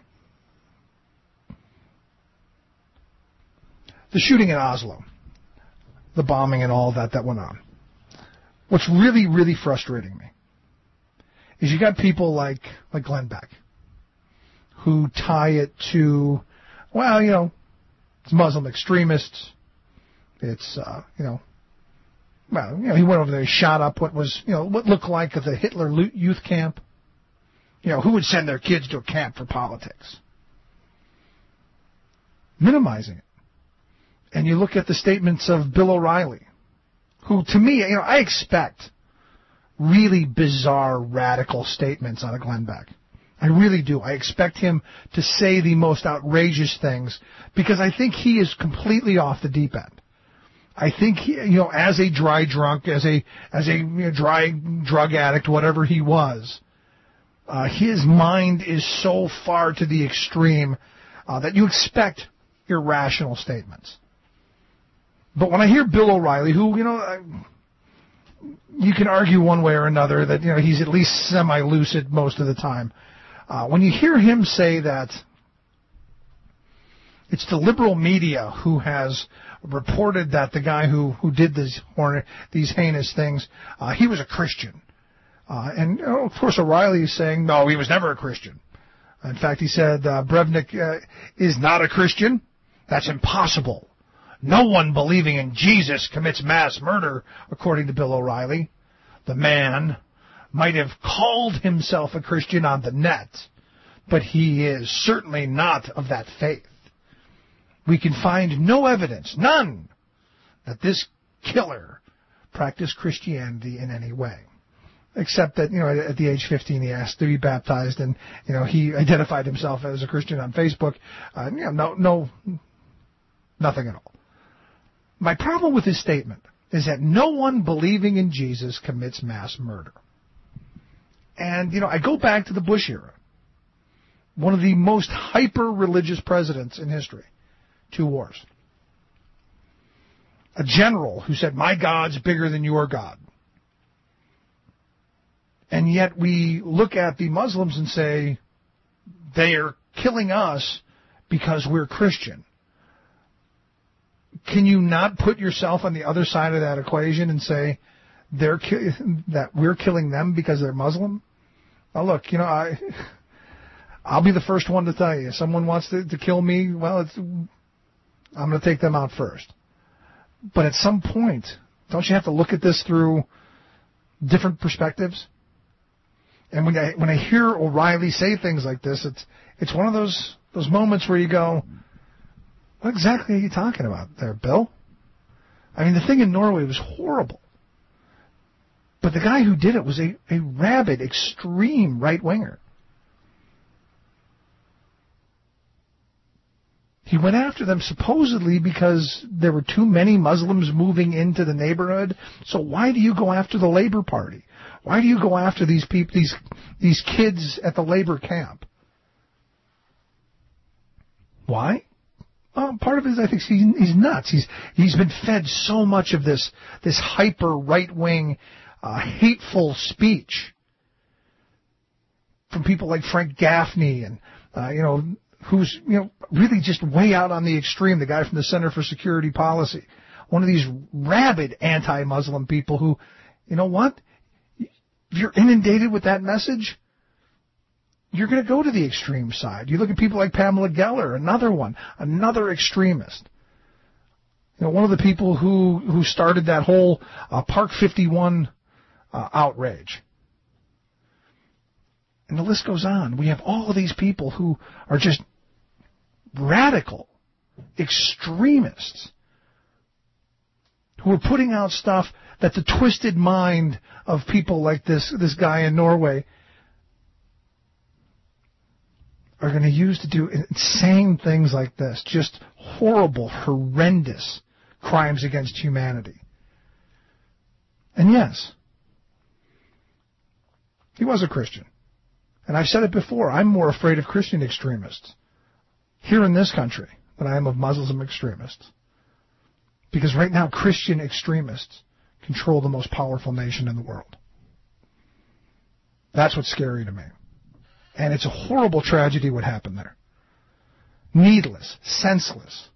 the shooting in Oslo, the bombing and all that that went on. What's really, really frustrating me is you got people like like Glenn Beck who tie it to, well, you know, it's Muslim extremists. It's, uh, you know, well, you know, he went over there, he shot up what was, you know, what looked like the Hitler youth camp. You know, who would send their kids to a camp for politics? Minimizing it. And you look at the statements of Bill O'Reilly, who, to me, you know, I expect really bizarre, radical statements out of Glenn Beck. I really do. I expect him to say the most outrageous things because I think he is completely off the deep end. I think, he, you know, as a dry drunk, as a as a you know, dry drug addict, whatever he was, uh, his mind is so far to the extreme uh, that you expect irrational statements. But when I hear Bill O'Reilly, who, you know, I, you can argue one way or another that, you know, he's at least semi-lucid most of the time. Uh, when you hear him say that it's the liberal media who has reported that the guy who, who did this, these heinous things, uh, he was a Christian. Uh, and, you know, of course, O'Reilly is saying, no, he was never a Christian. In fact, he said uh, Breivik uh, is not a Christian. That's impossible. No one believing in Jesus commits mass murder, according to Bill O'Reilly. The man might have called himself a Christian on the net, but he is certainly not of that faith. We can find no evidence, none, that this killer practiced Christianity in any way. Except that, you know, at the age of fifteen, he asked to be baptized, and, you know, he identified himself as a Christian on Facebook. Uh, you know, no, no, nothing at all. My problem with his statement is that no one believing in Jesus commits mass murder. And, you know, I go back to the Bush era. One of the most hyper-religious presidents in history. Two wars. A general who said, my God's bigger than your God. And yet we look at the Muslims and say, they are killing us because we're Christian. Can you not put yourself on the other side of that equation and say they're ki- that we're killing them because they're Muslim? Now look, you know, I, I'll be the first one to tell you. If someone wants to, to kill me, well, it's, I'm going to take them out first. But at some point, don't you have to look at this through different perspectives? And when I when I hear O'Reilly say things like this, it's it's one of those those moments where you go, what exactly are you talking about there, Bill? I mean, the thing in Norway was horrible. But the guy who did it was a, a rabid, extreme right-winger. He went after them supposedly because there were too many Muslims moving into the neighborhood. So why do you go after the Labor Party? Why do you go after these people, these these kids at the labor camp? Why? Well, part of it is I think he's, he's nuts. He's he's been fed so much of this this hyper right wing, uh, hateful speech from people like Frank Gaffney and uh, you know. who's, you know, really just way out on the extreme, the guy from the Center for Security Policy. One of these rabid anti-Muslim people who, you know what? If you're inundated with that message, you're going to go to the extreme side. You look at people like Pamela Geller, another one, another extremist. You know, one of the people who, who started that whole uh, Park fifty-one uh, outrage. And the list goes on. We have all of these people who are just radical extremists who are putting out stuff that the twisted mind of people like this, this guy in Norway are going to use to do insane things like this. Just horrible, horrendous crimes against humanity. And yes, he was a Christian. And I've said it before, I'm more afraid of Christian extremists here in this country than I am of Muslim extremists. Because right now, Christian extremists control the most powerful nation in the world. That's what's scary to me. And it's a horrible tragedy what happened there. Needless, senseless.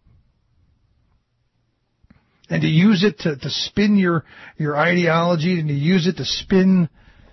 And to use it to, to spin your, your ideology and to use it to spin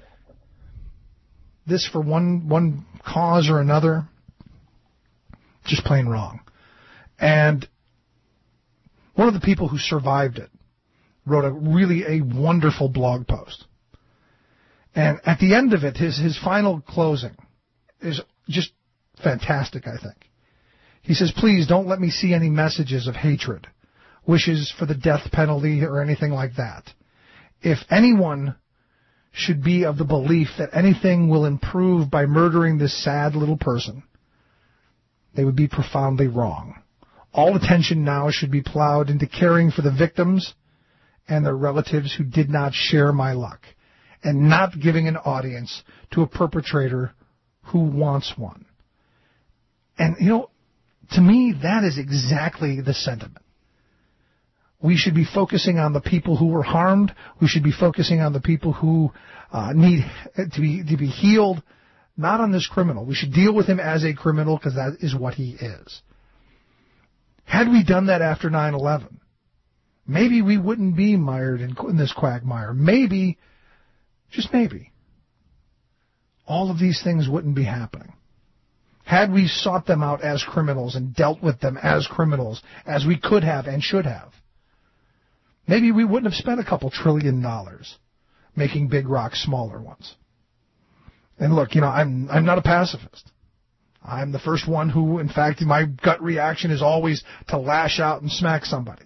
this for one one cause or another, just plain wrong. And one of the people who survived it wrote a really a wonderful blog post. And at the end of it, his his final closing is just fantastic, I think. He says, please don't let me see any messages of hatred, wishes for the death penalty or anything like that. If anyone should be of the belief that anything will improve by murdering this sad little person, they would be profoundly wrong. All attention now should be plowed into caring for the victims and their relatives who did not share my luck, and not giving an audience to a perpetrator who wants one. And, you know, to me, that is exactly the sentiment. We should be focusing on the people who were harmed. We should be focusing on the people who uh, need to be to be healed, not on this criminal. We should deal with him as a criminal because that is what he is. Had we done that after nine eleven, maybe we wouldn't be mired in, in this quagmire. Maybe, just maybe, all of these things wouldn't be happening. Had we sought them out as criminals and dealt with them as criminals, as we could have and should have, maybe we wouldn't have spent a couple trillion dollars making big rocks smaller ones. And look, you know, I'm I'm not a pacifist. I'm the first one who, in fact, my gut reaction is always to lash out and smack somebody.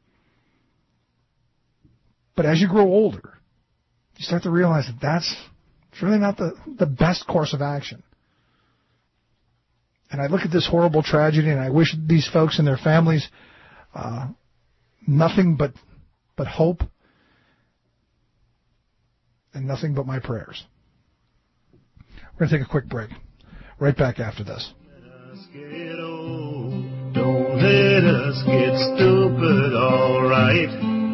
But as you grow older, you start to realize that that's it's really not the, the best course of action. And I look at this horrible tragedy and I wish these folks and their families uh, nothing but but hope and nothing but my prayers. We're going to take a quick break. Right back after this. Don't let us get stupid, alright.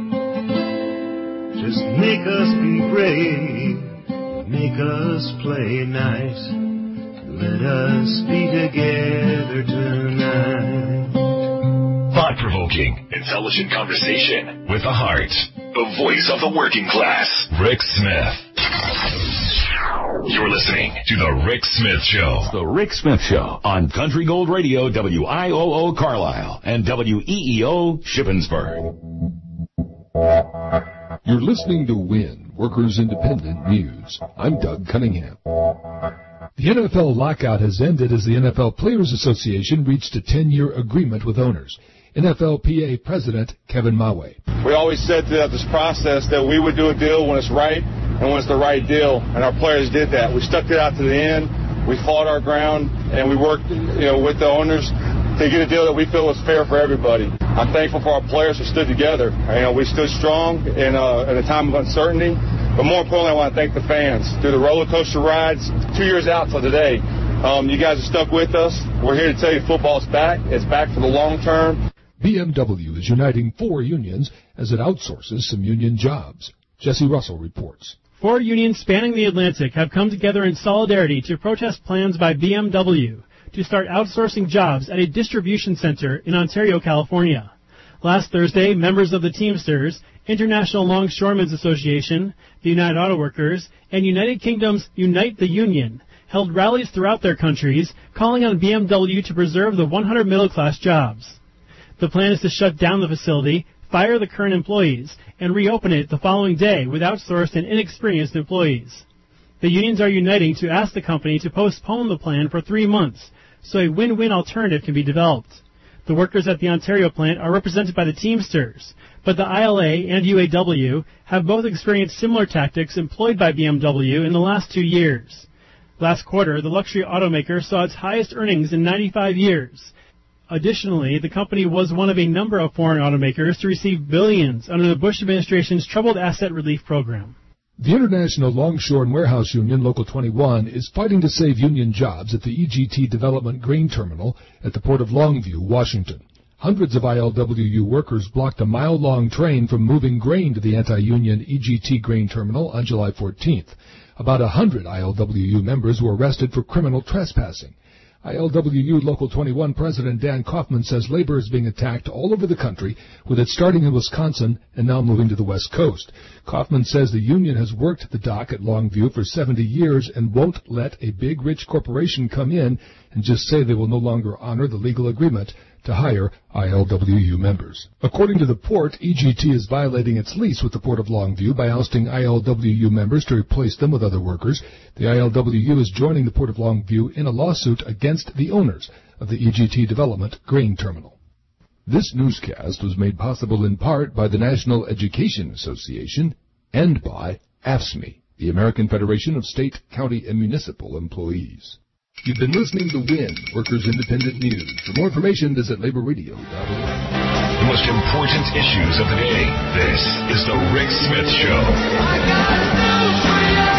Just make us be brave, make us play nice. Let us be together tonight. Thought-provoking, intelligent conversation with a heart. The voice of the working class, Rick Smith. You're listening to The Rick Smith Show. It's The Rick Smith Show on Country Gold Radio, W I O O Carlisle and W E E O Shippensburg. You're listening to WIN, Workers Independent News. I'm Doug Cunningham. The N F L lockout has ended as the N F L Players Association reached a ten-year agreement with owners. N F L P A President Kevin Mawe. We always said throughout this process that we would do a deal when it's right and when it's the right deal, and our players did that. We stuck it out to the end. We fought our ground, and we worked, you know, with the owners to get a deal that we feel is fair for everybody. I'm thankful for our players who stood together. You know, we stood strong in, uh, in a time of uncertainty, but more importantly, I want to thank the fans through the roller coaster rides, two years out till today. Um, you guys have stuck with us. We're here to tell you football's back. It's back for the long term. B M W is uniting four unions as it outsources some union jobs. Jesse Russell reports. Four unions spanning the Atlantic have come together in solidarity to protest plans by B M W to start outsourcing jobs at a distribution center in Ontario, California. Last Thursday, members of the Teamsters, International Longshoremen's Association, the United Auto Workers, and United Kingdom's Unite the Union held rallies throughout their countries calling on B M W to preserve the one hundred middle-class jobs. The plan is to shut down the facility, fire the current employees, and reopen it the following day with outsourced and inexperienced employees. The unions are uniting to ask the company to postpone the plan for three months so a win-win alternative can be developed. The workers at the Ontario plant are represented by the Teamsters, but the I L A and U A W have both experienced similar tactics employed by B M W in the last two years. Last quarter, the luxury automaker saw its highest earnings in ninety-five years. Additionally, the company was one of a number of foreign automakers to receive billions under the Bush administration's Troubled Asset Relief Program. The International Longshore and Warehouse Union, Local twenty-one, is fighting to save union jobs at the E G T Development Grain Terminal at the Port of Longview, Washington. Hundreds of I L W U workers blocked a mile-long train from moving grain to the anti-union E G T Grain Terminal on July fourteenth. About a hundred I L W U members were arrested for criminal trespassing. I L W U Local twenty-one President Dan Kaufman says labor is being attacked all over the country, with it starting in Wisconsin and now moving to the West Coast. Kaufman says the union has worked the dock at Longview for seventy years and won't let a big rich corporation come in and just say they will no longer honor the legal agreement to hire I L W U members. According to the port, E G T is violating its lease with the Port of Longview by ousting I L W U members to replace them with other workers. The I L W U is joining the Port of Longview in a lawsuit against the owners of the E G T Development Grain Terminal. This newscast was made possible in part by the National Education Association and by A F S M E, the American Federation of State, County, and Municipal Employees. You've been listening to WIN, Workers Independent News. For more information, visit labor radio dot org. The most important issues of the day. This is The Rick Smith Show. I got news for you.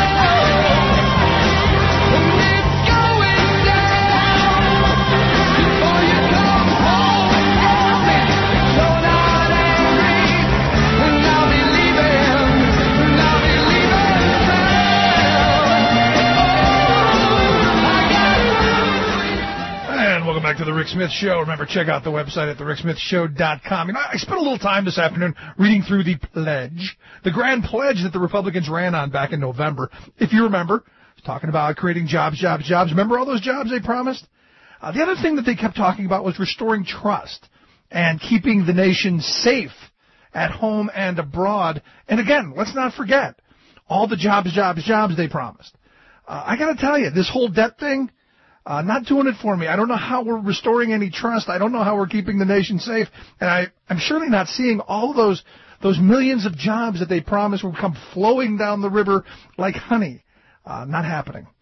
It's going down before you come home. So not angry, and I'll be leaving, and I'll be leaving And welcome back to the Rick Smith Show. Remember, check out the website at the rick smith show dot com. You know, I spent a little time this afternoon reading through the pledge, the grand pledge that the Republicans ran on back in November. If you remember, talking about creating jobs, jobs, jobs. Remember all those jobs they promised? Uh, the other thing that they kept talking about was restoring trust and keeping the nation safe at home and abroad. And again, let's not forget all the jobs, jobs, jobs they promised. Uh, I got to tell you, this whole debt thing, Uh, not doing it for me. I don't know how we're restoring any trust. I don't know how we're keeping the nation safe. And I, I'm surely not seeing all of those, those millions of jobs that they promised will come flowing down the river like honey. Uh, not happening.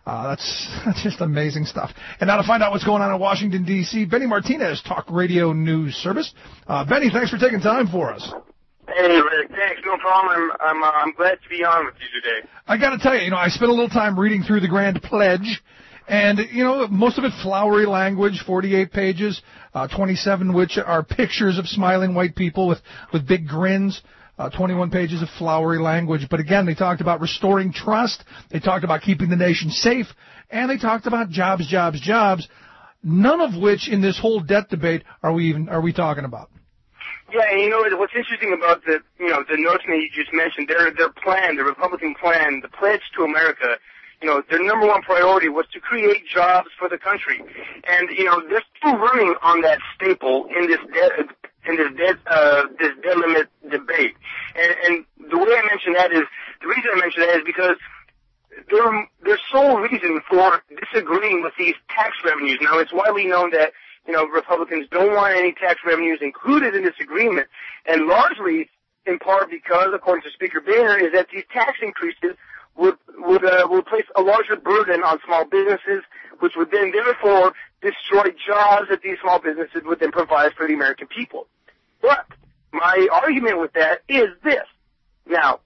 Uh, that's, that's just amazing stuff. And now to find out what's going on in Washington, D C, Benny Martinez, Talk Radio News Service. Uh, Benny, thanks for taking time for us. Hey, Rick, thanks. No problem. I'm I'm, uh, I'm glad to be on with you today. I got to tell you, you know, I spent a little time reading through the Grand Pledge, and, you know, most of it flowery language, forty-eight pages, uh, twenty-seven which are pictures of smiling white people with, with big grins. Uh, twenty-one pages of flowery language. But again, they talked about restoring trust. They talked about keeping the nation safe. And they talked about jobs, jobs, jobs. None of which in this whole debt debate are we even, are we talking about. Yeah, and you know what's interesting about the, you know, the notion that you just mentioned, their, their plan, the Republican plan, the pledge to America, you know, their number one priority was to create jobs for the country. And, you know, they're still running on that staple in this debt, in this debt, uh, this debt limit debate. And, and the way I mention that is, the reason I mention that is because their, their sole reason for disagreeing with these tax revenues. Now, it's widely known that, you know, Republicans don't want any tax revenues included in this agreement, and largely in part because, according to Speaker Boehner, is that these tax increases would would uh, would place a larger burden on small businesses, which would then therefore destroy jobs that these small businesses would then provide for the American people. But my argument with that is this. Now,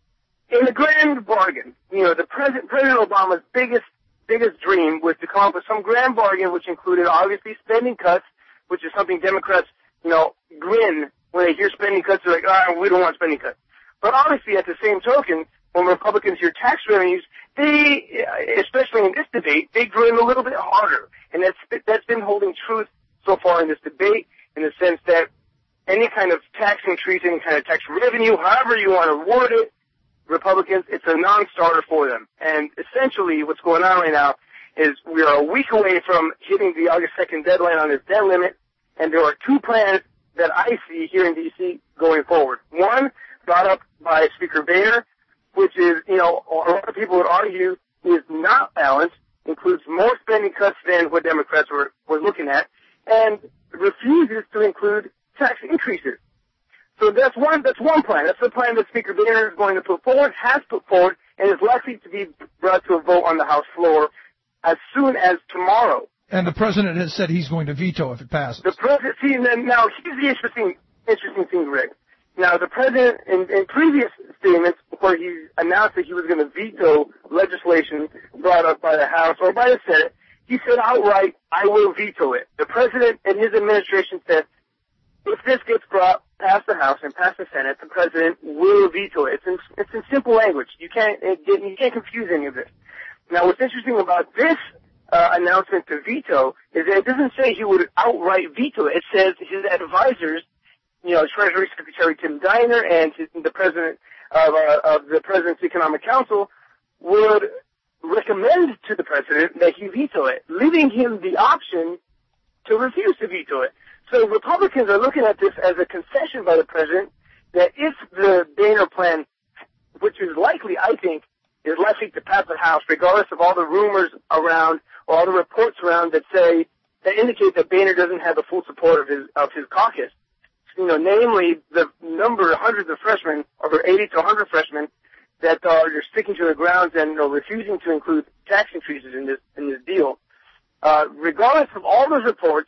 in the grand bargain, you know, the President President Obama's biggest biggest dream was to come up with some grand bargain which included obviously spending cuts, which is something Democrats, you know, grin when they hear spending cuts. They're like, ah, we don't want spending cuts. But obviously, at the same token, when Republicans hear tax revenues, they, especially in this debate, they grin a little bit harder. And that's, that's been holding truth so far in this debate, in the sense that any kind of tax increase, any kind of tax revenue, however you want to word it, Republicans, it's a non-starter for them. And essentially what's going on right now is we are a week away from hitting the August second deadline on this debt limit, and there are two plans that I see here in D C going forward. One, brought up by Speaker Boehner, which is, you know, a lot of people would argue is not balanced, includes more spending cuts than what Democrats were, were looking at, and refuses to include tax increases. So that's one, that's one plan. That's the plan that Speaker Boehner is going to put forward, has put forward, and is likely to be brought to a vote on the House floor as soon as tomorrow. And the president has said he's going to veto if it passes. The president, see, and then now here's the interesting, interesting thing, Rick. Now, the president, in, in previous statements where he announced that he was going to veto legislation brought up by the House or by the Senate, he said outright, I will veto it. The president and his administration said, if this gets brought past the House and past the Senate, the president will veto it. It's in, it's in simple language. You can't, it, you can't confuse any of this. Now, what's interesting about this uh, announcement to veto is that it doesn't say he would outright veto it. It says his advisors, you know, Treasury Secretary Tim Diner and his, the president of, uh, of the President's Economic Council would recommend to the president that he veto it, leaving him the option to refuse to veto it. So Republicans are looking at this as a concession by the president that if the Boehner plan, which is likely, I think, is likely to pass the House, regardless of all the rumors around or all the reports around that say, that indicate that Boehner doesn't have the full support of his, of his caucus. You know, namely the number, hundreds of freshmen, over eighty to one hundred freshmen, that are just sticking to their grounds and are refusing to include tax increases in this, in this deal. Uh, regardless of all those reports,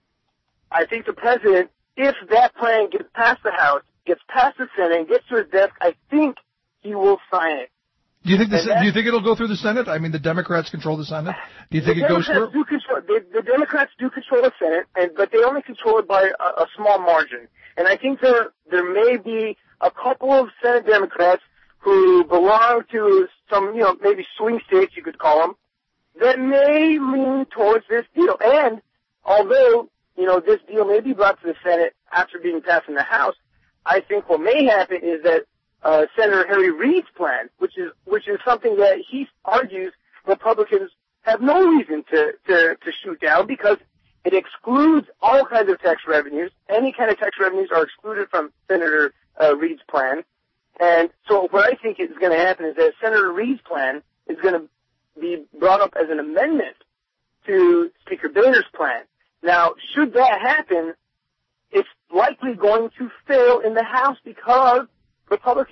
I think the president, if that plan gets past the House, gets past the Senate, and gets to his desk, I think he will sign it. Do you think this, do you think it'll go through the Senate? I mean, the Democrats control the Senate. Do you think it goes through? Do control, the, the Democrats do control the Senate, and but they only control it by a, a small margin. And I think there there may be a couple of Senate Democrats who belong to some, you know, maybe swing states, you could call them, that may lean towards this deal. And although, you know, this deal may be brought to the Senate after being passed in the House, I think what may happen is that uh, Senator Harry Reid's plan, which is which is something that he argues Republicans have no reason to, to, to shoot down because it excludes all kinds of tax revenues. Any kind of tax revenues are excluded from Senator uh, Reid's plan. And so what I think is going to happen is that Senator Reid's plan is going to be brought up as an amendment to Speaker Boehner's plan. Now, should that happen, it's likely going to fail in the House because Republicans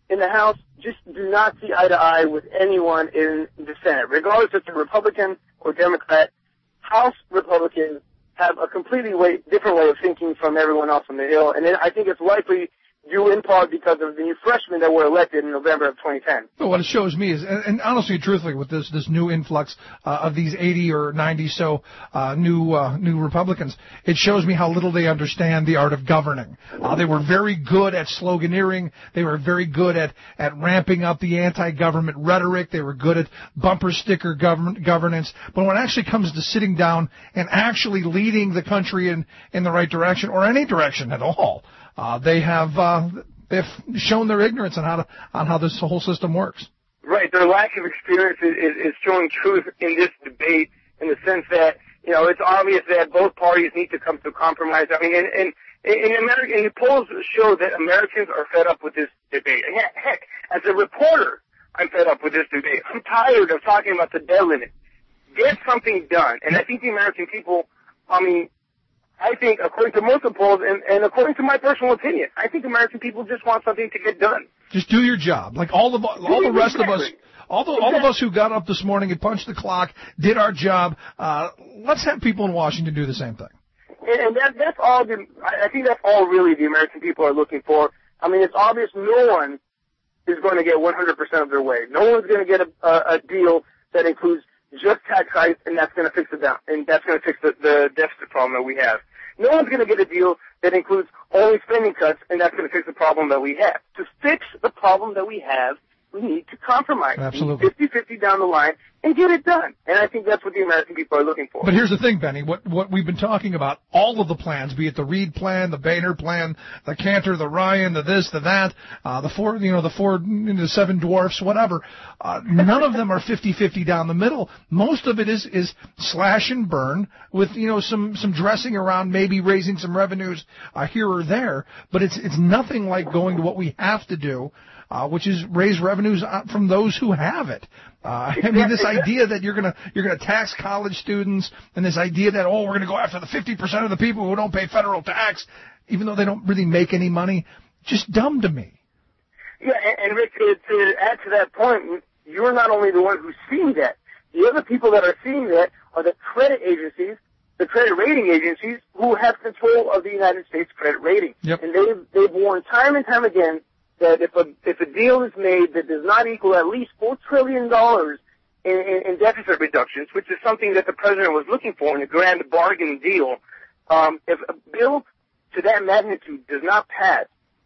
in the House just do not see eye to eye with anyone in the Senate. Regardless if they're Republican or Democrat, House Republicans have a completely way, different way of thinking from everyone else on the Hill, and I think it's likely due in part because of the new freshmen that were elected in November of twenty ten. Well, what it shows me is, and, and honestly, truthfully, with this this new influx uh, of these eighty or ninety so uh, new uh, new Republicans, it shows me how little they understand the art of governing. Uh, they were very good at sloganeering. They were very good at at ramping up the anti-government rhetoric. They were good at bumper sticker government governance. But when it actually comes to sitting down and actually leading the country in in the right direction or any direction at all, Uh, they have uh, they've shown their ignorance on how to, on how this whole system works. Right, their lack of experience is, is, is showing truth in this debate, in the sense that, you know, it's obvious that both parties need to come to compromise. I mean, and, and in America, and the polls show that Americans are fed up with this debate. And heck, heck, as a reporter, I'm fed up with this debate. I'm tired of talking about the debt limit. Get something done. And I think the American people, I mean, I think, according to most of the polls, and, and according to my personal opinion, I think American people just want something to get done. Just do your job, like all the all the rest of us, all the all of us who got up this morning and punched the clock, did our job. Uh, let's have people in Washington do the same thing. And, and that that's all. The, I think that's all really the American people are looking for. I mean, it's obvious no one is going to get one hundred percent of their way. No one's going to get a, a, a deal that includes just tax hikes, and that's going to fix it down, and that's going to fix the, the deficit problem that we have. No one's going to get a deal that includes only spending cuts, and that's going to fix the problem that we have. To fix the problem that we have, we need to compromise. Absolutely. fifty-fifty down the line and get it done. And I think that's what the American people are looking for. But here's the thing, Benny. What what we've been talking about, all of the plans, be it the Reid plan, the Boehner plan, the Cantor, the Ryan, the this, the that, uh, the four, you know, the four, the seven dwarfs, whatever. Uh, none of them are fifty-fifty down the middle. Most of it is is slash and burn with, you know, some some dressing around, maybe raising some revenues uh, here or there. But it's it's nothing like going to what we have to do. Uh, which is raise revenues from those who have it. Uh, I mean, this idea that you're gonna you're gonna tax college students, and this idea that oh we're gonna go after the fifty percent of the people who don't pay federal tax, even though they don't really make any money, just dumb to me. Yeah, and, and Rick, to, to add to that point, you're not only the one who's seeing that. The other people that are seeing that are the credit agencies, the credit rating agencies, who have control of the United States credit rating. Yep. And they've they've warned time and time again that if a if a deal is made that does not equal at least four trillion dollars in, in, in deficit reductions, which is something that the president was looking for in a grand bargain deal, um, if a bill to that magnitude does not pass,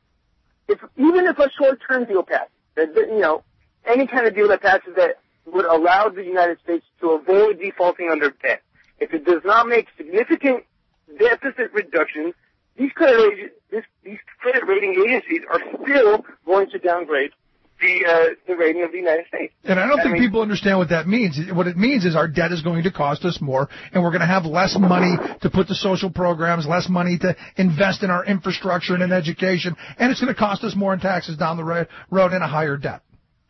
if even if a short-term deal passes, that, you know, any kind of deal that passes that would allow the United States to avoid defaulting under debt, if it does not make significant deficit reductions, These credit, this, these credit rating agencies are still going to downgrade the uh, the rating of the United States. And I don't I think mean, people understand what that means. What it means is our debt is going to cost us more, and we're going to have less money to put to social programs, less money to invest in our infrastructure and in education, and it's going to cost us more in taxes down the road and a higher debt.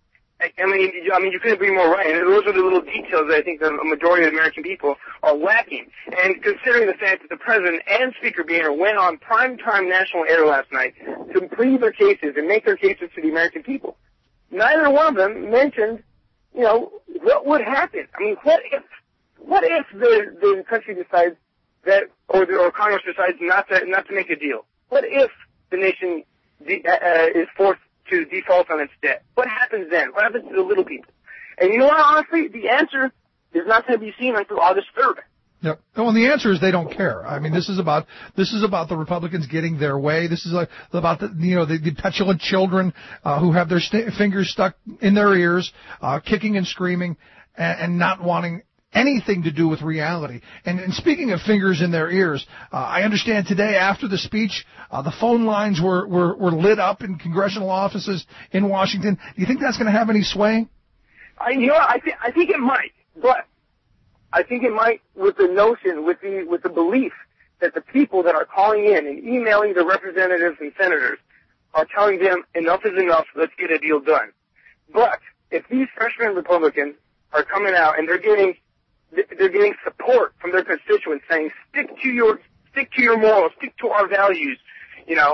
I mean, I mean, you couldn't be more right. And those are the little details that I think the majority of American people are lacking. And considering the fact that the president and Speaker Boehner went on primetime national air last night to plead their cases and make their cases to the American people, neither one of them mentioned, you know, what would happen. I mean, what if, what if the the country decides that, or the, or Congress decides not to not to make a deal? What if the nation de- uh, is forced to default on its debt? What happens then? What happens to the little people? And you know what, honestly, the answer is not going to be seen until August third. Yep. Well, the answer is they don't care. I mean, this is about this is about the Republicans getting their way. This is like about the you know the, the petulant children uh, who have their st- fingers stuck in their ears, uh, kicking and screaming, and, and not wanting anything to do with reality. And, and speaking of fingers in their ears, uh, I understand today after the speech, uh, the phone lines were, were, were lit up in congressional offices in Washington. Do you think that's going to have any sway? I, you know, I, th- I think it might, but I think it might with the notion, with the with the belief that the people that are calling in and emailing the representatives and senators are telling them enough is enough, let's get a deal done. But if these freshman Republicans are coming out and they're getting they're getting support from their constituents saying, stick to your, stick to your morals, stick to our values, you know,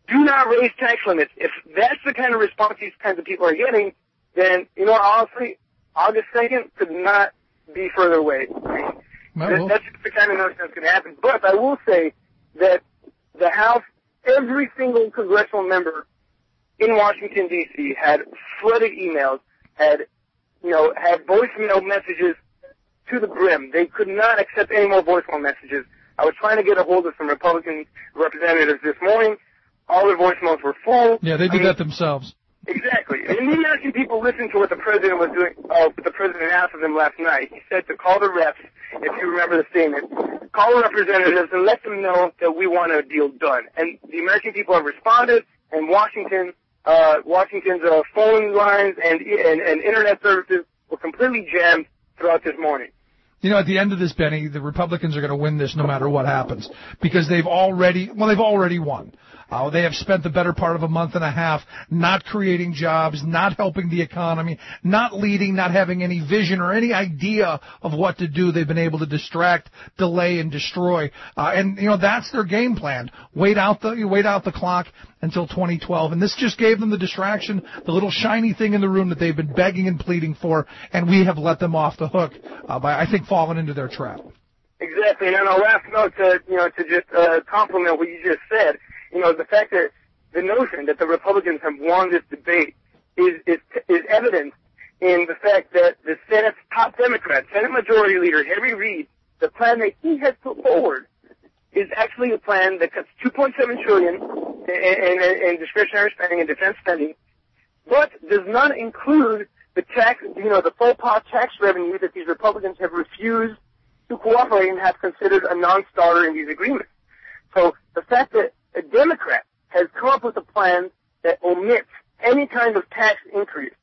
do not raise tax limits. If that's the kind of response these kinds of people are getting, then, you know, honestly, August second could not be further away. I mean, that's the kind of notion that's going to happen. But I will say that the House, every single congressional member in Washington, D C had flooded emails, had, you know, had voicemail messages to the brim. They could not accept any more voicemail messages. I was trying to get a hold of some Republican representatives this morning. All their voicemails were full. Yeah, they did I mean, that themselves. Exactly. And the American people listened to what the president was doing, uh, what the president asked of them last night. He said to call the reps, if you remember the statement, call the representatives and let them know that we want a deal done. And the American people have responded, and Washington, uh, Washington's uh, phone lines and, and, and internet services were completely jammed throughout this morning. You know, at the end of this, Benny, the Republicans are going to win this no matter what happens, because they've already, well, they've already won. Uh, they have spent the better part of a month and a half not creating jobs, not helping the economy, not leading, not having any vision or any idea of what to do. They've been able to distract, delay, and destroy. Uh, and, you know, that's their game plan. Wait out the, wait out the clock until twenty twelve. And this just gave them the distraction, the little shiny thing in the room that they've been begging and pleading for, and we have let them off the hook uh, by, I think, falling into their trap. Exactly. And on a last note, to, you know, to just uh, compliment what you just said, you know, the fact that the notion that the Republicans have won this debate is, is, is evident in the fact that the Senate's top Democrat, Senate Majority Leader Harry Reid, the plan that he has put forward is actually a plan that cuts two point seven trillion dollars in, in, in discretionary spending and defense spending, but does not include the tax, you know, the full pot tax revenue that these Republicans have refused to cooperate and have considered a non-starter in these agreements. So the fact that a Democrat has come up with a plan that omits any kind of tax increase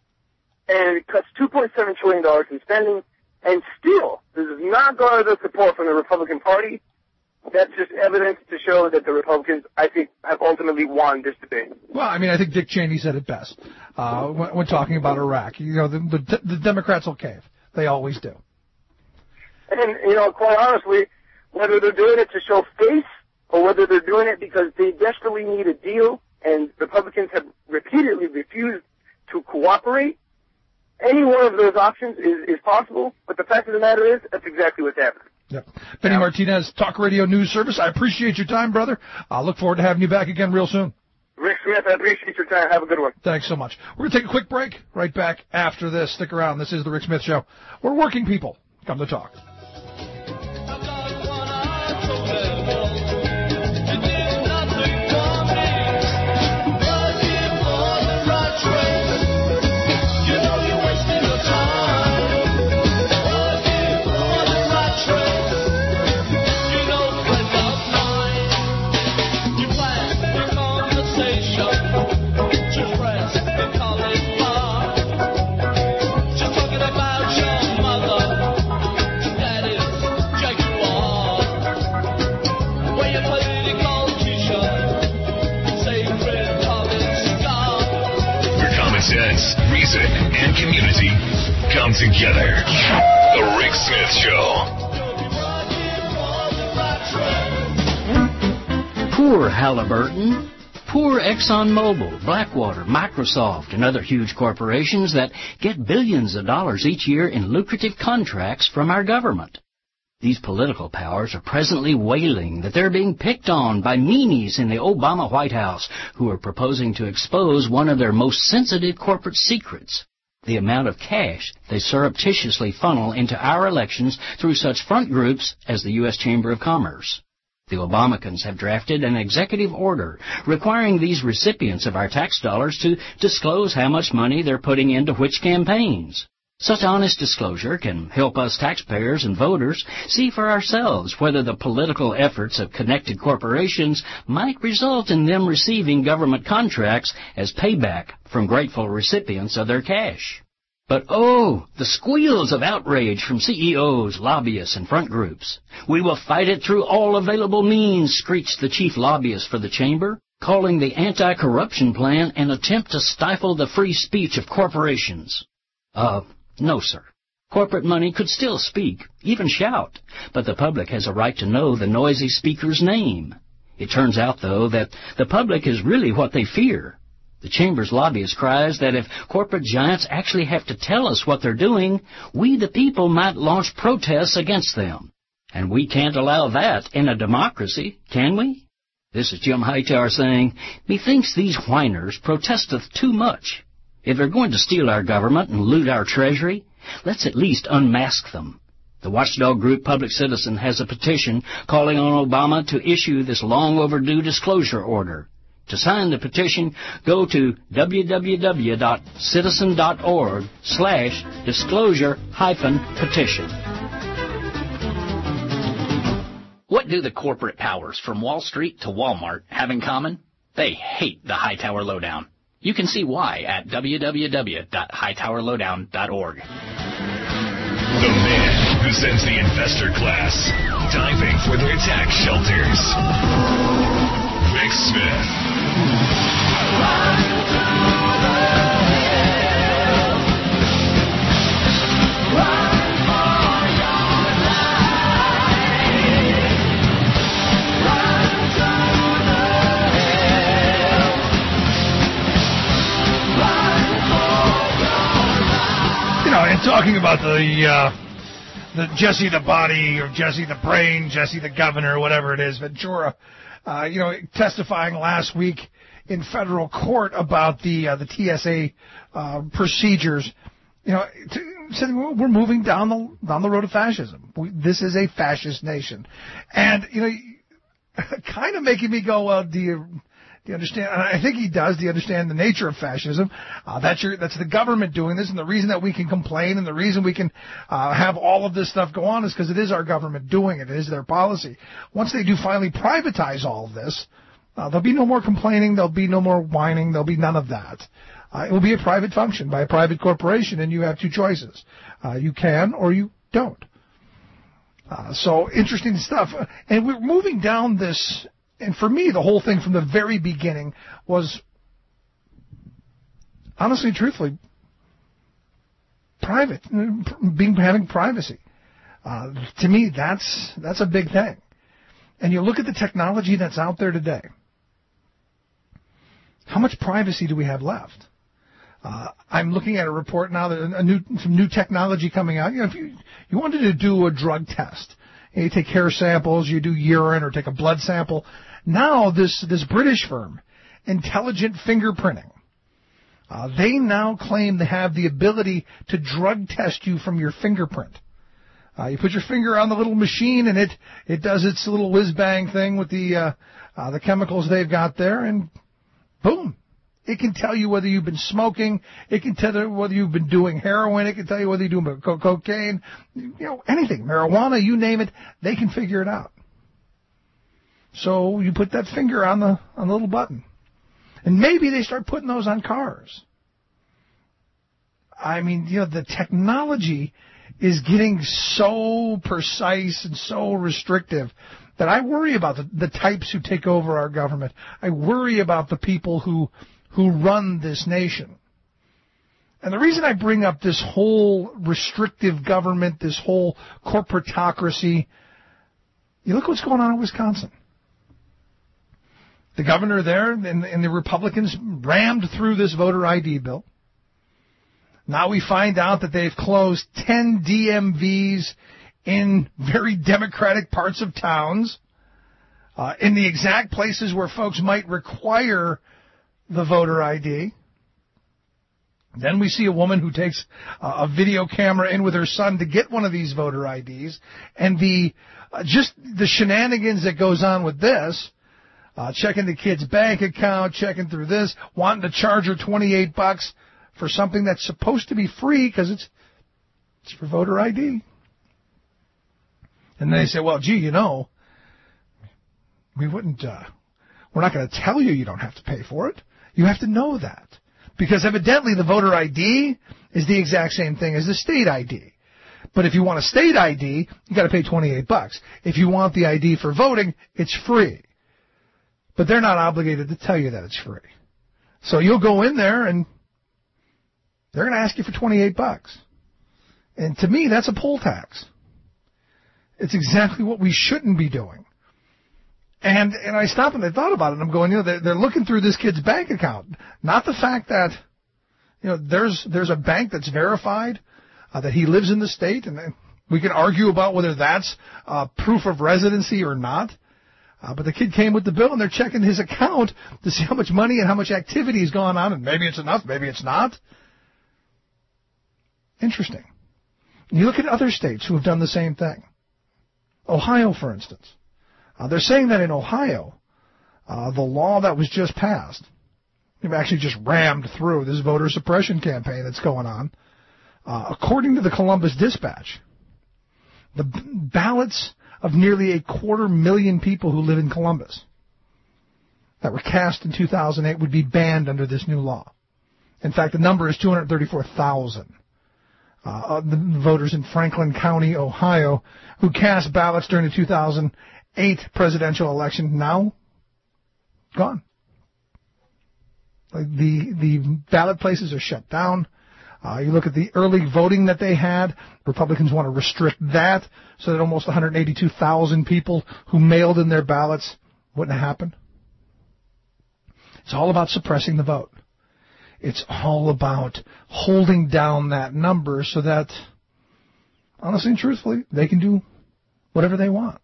and it cuts two point seven trillion dollars in spending and still does not garner the support from the Republican Party, that's just evidence to show that the Republicans, I think, have ultimately won this debate. Well, I mean, I think Dick Cheney said it best uh, when, when talking about Iraq. You know, the, the, the Democrats will cave. They always do. And, you know, quite honestly, whether they're doing it to show face or whether they're doing it because they desperately need a deal and Republicans have repeatedly refused to cooperate, any one of those options is, is possible, but the fact of the matter is, that's exactly what's happening. Yep. Benny Martinez, Talk Radio News Service. I appreciate your time, brother. I look forward to having you back again real soon. Rick Smith, I appreciate your time. Have a good one. Thanks so much. We're going to take a quick break. Right back after this. Stick around. This is The Rick Smith Show. We're working people. Come to talk. Reason and community come together. The Rick Smith Show. Poor Halliburton, poor ExxonMobil, Blackwater, Microsoft, and other huge corporations that get billions of dollars each year in lucrative contracts from our government. These political powers are presently wailing that they're being picked on by meanies in the Obama White House who are proposing to expose one of their most sensitive corporate secrets, the amount of cash they surreptitiously funnel into our elections through such front groups as the U S Chamber of Commerce. The Obamacans have drafted an executive order requiring these recipients of our tax dollars to disclose how much money they're putting into which campaigns. Such honest disclosure can help us taxpayers and voters see for ourselves whether the political efforts of connected corporations might result in them receiving government contracts as payback from grateful recipients of their cash. But oh, the squeals of outrage from C E Os, lobbyists, and front groups. We will fight it through all available means, screeched the chief lobbyist for the chamber, calling the anti-corruption plan an attempt to stifle the free speech of corporations. Uh, no, sir. Corporate money could still speak, even shout, but the public has a right to know the noisy speaker's name. It turns out, though, that the public is really what they fear. The Chamber's lobbyist cries that if corporate giants actually have to tell us what they're doing, we the people might launch protests against them. And we can't allow that in a democracy, can we? This is Jim Hightower saying, methinks these whiners protesteth too much. If they're going to steal our government and loot our treasury, let's at least unmask them. The watchdog group Public Citizen has a petition calling on Obama to issue this long-overdue disclosure order. To sign the petition, go to www.citizen.org slash disclosure hyphen petition. What do the corporate powers from Wall Street to Walmart have in common? They hate the Hightower Lowdown. You can see why at www dot hightower lowdown dot org. The man who sends the investor class diving for their tax shelters. Rick Smith. You know, and talking about the uh, the Jesse the body or Jesse the brain, Jesse the governor, whatever it is, Ventura, uh, you know, testifying last week in federal court about the uh, the T S A uh, procedures. You know, to, said we're moving down the down the road of fascism. We, this is a fascist nation, and you know, kind of making me go, well, do you? Do you understand? And I think he does. Do you understand the nature of fascism? Uh, that's your, that's the government doing this, and the reason that we can complain and the reason we can uh, have all of this stuff go on is because it is our government doing it. It is their policy. Once they do finally privatize all of this, uh, there'll be no more complaining. There'll be no more whining. There'll be none of that. Uh, it will be a private function by a private corporation, and you have two choices. Uh, you can or you don't. Uh, so interesting stuff. And we're moving down this. And for me, the whole thing from the very beginning was, honestly, truthfully, private, being having privacy. Uh, to me, that's that's a big thing. And you look at the technology that's out there today. How much privacy do we have left? Uh, I'm looking at a report now that a new some new technology coming out. You know, if you you wanted to do a drug test. You take hair samples, you do urine, or take a blood sample. Now this this British firm, Intelligent Fingerprinting, uh, they now claim they have the ability to drug test you from your fingerprint. Uh, you put your finger on the little machine, and it it does its little whiz bang thing with the uh, uh, the chemicals they've got there, and boom. It can tell you whether you've been smoking. It can tell you whether you've been doing heroin. It can tell you whether you're doing co- cocaine, you know, anything, marijuana, you name it. They can figure it out. So you put that finger on the on the little button, and maybe they start putting those on cars. I mean, you know, the technology is getting so precise and so restrictive that I worry about the, the types who take over our government. I worry about the people who. who run this nation. And the reason I bring up this whole restrictive government, this whole corporatocracy, you look what's going on in Wisconsin. The governor there and, and the Republicans rammed through this voter I D bill. Now we find out that they've closed ten D M Vs in very democratic parts of towns, uh, in the exact places where folks might require the voter I D. Then we see a woman who takes uh, a video camera in with her son to get one of these voter I Ds, and the uh, just the shenanigans that goes on with this, uh, checking the kid's bank account, checking through this, wanting to charge her twenty-eight bucks for something that's supposed to be free because it's it's for voter I D. And they say, well, gee, you know, we wouldn't, uh, we're not going to tell you you don't have to pay for it. You have to know that. Because evidently the voter I D is the exact same thing as the state I D. But if you want a state I D, you got to pay twenty-eight bucks. If you want the I D for voting, it's free. But they're not obligated to tell you that it's free. So you'll go in there and they're going to ask you for twenty-eight bucks. And to me, that's a poll tax. It's exactly what we shouldn't be doing. And and I stopped and I thought about it, and I'm going, you know, they're, they're looking through this kid's bank account. Not the fact that, you know, there's there's a bank that's verified uh, that he lives in the state, and we can argue about whether that's uh, proof of residency or not. Uh, but the kid came with the bill, and they're checking his account to see how much money and how much activity has gone on, and maybe it's enough, maybe it's not. Interesting. You look at other states who have done the same thing. Ohio, for instance. Uh, they're saying that in Ohio, uh, the law that was just passed, they've actually just rammed through this voter suppression campaign that's going on. Uh, according to the Columbus Dispatch, the b- ballots of nearly a quarter million people who live in Columbus that were cast in two thousand eight would be banned under this new law. In fact, the number is two hundred thirty-four thousand. Uh, the voters in Franklin County, Ohio, who cast ballots during the two thousand eight presidential election, now gone. Like the the ballot places are shut down. Uh, you look at the early voting that they had. Republicans want to restrict that so that almost one hundred eighty-two thousand people who mailed in their ballots wouldn't happen. It's all about suppressing the vote. It's all about holding down that number so that, honestly and truthfully, they can do whatever they want.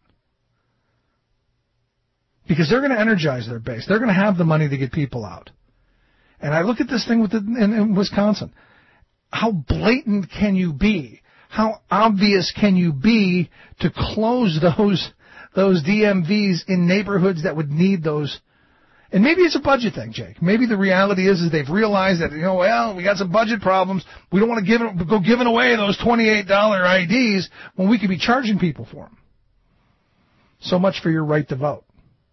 Because they're going to energize their base. They're going to have the money to get people out. And I look at this thing with the, in, in Wisconsin. How blatant can you be? How obvious can you be to close those those D M Vs in neighborhoods that would need those? And maybe it's a budget thing, Jake. Maybe the reality is, is they've realized that, you know, well, we got some budget problems. We don't want to give it, go giving away those twenty-eight dollars I Ds when we could be charging people for them. So much for your right to vote.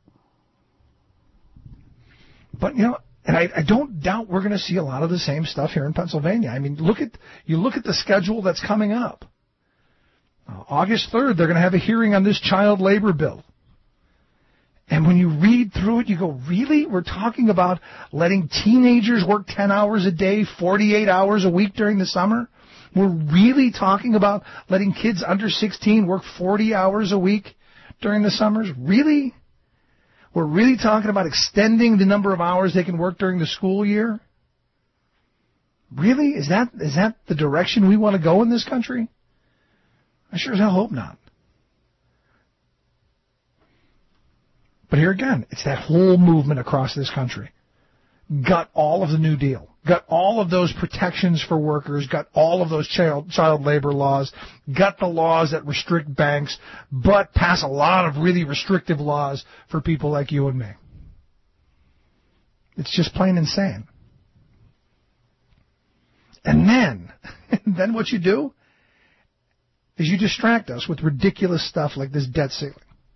But, you know, and I, I don't doubt we're going to see a lot of the same stuff here in Pennsylvania. I mean, look at you look at the schedule that's coming up. Uh, August third, they're going to have a hearing on this child labor bill. And when you read through it, you go, really? We're talking about letting teenagers work ten hours a day, forty-eight hours a week during the summer? We're really talking about letting kids under sixteen work forty hours a week during the summers? Really? We're really talking about extending the number of hours they can work during the school year? Really? Is that is that the direction we want to go in this country? I sure as hell hope not. But here again, it's that whole movement across this country. Gut all of the New Deal. Gut all of those protections for workers. Gut all of those child, child labor laws. Gut the laws that restrict banks. But pass a lot of really restrictive laws for people like you and me. It's just plain insane. And then, then what you do is you distract us with ridiculous stuff like this debt ceiling.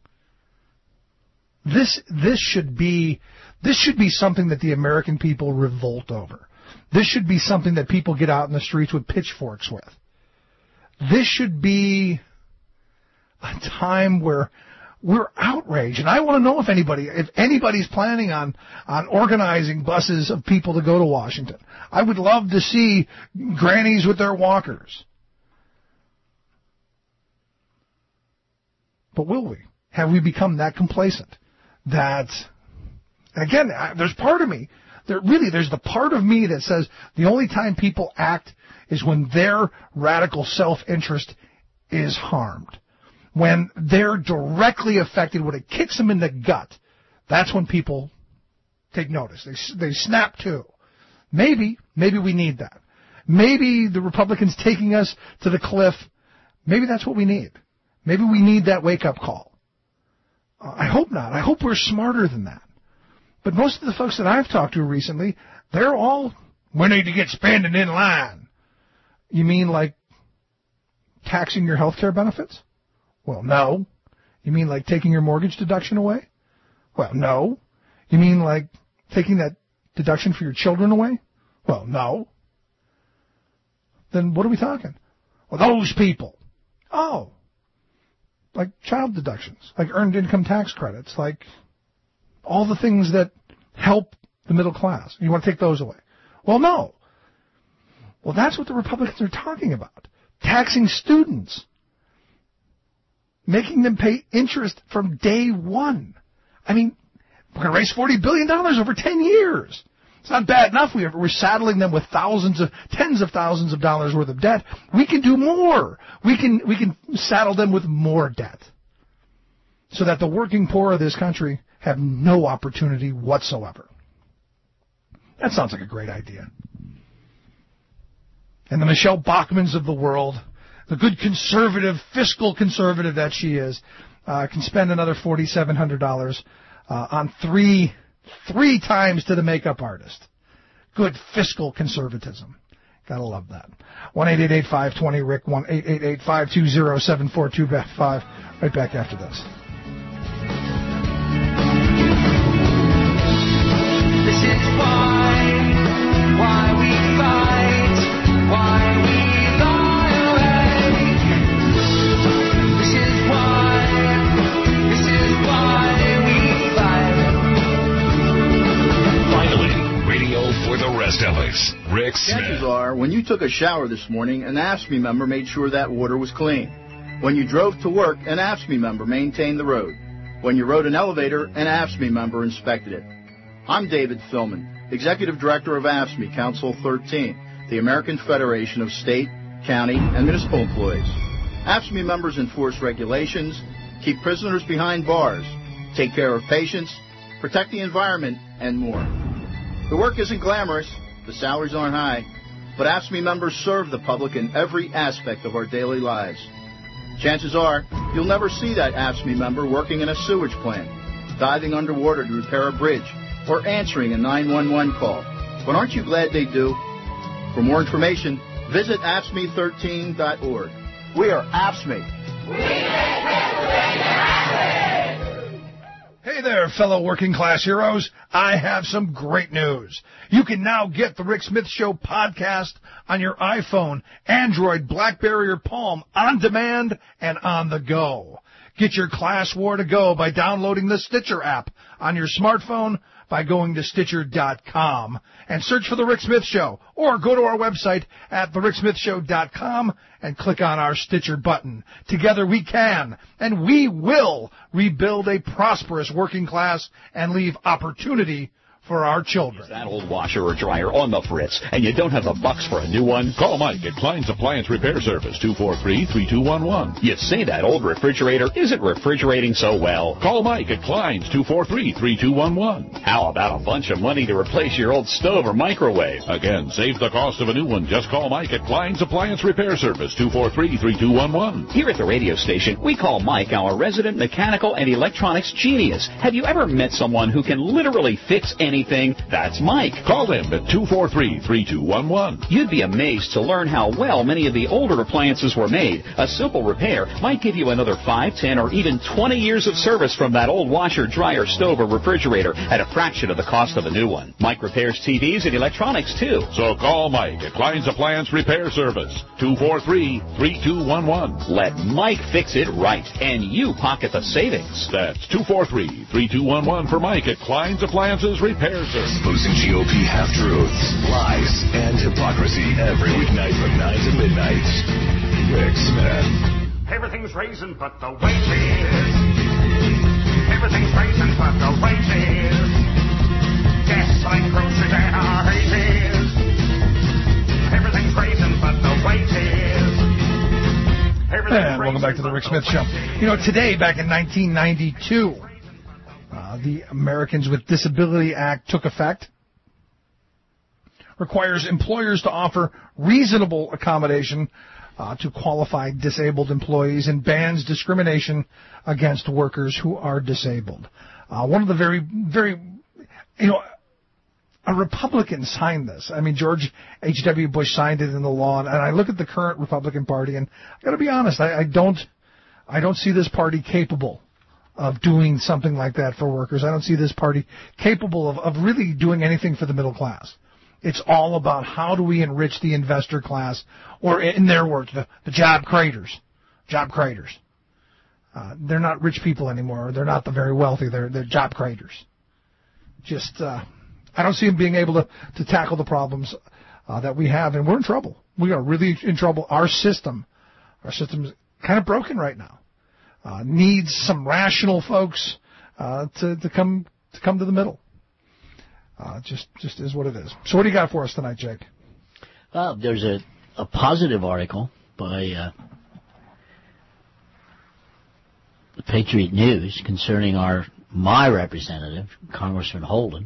This this should be this should be something that the American people revolt over. This should be something that people get out in the streets with pitchforks with. This should be a time where we're outraged, and I want to know if anybody if anybody's planning on on organizing buses of people to go to Washington. I would love to see grannies with their walkers. But will we? Have we become that complacent? That, again, there's part of me, there really, there's the part of me that says the only time people act is when their radical self-interest is harmed. When they're directly affected, when it kicks them in the gut, that's when people take notice. They, they snap to. Maybe, maybe we need that. Maybe the Republicans taking us to the cliff, maybe that's what we need. Maybe we need that wake-up call. I hope not. I hope we're smarter than that. But most of the folks that I've talked to recently, they're all, we need to get spending in line. You mean like taxing your health care benefits? Well, no. You mean like taking your mortgage deduction away? Well, no. You mean like taking that deduction for your children away? Well, no. Then what are we talking? Well, those people. Oh. Like child deductions, like earned income tax credits, like all the things that help the middle class. You want to take those away? Well, no. Well, that's what the Republicans are talking about. Taxing students. Making them pay interest from day one. I mean, we're going to raise forty billion dollars over ten years. It's not bad enough. We're, we're saddling them with thousands of, tens of thousands of dollars worth of debt. We can do more. We can, we can saddle them with more debt so that the working poor of this country have no opportunity whatsoever. That sounds like a great idea. And the Michelle Bachmans of the world, the good conservative, fiscal conservative that she is, uh, can spend another four thousand seven hundred dollars uh, on three Three times to the makeup artist. Good fiscal conservatism. Gotta love that. one eight eight eight five two zero Rick, one eight eight eight five two zero seven four two five. Right back after this. This is why, why we fight, why we lie awake. This is why, this is why we fight. Finally, radio for the rest of us. Rick Smith. Chances are, when you took a shower this morning, an AFSCME member made sure that water was clean. When you drove to work, an AFSCME member maintained the road. When you rode an elevator, an AFSCME member inspected it. I'm David Philman, Executive Director of AFSCME Council thirteen, the American Federation of State, County, and Municipal Employees. AFSCME members enforce regulations, keep prisoners behind bars, take care of patients, protect the environment, and more. The work isn't glamorous, the salaries aren't high, but AFSCME members serve the public in every aspect of our daily lives. Chances are, you'll never see that AFSCME member working in a sewage plant, diving underwater to repair a bridge, or answering a nine one one call. But aren't you glad they do? For more information, visit A F S C M E thirteen dot org. We are A F S C M E. Hey there, fellow working class heroes. I have some great news. You can now get the Rick Smith Show podcast on your iPhone, Android, BlackBerry, or Palm on demand and on the go. Get your class war to go by downloading the Stitcher app on your smartphone by going to Stitcher dot com and search for The Rick Smith Show, or go to our website at the rick smith show dot com and click on our Stitcher button. Together we can, and we will, rebuild a prosperous working class and leave opportunity for our children. Is that old washer or dryer on the fritz, and you don't have the bucks for a new one? Call Mike at Klein's Appliance Repair Service, two four three, three two one one. You say that old refrigerator isn't refrigerating so well. Call Mike at Klein's, two four three, three two one one. How about a bunch of money to replace your old stove or microwave? Again, save the cost of a new one. Just call Mike at Klein's Appliance Repair Service, two four three, three two one one. Here at the radio station, we call Mike our resident mechanical and electronics genius. Have you ever met someone who can literally fix anything? That's Mike. Call him at two four three, three two one one. You'd be amazed to learn how well many of the older appliances were made. A simple repair might give you another five, ten, or even twenty years of service from that old washer, dryer, stove, or refrigerator at a fraction of the cost of a new one. Mike repairs T Vs and electronics, too. So call Mike at Klein's Appliance Repair Service, two four three, three two one one. Let Mike fix it right, and you pocket the savings. That's two four three, three two one one for Mike at Klein's Appliances Repair Service. Exposing G O P half-truths, lies, and hypocrisy every weeknight from nine to midnight. Rick Smith. Everything's raising but the wages. Everything's raising but the wages. Gasoline, groceries, and our raises. Everything's raising but the wages. And welcome back to the Rick Smith Show. You know, today, back in nineteen ninety-two, Uh, the Americans with Disability Act took effect. Requires employers to offer reasonable accommodation uh, to qualified disabled employees and bans discrimination against workers who are disabled. Uh, one of the very, very, you know, a Republican signed this. I mean, George H W. Bush signed it into law, and I look at the current Republican Party, and I got to be honest, I, I don't, I don't see this party capable of doing something like that for workers. I don't see this party capable of, of really doing anything for the middle class. It's all about how do we enrich the investor class, or in their words, the, the job creators. Job creators. Uh, they're not rich people anymore. They're not the very wealthy. They're, they're job creators. Just, uh, I don't see them being able to, to tackle the problems uh, that we have, and we're in trouble. We are really in trouble. Our system, our system is kind of broken right now. Uh, needs some rational folks, uh, to, to come to come to the middle. Uh, just just is what it is. So what do you got for us tonight, Jake? Well, there's a, a positive article by uh, the Patriot News concerning our my representative, Congressman Holden.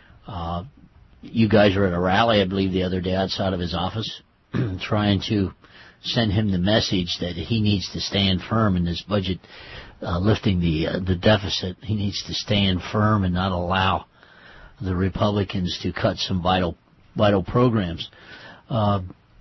Uh, you guys were at a rally, I believe, the other day outside of his office, trying to send him the message that he needs to stand firm in this budget, uh, lifting the uh, the deficit. He needs to stand firm and not allow the Republicans to cut some vital vital programs. Uh,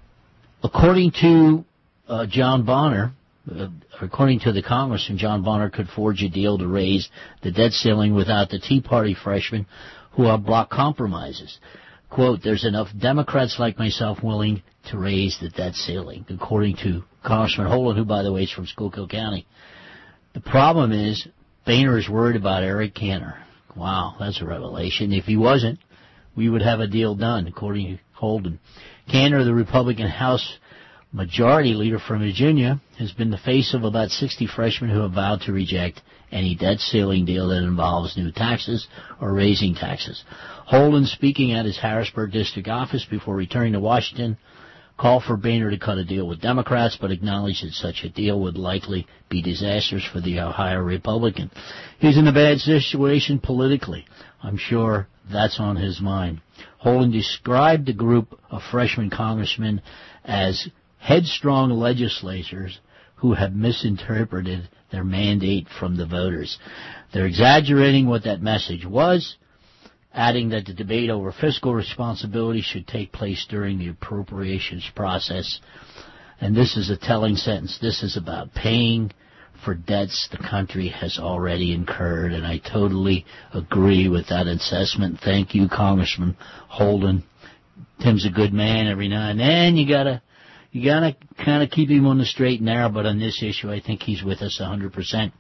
according to uh, John Bonner, uh, according to the Congressman, John Bonner could forge a deal to raise the debt ceiling without the Tea Party freshmen who have blocked compromises. Quote, there's enough Democrats like myself willing to raise the debt ceiling, according to Congressman Holden, who, by the way, is from Schuylkill County. The problem is Boehner is worried about Eric Cantor. Wow, that's a revelation. If he wasn't, we would have a deal done, according to Holden. Cantor, the Republican House Majority Leader from Virginia, has been the face of about sixty freshmen who have vowed to reject any debt ceiling deal that involves new taxes or raising taxes. Holden, speaking at his Harrisburg district office before returning to Washington, called for Boehner to cut a deal with Democrats, but acknowledged that such a deal would likely be disastrous for the Ohio Republican. He's in a bad situation politically. I'm sure that's on his mind. Holden described the group of freshman congressmen as headstrong legislators who have misinterpreted their mandate from the voters. They're exaggerating what that message was, adding that the debate over fiscal responsibility should take place during the appropriations process. And this is a telling sentence. This is about paying for debts the country has already incurred, and I totally agree with that assessment. Thank you, Congressman Holden. Tim's a good man. Every now and then you gotta you gotta kind of keep him on the straight and narrow, but on this issue I think he's with us one hundred percent.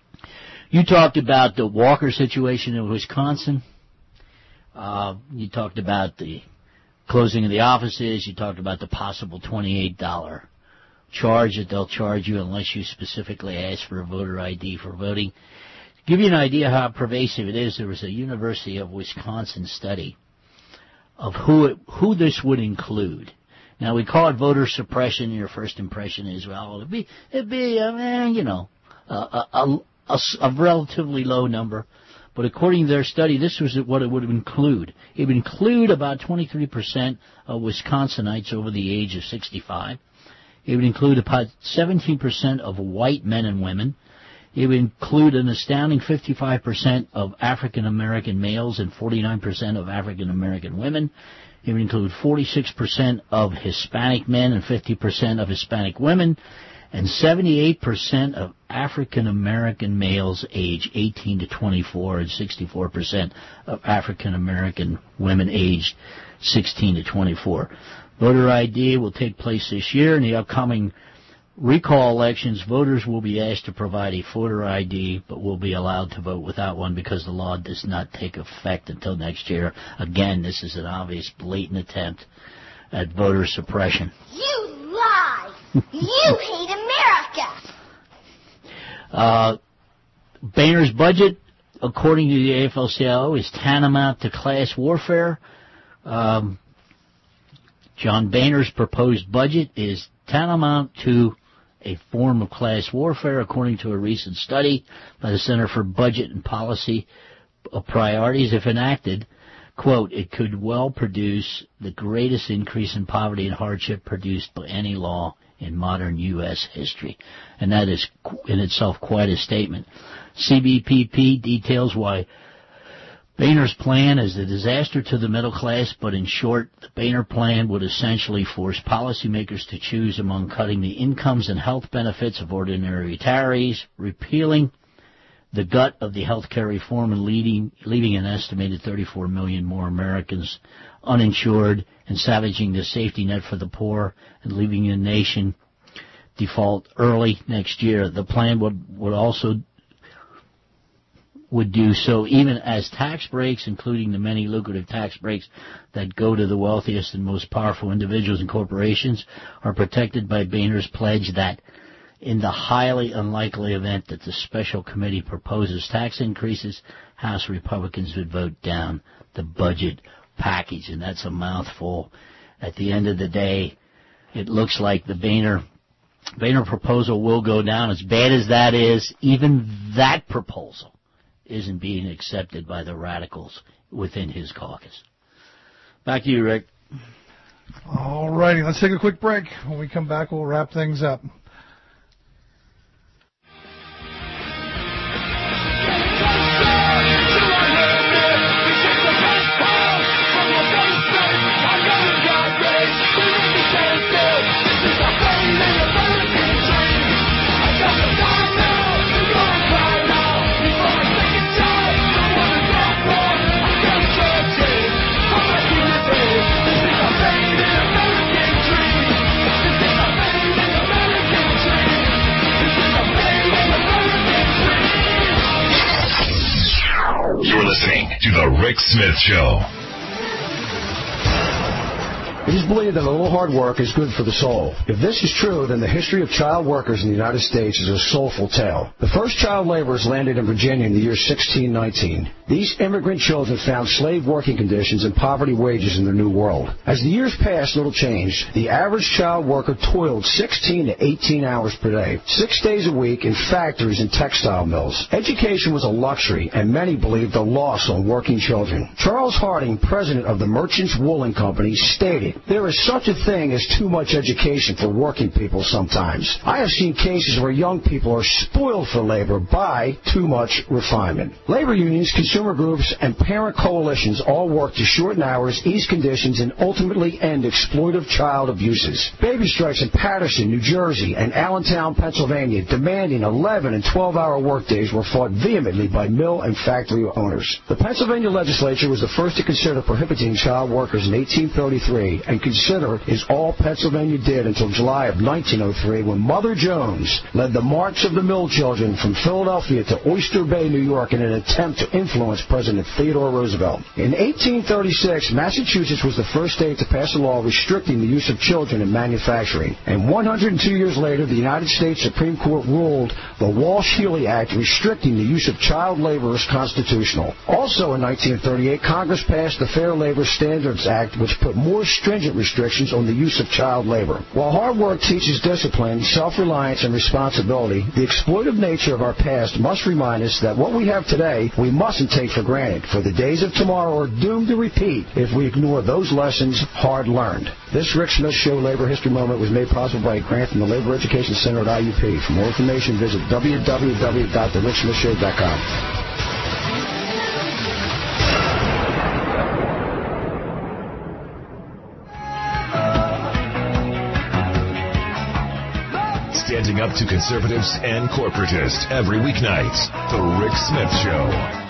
You talked about the Walker situation in Wisconsin. Uh, you talked about the closing of the offices. You talked about the possible twenty-eight dollars charge that they'll charge you unless you specifically ask for a voter I D for voting. To give you an idea how pervasive it is, there was a University of Wisconsin study of who it, who this would include. Now, we call it voter suppression. Your first impression is, well, it'd be, it'd be uh, eh, you know, a, a, a, a relatively low number. But according to their study, this was what it would include. It would include about twenty-three percent of Wisconsinites over the age of sixty-five. It would include about seventeen percent of white men and women. It would include an astounding fifty-five percent of African-American males and forty-nine percent of African-American women. It would include forty-six percent of Hispanic men and fifty percent of Hispanic women, and seventy-eight percent of African-American males age eighteen to twenty-four and sixty-four percent of African-American women aged sixteen to twenty-four. Voter I D will take place this year. In the upcoming recall elections, voters will be asked to provide a voter I D, but will be allowed to vote without one because the law does not take effect until next year. Again, this is an obvious, blatant attempt at voter suppression. You lie! You hate America! Uh, Boehner's budget, according to the A F L C I O, is tantamount to class warfare. Um, John Boehner's proposed budget is tantamount to a form of class warfare, according to a recent study by the Center for Budget and Policy Priorities. If enacted, quote, it could well produce the greatest increase in poverty and hardship produced by any law in modern U S history. And that is in itself quite a statement. C B P P details why Boehner's plan is a disaster to the middle class, but in short, the Boehner plan would essentially force policymakers to choose among cutting the incomes and health benefits of ordinary retirees, repealing the gut of the health care reform and leading, leaving an estimated thirty-four million more Americans uninsured, and savaging the safety net for the poor and leaving the nation default early next year. The plan would, would also would do so even as tax breaks, including the many lucrative tax breaks that go to the wealthiest and most powerful individuals and corporations, are protected by Boehner's pledge that In the highly unlikely event that the special committee proposes tax increases, House Republicans would vote down the budget package, and that's a mouthful. At the end of the day, it looks like the Boehner, Boehner proposal will go down. As bad as that is, even that proposal isn't being accepted by the radicals within his caucus. Back to you, Rick. All righty, let's take a quick break. When we come back, we'll wrap things up. You're listening to The Rick Smith Show. It is believed that a little hard work is good for the soul. If this is true, then the history of child workers in the United States is a soulful tale. The first child laborers landed in Virginia in the year sixteen nineteen. These immigrant children found slave working conditions and poverty wages in their new world. As the years passed, little changed. The average child worker toiled sixteen to eighteen hours per day, six days a week in factories and textile mills. Education was a luxury, and many believed a loss on working children. Charles Harding, president of the Merchants Woolen Company, stated, "There is such a thing as too much education for working people sometimes. I have seen cases where young people are spoiled for labor by too much refinement." Labor unions, consumer groups, and parent coalitions all work to shorten hours, ease conditions, and ultimately end exploitive child abuses. Baby strikes in Paterson, New Jersey, and Allentown, Pennsylvania, demanding eleven and twelve-hour workdays were fought vehemently by mill and factory owners. The Pennsylvania legislature was the first to consider prohibiting child workers in eighteen thirty-three, and consider is all Pennsylvania did until July of nineteen oh three, when Mother Jones led the March of the Mill Children from Philadelphia to Oyster Bay, New York, in an attempt to influence President Theodore Roosevelt. In eighteen thirty-six, Massachusetts was the first state to pass a law restricting the use of children in manufacturing. And one hundred two years later, the United States Supreme Court ruled the Walsh-Healy Act restricting the use of child labor is constitutional. Also in nineteen thirty-eight, Congress passed the Fair Labor Standards Act, which put more stringent restrictions on the use of child labor. While hard work teaches discipline, self-reliance, and responsibility, the exploitive nature of our past must remind us that what we have today we mustn't take for granted, for the days of tomorrow are doomed to repeat if we ignore those lessons hard learned. This Rick Smith Show Labor History Moment was made possible by a grant from the Labor Education Center at I U P. For more information, visit w w w dot the rick smith show dot com. Standing up to conservatives and corporatists every weeknight. The Rick Smith Show.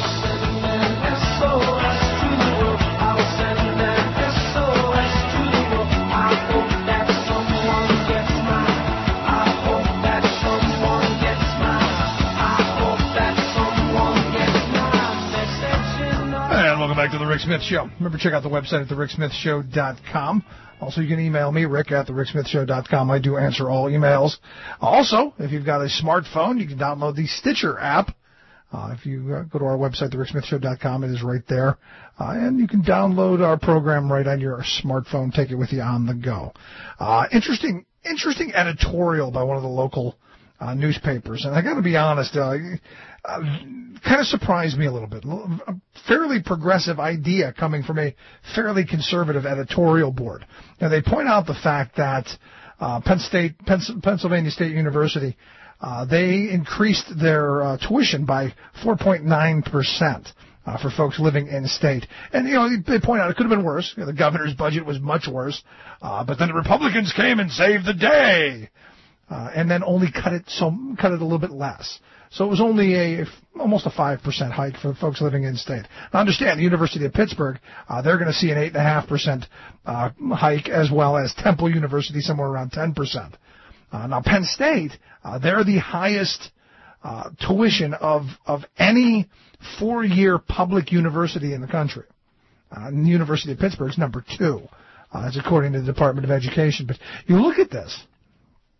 Back to the Rick Smith Show. Remember, check out the website at the rick smith show dot com. Also, you can email me, Rick, at the rick smith show dot com. I do answer all emails. Also, if you've got a smartphone, you can download the Stitcher app. Uh, if you uh, go to our website, the rick smith show dot com, it is right there. Uh, and you can download our program right on your smartphone. Take it with you on the go. Uh, interesting, interesting editorial by one of the local uh, newspapers. And I got to be honest, uh, Uh, kind of surprised me a little bit. A fairly progressive idea coming from a fairly conservative editorial board. Now, they point out the fact that uh, Penn State, Pennsylvania State University, uh, they increased their uh, tuition by four point nine percent. Uh, for folks living in state. And, you know, they point out it could have been worse. You know, the governor's budget was much worse. Uh, but then the Republicans came and saved the day. Uh, and then only cut it so cut it a little bit less. So it was only a almost a five percent hike for folks living in state. Now understand, the University of Pittsburgh, uh, they're going to see an eight point five percent uh, hike, as well as Temple University, somewhere around ten percent. Uh, now Penn State, uh, they're the highest uh, tuition of, of any four-year public university in the country. Uh, and the University of Pittsburgh is number two. Uh, that's according to the Department of Education. But you look at this.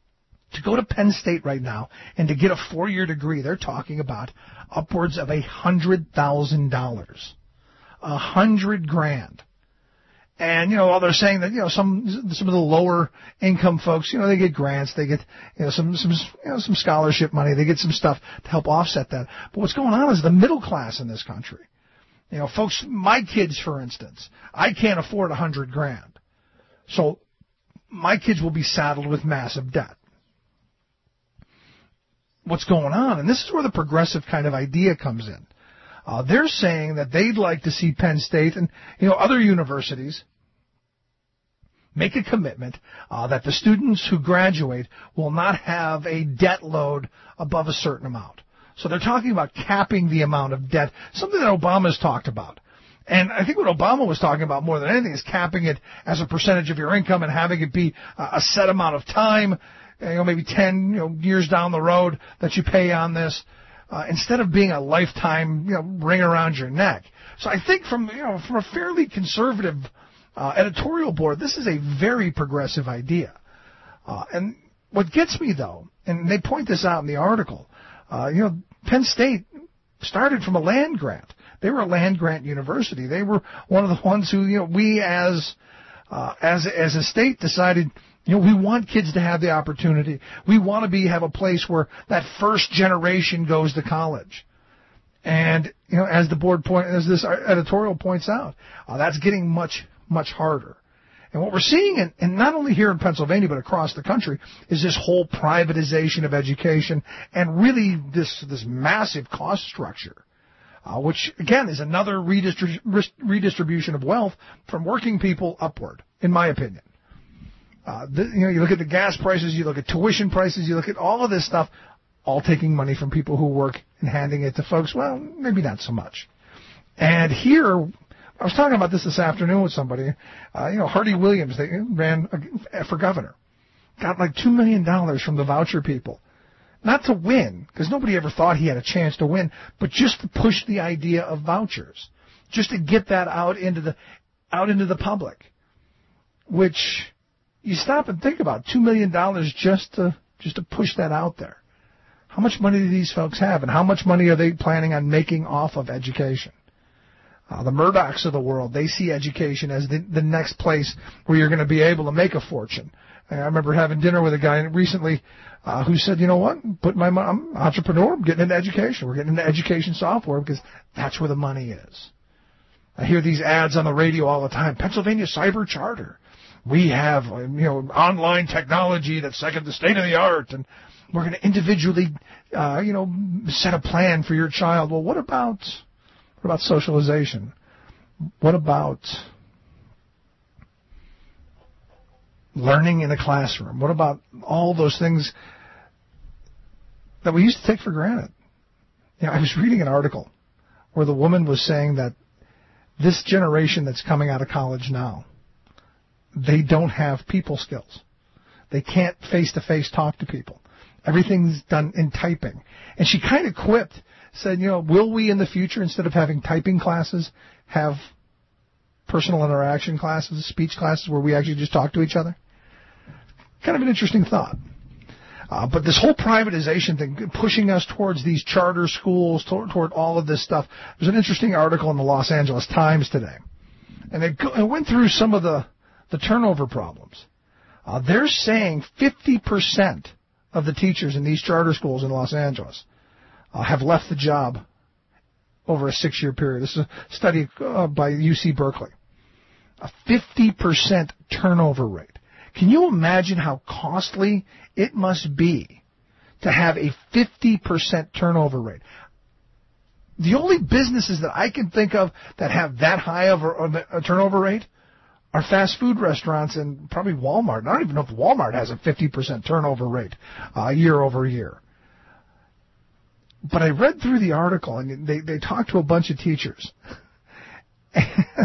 To go to Penn State right now and to get a four-year degree, they're talking about upwards of a hundred thousand dollars, a hundred grand. And you know, while they're saying that you know some some of the lower income folks, you know, they get grants, they get you know some some you know some scholarship money, they get some stuff to help offset that. But what's going on is the middle class in this country. You know, folks, my kids, for instance, I can't afford a hundred grand, so my kids will be saddled with massive debt. What's going on, and this is where the progressive kind of idea comes in. Uh, they're saying that they'd like to see Penn State and you know other universities make a commitment uh, that the students who graduate will not have a debt load above a certain amount. So they're talking about capping the amount of debt, something that Obama's talked about. And I think what Obama was talking about more than anything is capping it as a percentage of your income and having it be a set amount of time. You know, maybe ten you know, years down the road that you pay on this, uh, instead of being a lifetime you know, ring around your neck. So I think from you know from a fairly conservative uh, editorial board, this is a very progressive idea. Uh, and what gets me though, and they point this out in the article, uh, you know, Penn State started from a land grant. They were a land grant university. They were one of the ones who you know we as uh, as as a state decided. You know, we want kids to have the opportunity. We want to be have a place where that first generation goes to college. And, you know, as the board point, as this editorial points out, uh, that's getting much, much harder. And what we're seeing, in, and not only here in Pennsylvania, but across the country, is this whole privatization of education and really this, this massive cost structure, uh, which, again, is another redistrib- redistribution of wealth from working people upward, in my opinion. Uh, the, you know, you look at the gas prices, you look at tuition prices, you look at all of this stuff, all taking money from people who work and handing it to folks. Well, maybe not so much. And here, I was talking about this this afternoon with somebody. Uh, you know, Hardy Williams, they ran for governor, got like two million dollars from the voucher people, not to win, because nobody ever thought he had a chance to win, but just to push the idea of vouchers, just to get that out into the out into the public, which. You stop and think about two million dollars just to just to push that out there. How much money do these folks have, and how much money are they planning on making off of education? Uh, the Murdochs of the world, they see education as the, the next place where you're going to be able to make a fortune. And I remember having dinner with a guy recently uh, who said, you know what, put my I'm an entrepreneur, I'm getting into education. We're getting into education software because that's where the money is. I hear these ads on the radio all the time. Pennsylvania Cyber Charter. We have, you know, online technology that's second the state of the art, and we're going to individually, uh, you know, set a plan for your child. Well, what about, what about socialization? What about learning in a classroom? What about all those things that we used to take for granted? You know, I was reading an article where the woman was saying that this generation that's coming out of college now, they don't have people skills. They can't face-to-face talk to people. Everything's done in typing. And she kind of quipped, said, you know, will we in the future, instead of having typing classes, have personal interaction classes, speech classes, where we actually just talk to each other? Kind of an interesting thought. Uh, but this whole privatization thing, pushing us towards these charter schools, toward, toward all of this stuff. There's an interesting article in the Los Angeles Times today. And it, go, it went through some of the The turnover problems. Uh, they're saying fifty percent of the teachers in these charter schools in Los Angeles uh, have left the job over a six-year period. This is a study uh, by U C Berkeley. A fifty percent turnover rate. Can you imagine how costly it must be to have a fifty percent turnover rate? The only businesses that I can think of that have that high of a, a turnover rate are fast food restaurants and probably Walmart. I don't even know if Walmart has a fifty percent turnover rate uh, year over year. But I read through the article, and they, they talked to a bunch of teachers. And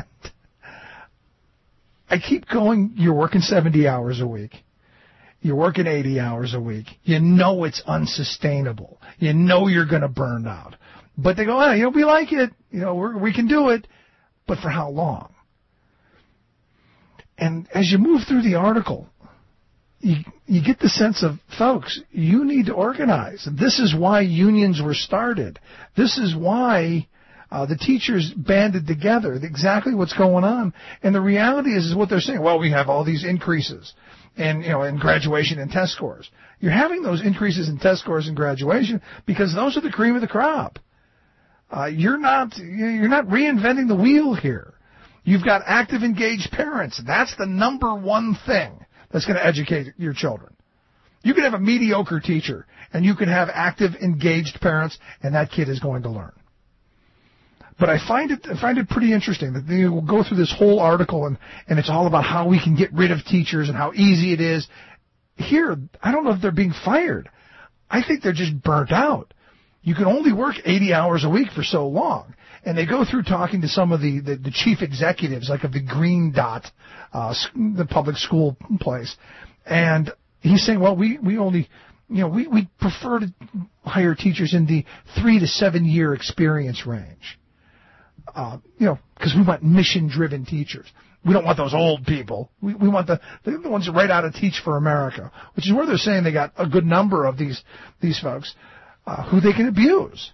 I keep going, you're working seventy hours a week. You're working eighty hours a week. You know it's unsustainable. You know you're going to burn out. But they go, oh, you know, we like it. You know, we're, we can do it. But for how long? And as you move through the article, you, you get the sense of, folks, you need to organize. This is why unions were started. This is why uh, the teachers banded together. Exactly what's going on. And the reality is, is what they're saying. Well, we have all these increases in, you know, in graduation and test scores. You're having those increases in test scores and graduation because those are the cream of the crop. Uh, you're not you're not reinventing the wheel here. You've got active, engaged parents. That's the number one thing that's going to educate your children. You can have a mediocre teacher, and you can have active, engaged parents, and that kid is going to learn. But I find it I find it pretty interesting that they will go through this whole article, and, and it's all about how we can get rid of teachers and how easy it is. Here, I don't know if they're being fired. I think they're just burnt out. You can only work eighty hours a week for so long. And they go through talking to some of the, the, the chief executives, like of the Green Dot, uh, the public school place. And he's saying, well, we, we only, you know, we, we prefer to hire teachers in the three to seven year experience range. Uh, you know, because we want mission-driven teachers. We don't want those old people. We, we want the, the ones right out of Teach for America, which is where they're saying they got a good number of these, these folks, uh, who they can abuse.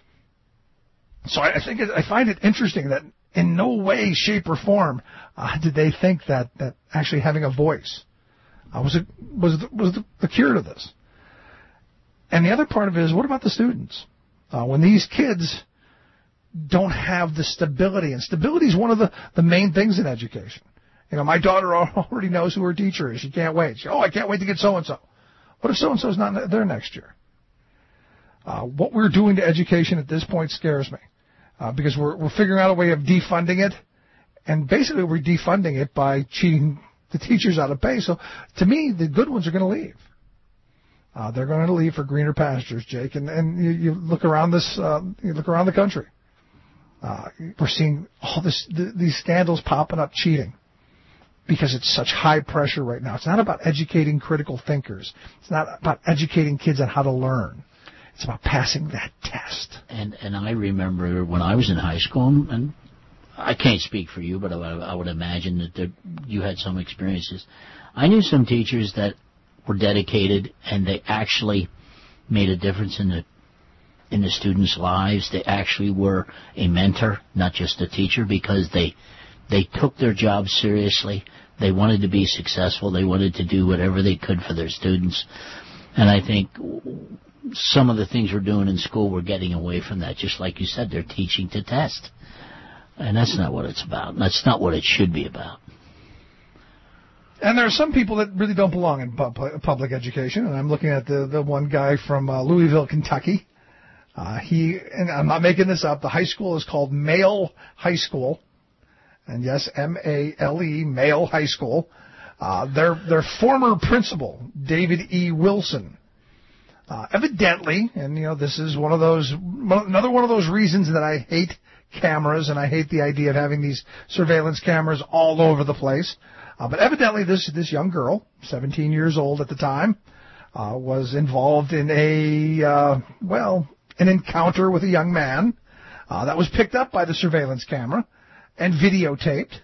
So I, I think it, I find it interesting that in no way, shape, or form uh, did they think that, that actually having a voice uh, was a, was the, was the, the cure to this. And the other part of it is, what about the students? Uh, when these kids don't have the stability, and stability is one of the, the main things in education. You know, my daughter already knows who her teacher is. She can't wait. She, oh, I can't wait to get so-and-so. What if so-and-so's not there next year? Uh, what we're doing to education at this point scares me. Uh, because we're, we're figuring out a way of defunding it, and basically we're defunding it by cheating the teachers out of pay. So, to me, the good ones are going to leave. Uh, they're going to leave for greener pastures, Jake. And, and you, you look around this, uh, you look around the country. Uh, we're seeing all this, th- these scandals popping up, cheating, because it's such high pressure right now. It's not about educating critical thinkers. It's not about educating kids on how to learn. It's about passing that test. And and I remember when I was in high school, and I can't speak for you, but I, I would imagine that there, you had some experiences. I knew some teachers that were dedicated, and they actually made a difference in the in the students' lives. They actually were a mentor, not just a teacher, because they they took their job seriously. They wanted to be successful. They wanted to do whatever they could for their students. And I think some of the things we're doing in school, we're getting away from that. Just like you said, they're teaching to test. And that's not what it's about. That's not what it should be about. And there are some people that really don't belong in pub- public education. And I'm looking at the, the one guy from uh, Louisville, Kentucky. Uh, he, and I'm not making this up, the high school is called Male High School. And yes, M A L E, Male High School. Uh, their, their former principal, David E. Wilson, Uh, evidently, and you know, this is one of those, another one of those reasons that I hate cameras, and I hate the idea of having these surveillance cameras all over the place. Uh, but evidently, this this young girl, seventeen years old at the time, uh, was involved in a uh, well, an encounter with a young man uh, that was picked up by the surveillance camera and videotaped,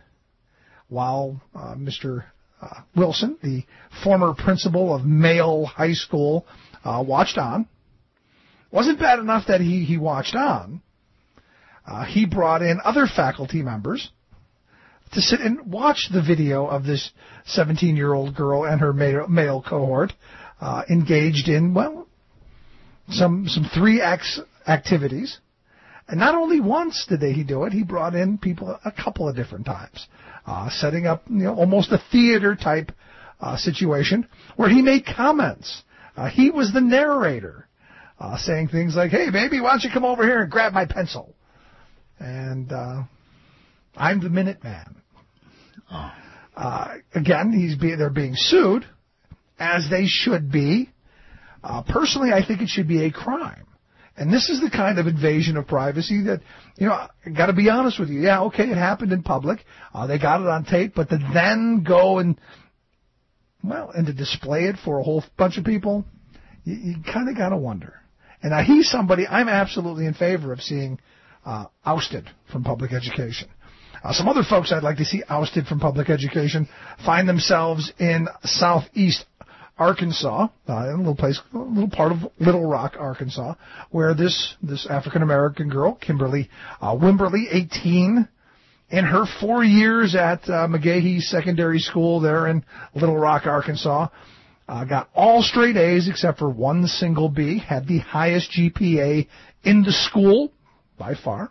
while uh, Mister Uh, Wilson, the former principal of Male High School, uh, watched on. Wasn't bad enough that he, he watched on. Uh, he brought in other faculty members to sit and watch the video of this seventeen-year-old girl and her male, male cohort uh, engaged in, well, some some three X activities. And not only once did they, he do it, he brought in people a couple of different times. Uh, setting up, you know, almost a theater-type uh, situation where he made comments. Uh, he was the narrator, uh, saying things like, "Hey, baby, why don't you come over here and grab my pencil?" And uh, I'm the Minuteman. Oh. Uh, again, he's be, they're being sued, as they should be. Uh, personally, I think it should be a crime. And this is the kind of invasion of privacy that, you know, I got to be honest with you. Yeah, okay, it happened in public. Uh, they got it on tape, but to then go and, well, and to display it for a whole bunch of people, you, you kind of got to wonder. And now he's somebody I'm absolutely in favor of seeing uh, ousted from public education. Uh, some other folks I'd like to see ousted from public education find themselves in southeast Arkansas, uh, a little place, a little part of Little Rock, Arkansas, where this this African American girl, Kimberly uh, Wimberly, eighteen, in her four years at uh, McGahee Secondary School there in Little Rock, Arkansas, uh, got all straight A's except for one single B, had the highest G P A in the school by far.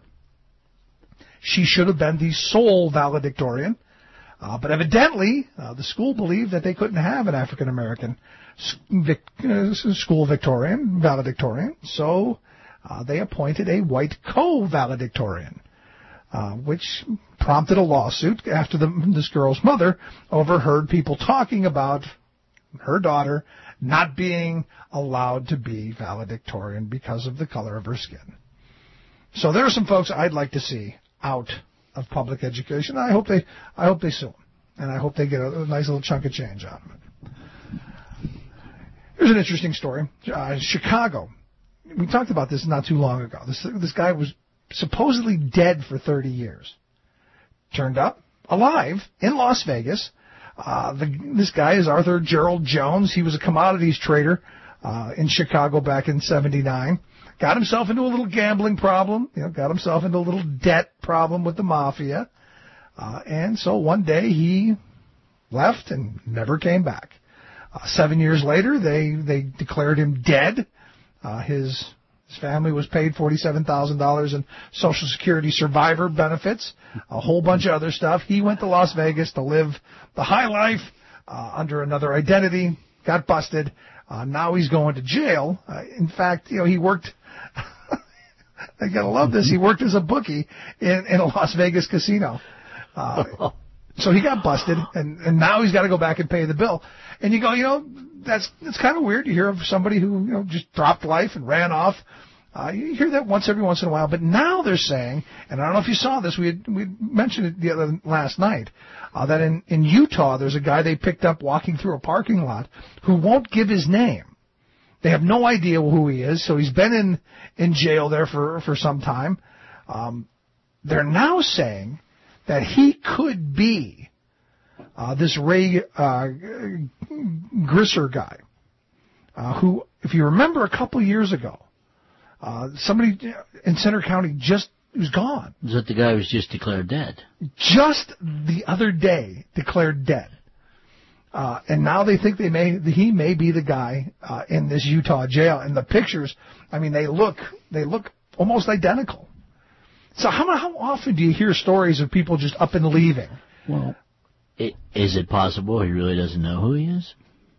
She should have been the sole valedictorian. Uh, but evidently, uh, the school believed that they couldn't have an African-American vic, uh, school victorian, valedictorian, so uh, they appointed a white co-valedictorian, uh, which prompted a lawsuit after the, this girl's mother overheard people talking about her daughter not being allowed to be valedictorian because of the color of her skin. So there are some folks I'd like to see out of public education. I hope they, I hope they sue them, and I hope they get a, a nice little chunk of change out of it. Here's an interesting story. Uh, Chicago. We talked about this not too long ago. This this guy was supposedly dead for thirty years. Turned up alive in Las Vegas. Uh, the, this guy is Arthur Gerald Jones. He was a commodities trader uh, in Chicago back in seventy-nine. Got himself into a little gambling problem, you know, got himself into a little debt problem with the mafia. Uh, and so one day he left and never came back. Uh, seven years later, they, they declared him dead. Uh, his, his family was paid forty-seven thousand dollars in Social Security survivor benefits, a whole bunch of other stuff. He went to Las Vegas to live the high life uh, under another identity, got busted. Uh, now he's going to jail. Uh, in fact, you know, he worked... I gotta love this. He worked as a bookie in, in a Las Vegas casino. Uh, so he got busted, and, and now he's got to go back and pay the bill. And you go, you know, that's that's kind of weird to hear of somebody who, you know, just dropped life and ran off. Uh, you hear that once every once in a while. But now they're saying, and I don't know if you saw this, we had, we mentioned it the other last night, uh, that in, in Utah there's a guy they picked up walking through a parking lot who won't give his name. They have no idea who he is, so he's been in, in jail there for, for some time. Um, they're now saying that he could be uh, this Ray uh, Grisser guy, uh, who, if you remember a couple years ago, uh, somebody in Center County just was gone. Is that the guy who was just declared dead? Just the other day declared dead. Uh, and now they think they may, he may be the guy uh, in this Utah jail. And the pictures, I mean, they look, they look almost identical. So how how often do you hear stories of people just up and leaving? Well, it, is it possible he really doesn't know who he is?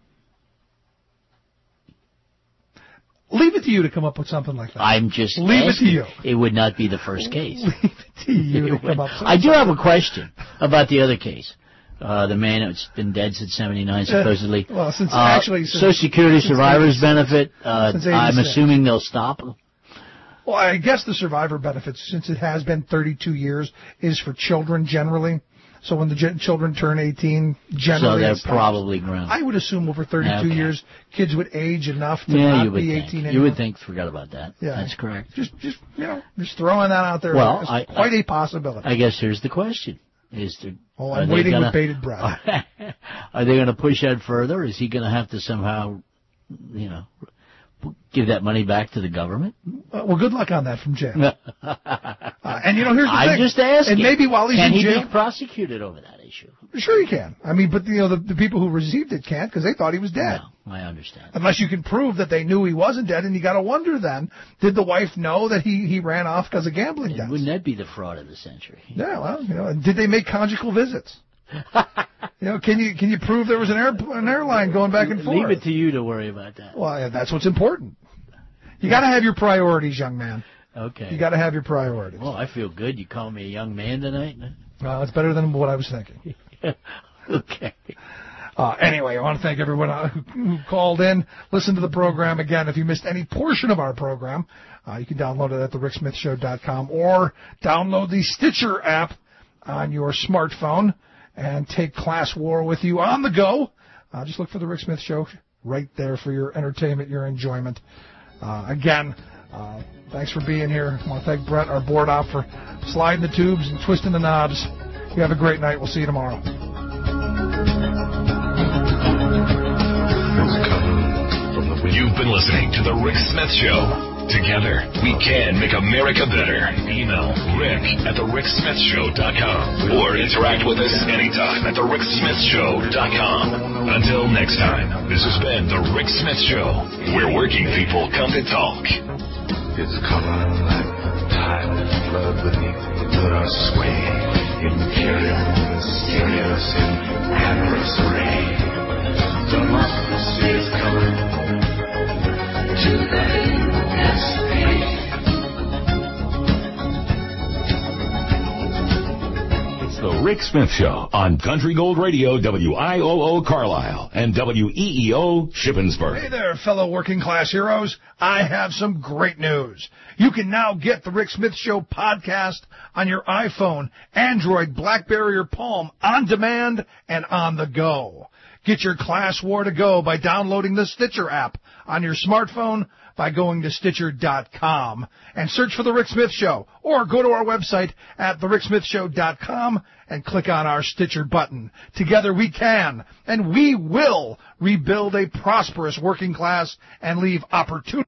Leave it to you to come up with something like that. I'm just Leave asking. it to you. It would not be the first case. Leave it to you to come up with I do have a question about the other case. Uh, the man that's been dead since seventy-nine, supposedly. Uh, well, since uh, actually... Since, Social Security since survivors benefit, uh, I'm assuming they'll stop. Well, I guess the survivor benefits, since it has been thirty-two years, is for children generally. So when the ge- children turn eighteen, generally... So they're probably grown. I would assume over thirty-two okay. years, kids would age enough to yeah, not you would be think. eighteen anymore. You would think, forgot about that. Yeah. That's correct. Just, just you know, just throwing that out there. Well, it's I, quite I, a possibility. I guess here's the question. Is there, oh, I'm waiting gonna, with bated breath. Are, are they going to push that further? Is he going to have to somehow, you know, give that money back to the government? Uh, well, good luck on that from jail. uh, and, you know, here's the I'm thing. I'm just asking. And maybe while he's can in he jail... be prosecuted over that issue? Sure he can. I mean, but, you know, the, the people who received it can't because they thought he was dead. No, I understand. Unless you can prove that they knew he wasn't dead, and you got to wonder then, did the wife know that he, he ran off because of gambling debts? Wouldn't that be the fraud of the century? Yeah, well, you know, did they make conjugal visits? You know, can you can you prove there was an air an airline going back and forth? Leave it to you to worry about that. Well, yeah, that's what's important. You got to have your priorities, young man. Okay. You got to have your priorities. Well, I feel good. You call me a young man tonight? Well, it's better than what I was thinking. Okay. Uh, anyway, I want to thank everyone uh, who, who called in, listened to the program. Again, if you missed any portion of our program, uh, you can download it at the rick smith show dot com or download the Stitcher app on your smartphone and take Class War with you on the go. Uh, just look for the Rick Smith Show right there for your entertainment, your enjoyment. Uh, again, uh, thanks for being here. I want to thank Brett, our board op, for sliding the tubes and twisting the knobs. You have a great night. We'll see you tomorrow. been listening to The Rick Smith Show. Together, we can make America better. Email Rick at the rick smith show dot com or interact with us anytime at the rick smith show dot com. Until next time, this has been The Rick Smith Show, where working people come to talk. It's color like tide flood beneath the sway. Imperial, mysterious, in amorous array. Democracy is coming to the It's The Rick Smith Show on Country Gold Radio, W I O O Carlisle and W E E O Shippensburg. Hey there, fellow working class heroes. I have some great news. You can now get The Rick Smith Show podcast on your iPhone, Android, BlackBerry, or Palm on demand and on the go. Get your class war to go by downloading the Stitcher app on your smartphone by going to Stitcher dot com and search for The Rick Smith Show, or go to our website at the rick smith show dot com and click on our Stitcher button. Together we can, and we will, rebuild a prosperous working class and leave opportunity